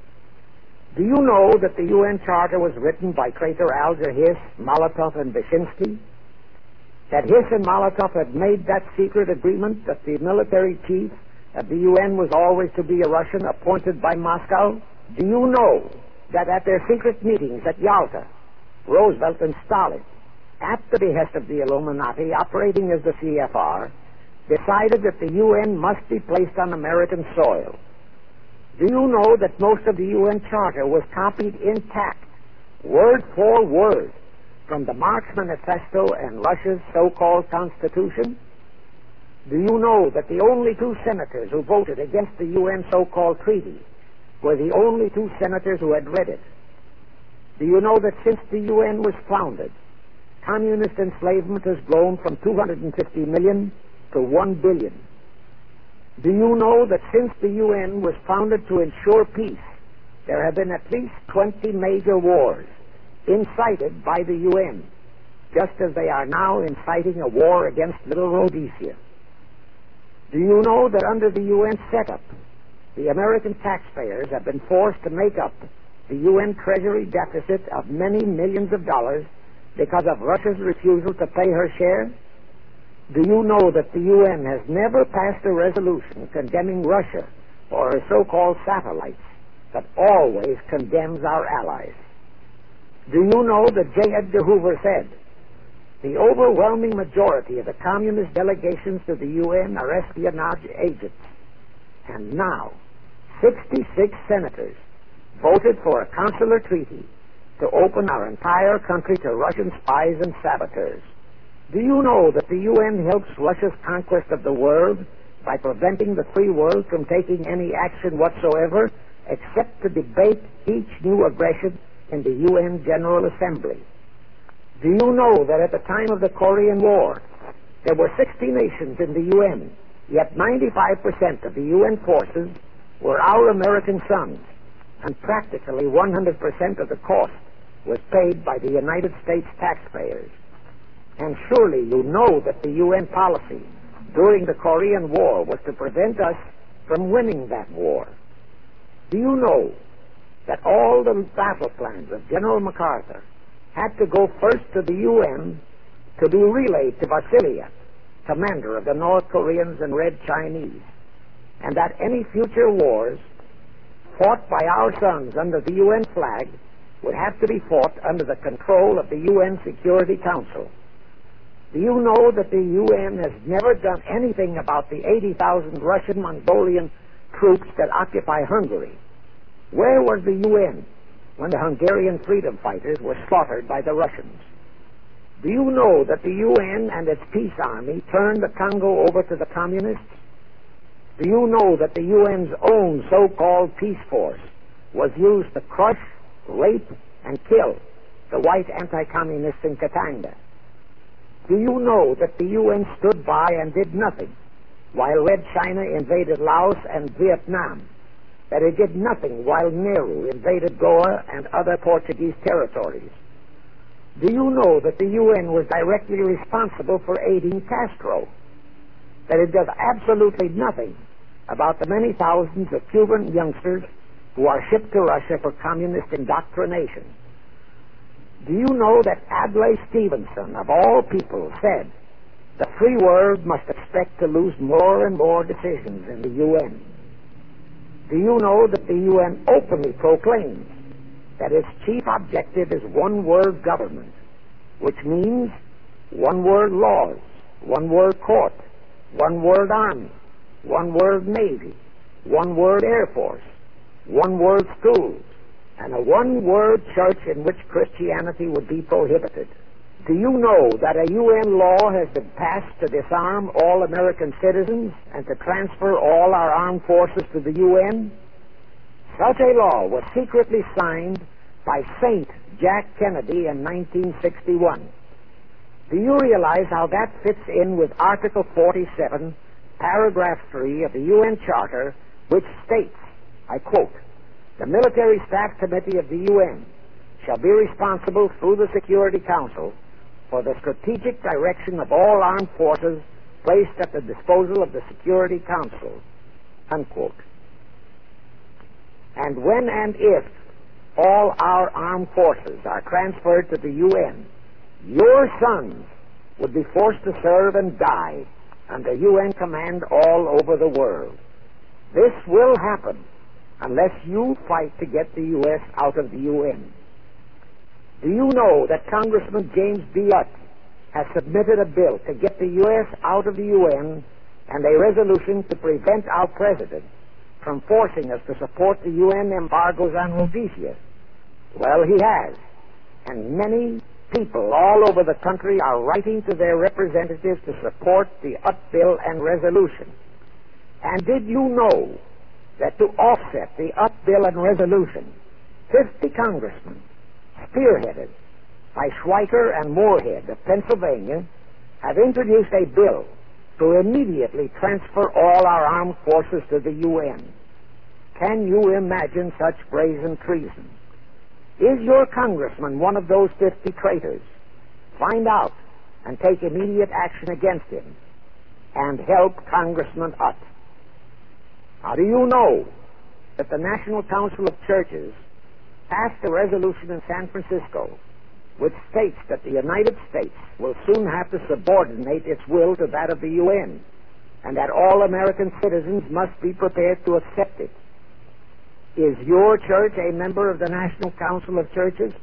Do you know that the U N Charter was written by traitor Alger Hiss, Molotov, and Vyshinsky? That Hiss and Molotov had made that secret agreement that the military chief of the U N was always to be a Russian appointed by Moscow? Do you know that at their secret meetings at Yalta, Roosevelt and Stalin, at the behest of the Illuminati operating as the C F R, decided that the U N must be placed on American soil? Do you know that most of the U N Charter was copied intact, word for word, from the Marx Manifesto and Russia's so-called Constitution? Do you know that the only two senators who voted against the U N so-called treaty were the only two senators who had read it? Do you know that since the U N was founded, communist enslavement has grown from two hundred fifty million to one billion? Do you know that since the U N was founded to ensure peace, there have been at least twenty major wars incited by the U N, just as they are now inciting a war against Little Rhodesia? Do you know that under the U N setup, the American taxpayers have been forced to make up the U N Treasury deficit of many millions of dollars because of Russia's refusal to pay her share? Do you know that the U N has never passed a resolution condemning Russia or her so-called satellites, but always condemns our allies? Do you know that J. Edgar Hoover said, the overwhelming majority of the communist delegations to the U N are espionage agents? And now, sixty-six senators voted for a consular treaty to open our entire country to Russian spies and saboteurs. Do you know that the U N helps Russia's conquest of the world by preventing the free world from taking any action whatsoever except to debate each new aggression in the U N General Assembly? Do you know that at the time of the Korean War, there were sixty nations in the U N, yet ninety-five percent of the U N forces were our American sons, and practically one hundred percent of the cost was paid by the United States taxpayers? And surely you know that the U N policy during the Korean War was to prevent us from winning that war. Do you know that all the battle plans of General MacArthur had to go first to the U N to be relayed to Vasilyev, commander of the North Koreans and Red Chinese, and that any future wars fought by our sons under the U N flag would have to be fought under the control of the U N Security Council? Do you know that the U N has never done anything about the eighty thousand Russian Mongolian troops that occupy Hungary? Where was the U N when the Hungarian freedom fighters were slaughtered by the Russians? Do you know that the U N and its peace army turned the Congo over to the communists? Do you know that the U N's own so-called peace force was used to crush, rape, and kill the white anti-communists in Katanga? Do you know that the U N stood by and did nothing while Red China invaded Laos and Vietnam? That it did nothing while Nehru invaded Goa and other Portuguese territories? Do you know that the U N was directly responsible for aiding Castro? That it does absolutely nothing about the many thousands of Cuban youngsters who are shipped to Russia for communist indoctrination? Do you know that Adlai Stevenson, of all people, said the free world must expect to lose more and more decisions in the U N? Do you know that the U N openly proclaims that its chief objective is one-world government, which means one-world laws, one-world court, one-world army, one-world navy, one-world air force, one-world schools, and a one-world church in which Christianity would be prohibited? Do you know that a U N law has been passed to disarm all American citizens and to transfer all our armed forces to the U N? Such a law was secretly signed by Saint Jack Kennedy in nineteen sixty-one. Do you realize how that fits in with Article forty-seven, Paragraph three of the U N Charter, which states, I quote, "The Military Staff Committee of the U N shall be responsible through the Security Council for the strategic direction of all armed forces placed at the disposal of the Security Council," unquote. And when and if all our armed forces are transferred to the U N, your sons would be forced to serve and die under U N command all over the world. This will happen unless you fight to get the U S out of the U N. Do you know that Congressman James B. Utt has submitted a bill to get the U S out of the U N and a resolution to prevent our president from forcing us to support the U N embargoes on Rhodesia? Well, he has. And many people all over the country are writing to their representatives to support the Utt bill and resolution. And did you know that to offset the Utt bill and resolution, fifty congressmen, spearheaded by Schweiker and Moorhead of Pennsylvania, have introduced a bill to immediately transfer all our armed forces to the U N? Can you imagine such brazen treason? Is your congressman one of those fifty traitors? Find out and take immediate action against him and help Congressman Utt. How do you know that the National Council of Churches passed a resolution in San Francisco which states that the United States will soon have to subordinate its will to that of the U N, and that all American citizens must be prepared to accept it? Is your church a member of the National Council of Churches?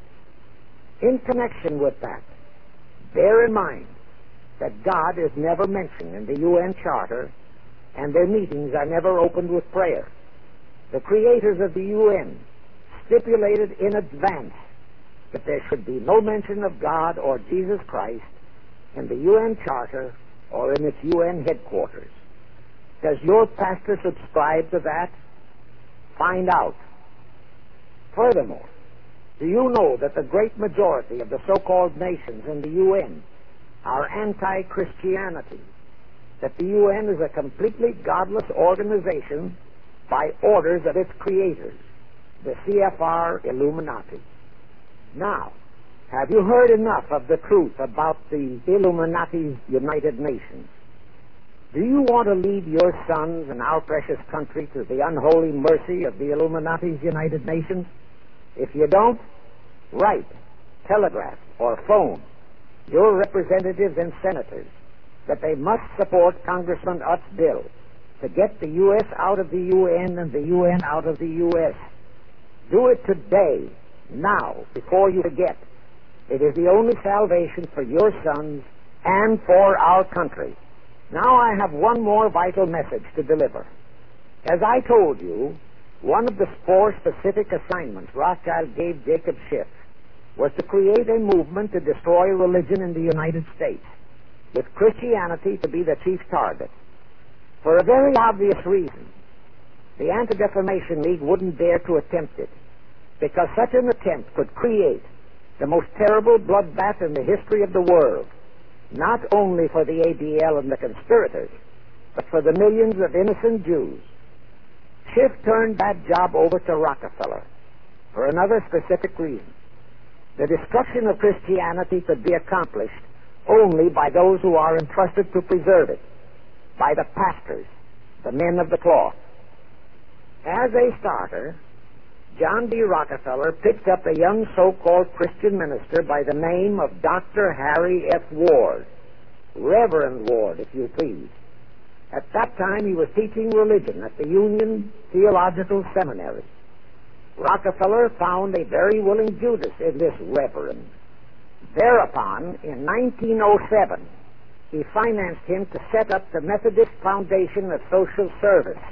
In connection with that, bear in mind that God is never mentioned in the U N Charter, and their meetings are never opened with prayer. The creators of the U N stipulated in advance that there should be no mention of God or Jesus Christ in the U N Charter or in its U N headquarters. Does your pastor subscribe to that? Find out. Furthermore, do you know that the great majority of the so-called nations in the U N are anti-Christianity? That the U N is a completely godless organization by orders of its creators, the C F R Illuminati. Now, have you heard enough of the truth about the Illuminati's United Nations? Do you want to leave your sons and our precious country to the unholy mercy of the Illuminati's United Nations? If you don't, write, telegraph, or phone your representatives and senators that they must support Congressman Utt's bill to get the U S out of the U N and the U N out of the U S. Do it today, now, before you forget. It is the only salvation for your sons and for our country. Now I have one more vital message to deliver. As I told you, one of the four specific assignments Rothschild gave Jacob Schiff was to create a movement to destroy religion in the United States, with Christianity to be the chief target. For a very obvious reason, the Anti-Defamation League wouldn't dare to attempt it, because such an attempt could create the most terrible bloodbath in the history of the world, not only for the A D L and the conspirators, but for the millions of innocent Jews. Schiff turned that job over to Rockefeller for another specific reason. The destruction of Christianity could be accomplished only by those who are entrusted to preserve it, by the pastors, the men of the cloth. As a starter, John D. Rockefeller picked up a young so-called Christian minister by the name of Doctor Harry F. Ward, Reverend Ward, if you please. At that time, he was teaching religion at the Union Theological Seminary. Rockefeller found a very willing Judas in this reverend. Thereupon, in nineteen oh seven, he financed him to set up the Methodist Foundation of Social Service.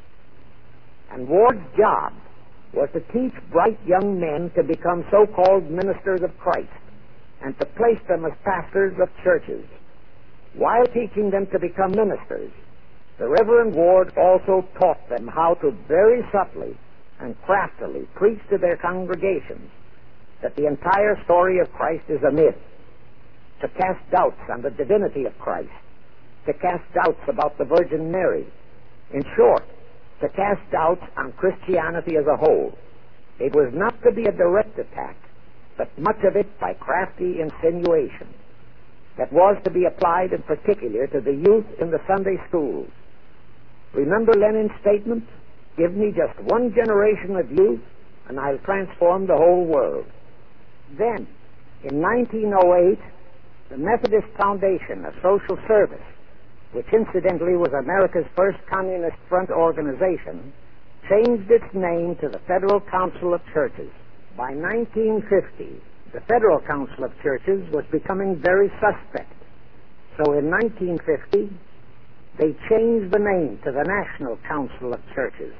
And Ward's job was to teach bright young men to become so-called ministers of Christ and to place them as pastors of churches. While teaching them to become ministers, the Reverend Ward also taught them how to very subtly and craftily preach to their congregations that the entire story of Christ is a myth, to cast doubts on the divinity of Christ, to cast doubts about the Virgin Mary. In short, to cast doubts on Christianity as a whole. It was not to be a direct attack, but much of it by crafty insinuation that was to be applied in particular to the youth in the Sunday schools. Remember Lenin's statement, "Give me just one generation of youth, and I'll transform the whole world." Then, in nineteen oh eight, the Methodist Foundation of Social Service, which incidentally was America's first Communist Front organization, changed its name to the Federal Council of Churches. By nineteen fifty, the Federal Council of Churches was becoming very suspect. So in nineteen fifty, they changed the name to the National Council of Churches.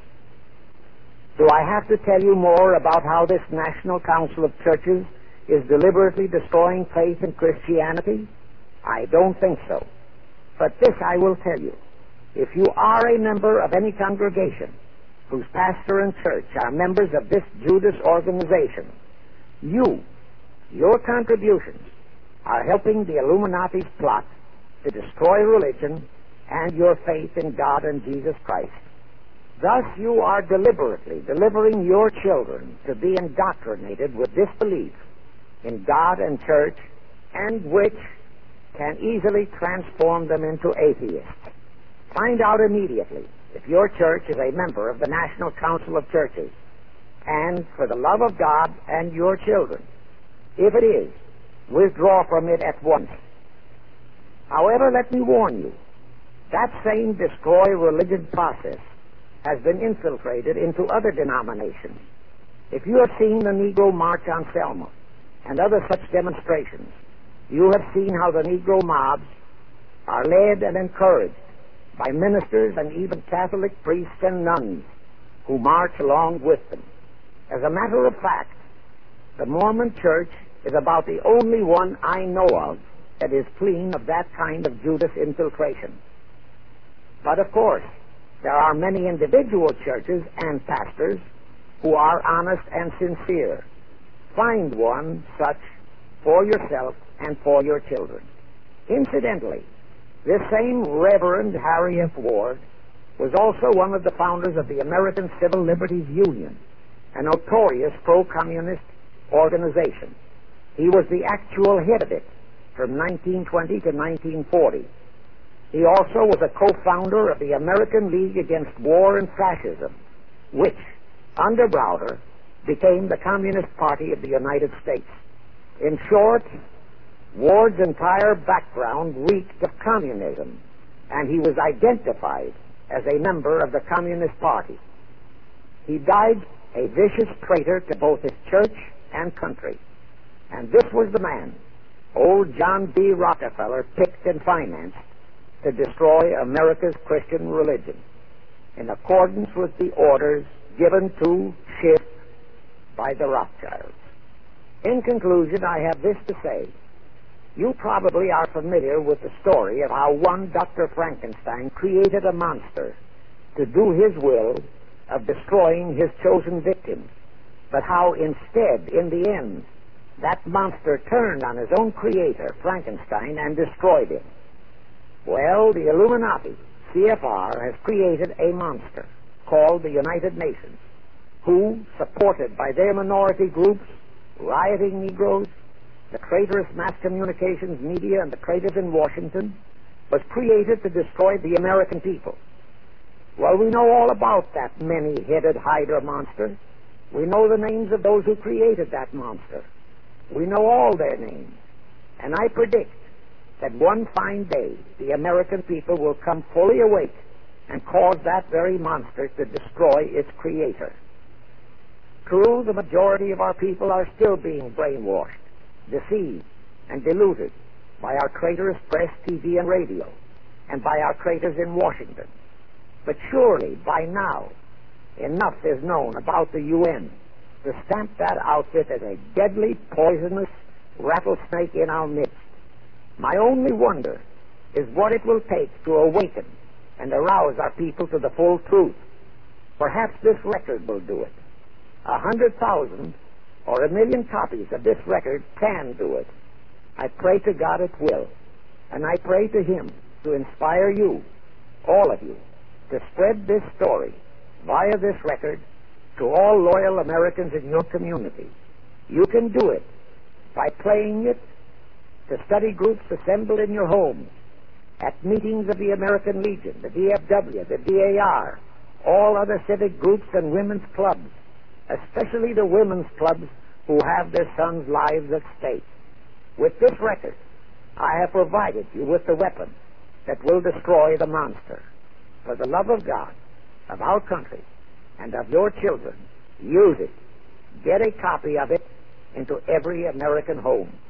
Do I have to tell you more about how this National Council of Churches is deliberately destroying faith in Christianity? I don't think so. But this I will tell you. If you are a member of any congregation whose pastor and church are members of this Judas organization, you, your contributions, are helping the Illuminati's plot to destroy religion and your faith in God and Jesus Christ. Thus you are deliberately delivering your children to be indoctrinated with this belief in God and church, and which can easily transform them into atheists. Find out immediately if your church is a member of the National Council of Churches, and for the love of God and your children, if it is, withdraw from it at once. However, let me warn you, that same destroy religion process has been infiltrated into other denominations. If you have seen the Negro March on Selma and other such demonstrations, you have seen how the Negro mobs are led and encouraged by ministers and even Catholic priests and nuns who march along with them. As a matter of fact, the Mormon Church is about the only one I know of that is clean of that kind of Judas infiltration. But of course, there are many individual churches and pastors who are honest and sincere. Find one such for yourself and for your children. Incidentally, this same Reverend Harry F. Ward was also one of the founders of the American Civil Liberties Union, a notorious pro-communist organization. He was the actual head of it from nineteen twenty to nineteen forty. He also was a co-founder of the American League Against War and Fascism, which, under Browder, became the Communist Party of the United States. In short, Ward's entire background reeked of communism, and he was identified as a member of the Communist Party. He died a vicious traitor to both his church and country, and this was the man old John D. Rockefeller picked and financed to destroy America's Christian religion, in accordance with the orders given to Schiff by the Rothschilds. In conclusion, I have this to say. You probably are familiar with the story of how one Doctor Frankenstein created a monster to do his will of destroying his chosen victim, but how instead, in the end, that monster turned on his own creator, Frankenstein, and destroyed him. Well, the Illuminati, C F R, has created a monster called the United Nations, who, supported by their minority groups, rioting Negroes, the traitorous mass communications media, and the traitors in Washington, was created to destroy the American people. Well, we know all about that many-headed Hydra monster. We know the names of those who created that monster. We know all their names. And I predict that one fine day the American people will come fully awake and cause that very monster to destroy its creator. True, the majority of our people are still being brainwashed, deceived, and deluded by our traitorous press, T V, and radio, and by our traitors in Washington. But surely, by now, enough is known about the U N to stamp that outfit as a deadly, poisonous rattlesnake in our midst. My only wonder is what it will take to awaken and arouse our people to the full truth. Perhaps this record will do it. A hundred thousand or a million copies of this record can do it. I pray to God it will, and I pray to Him to inspire you, all of you, to spread this story via this record to all loyal Americans in your community. You can do it by playing it to study groups assembled in your homes, at meetings of the American Legion, the D F W, the D A R, all other civic groups and women's clubs, especially the women's clubs who have their sons' lives at stake. With this record, I have provided you with the weapon that will destroy the monster. For the love of God, of our country, and of your children, use it. Get a copy of it into every American home.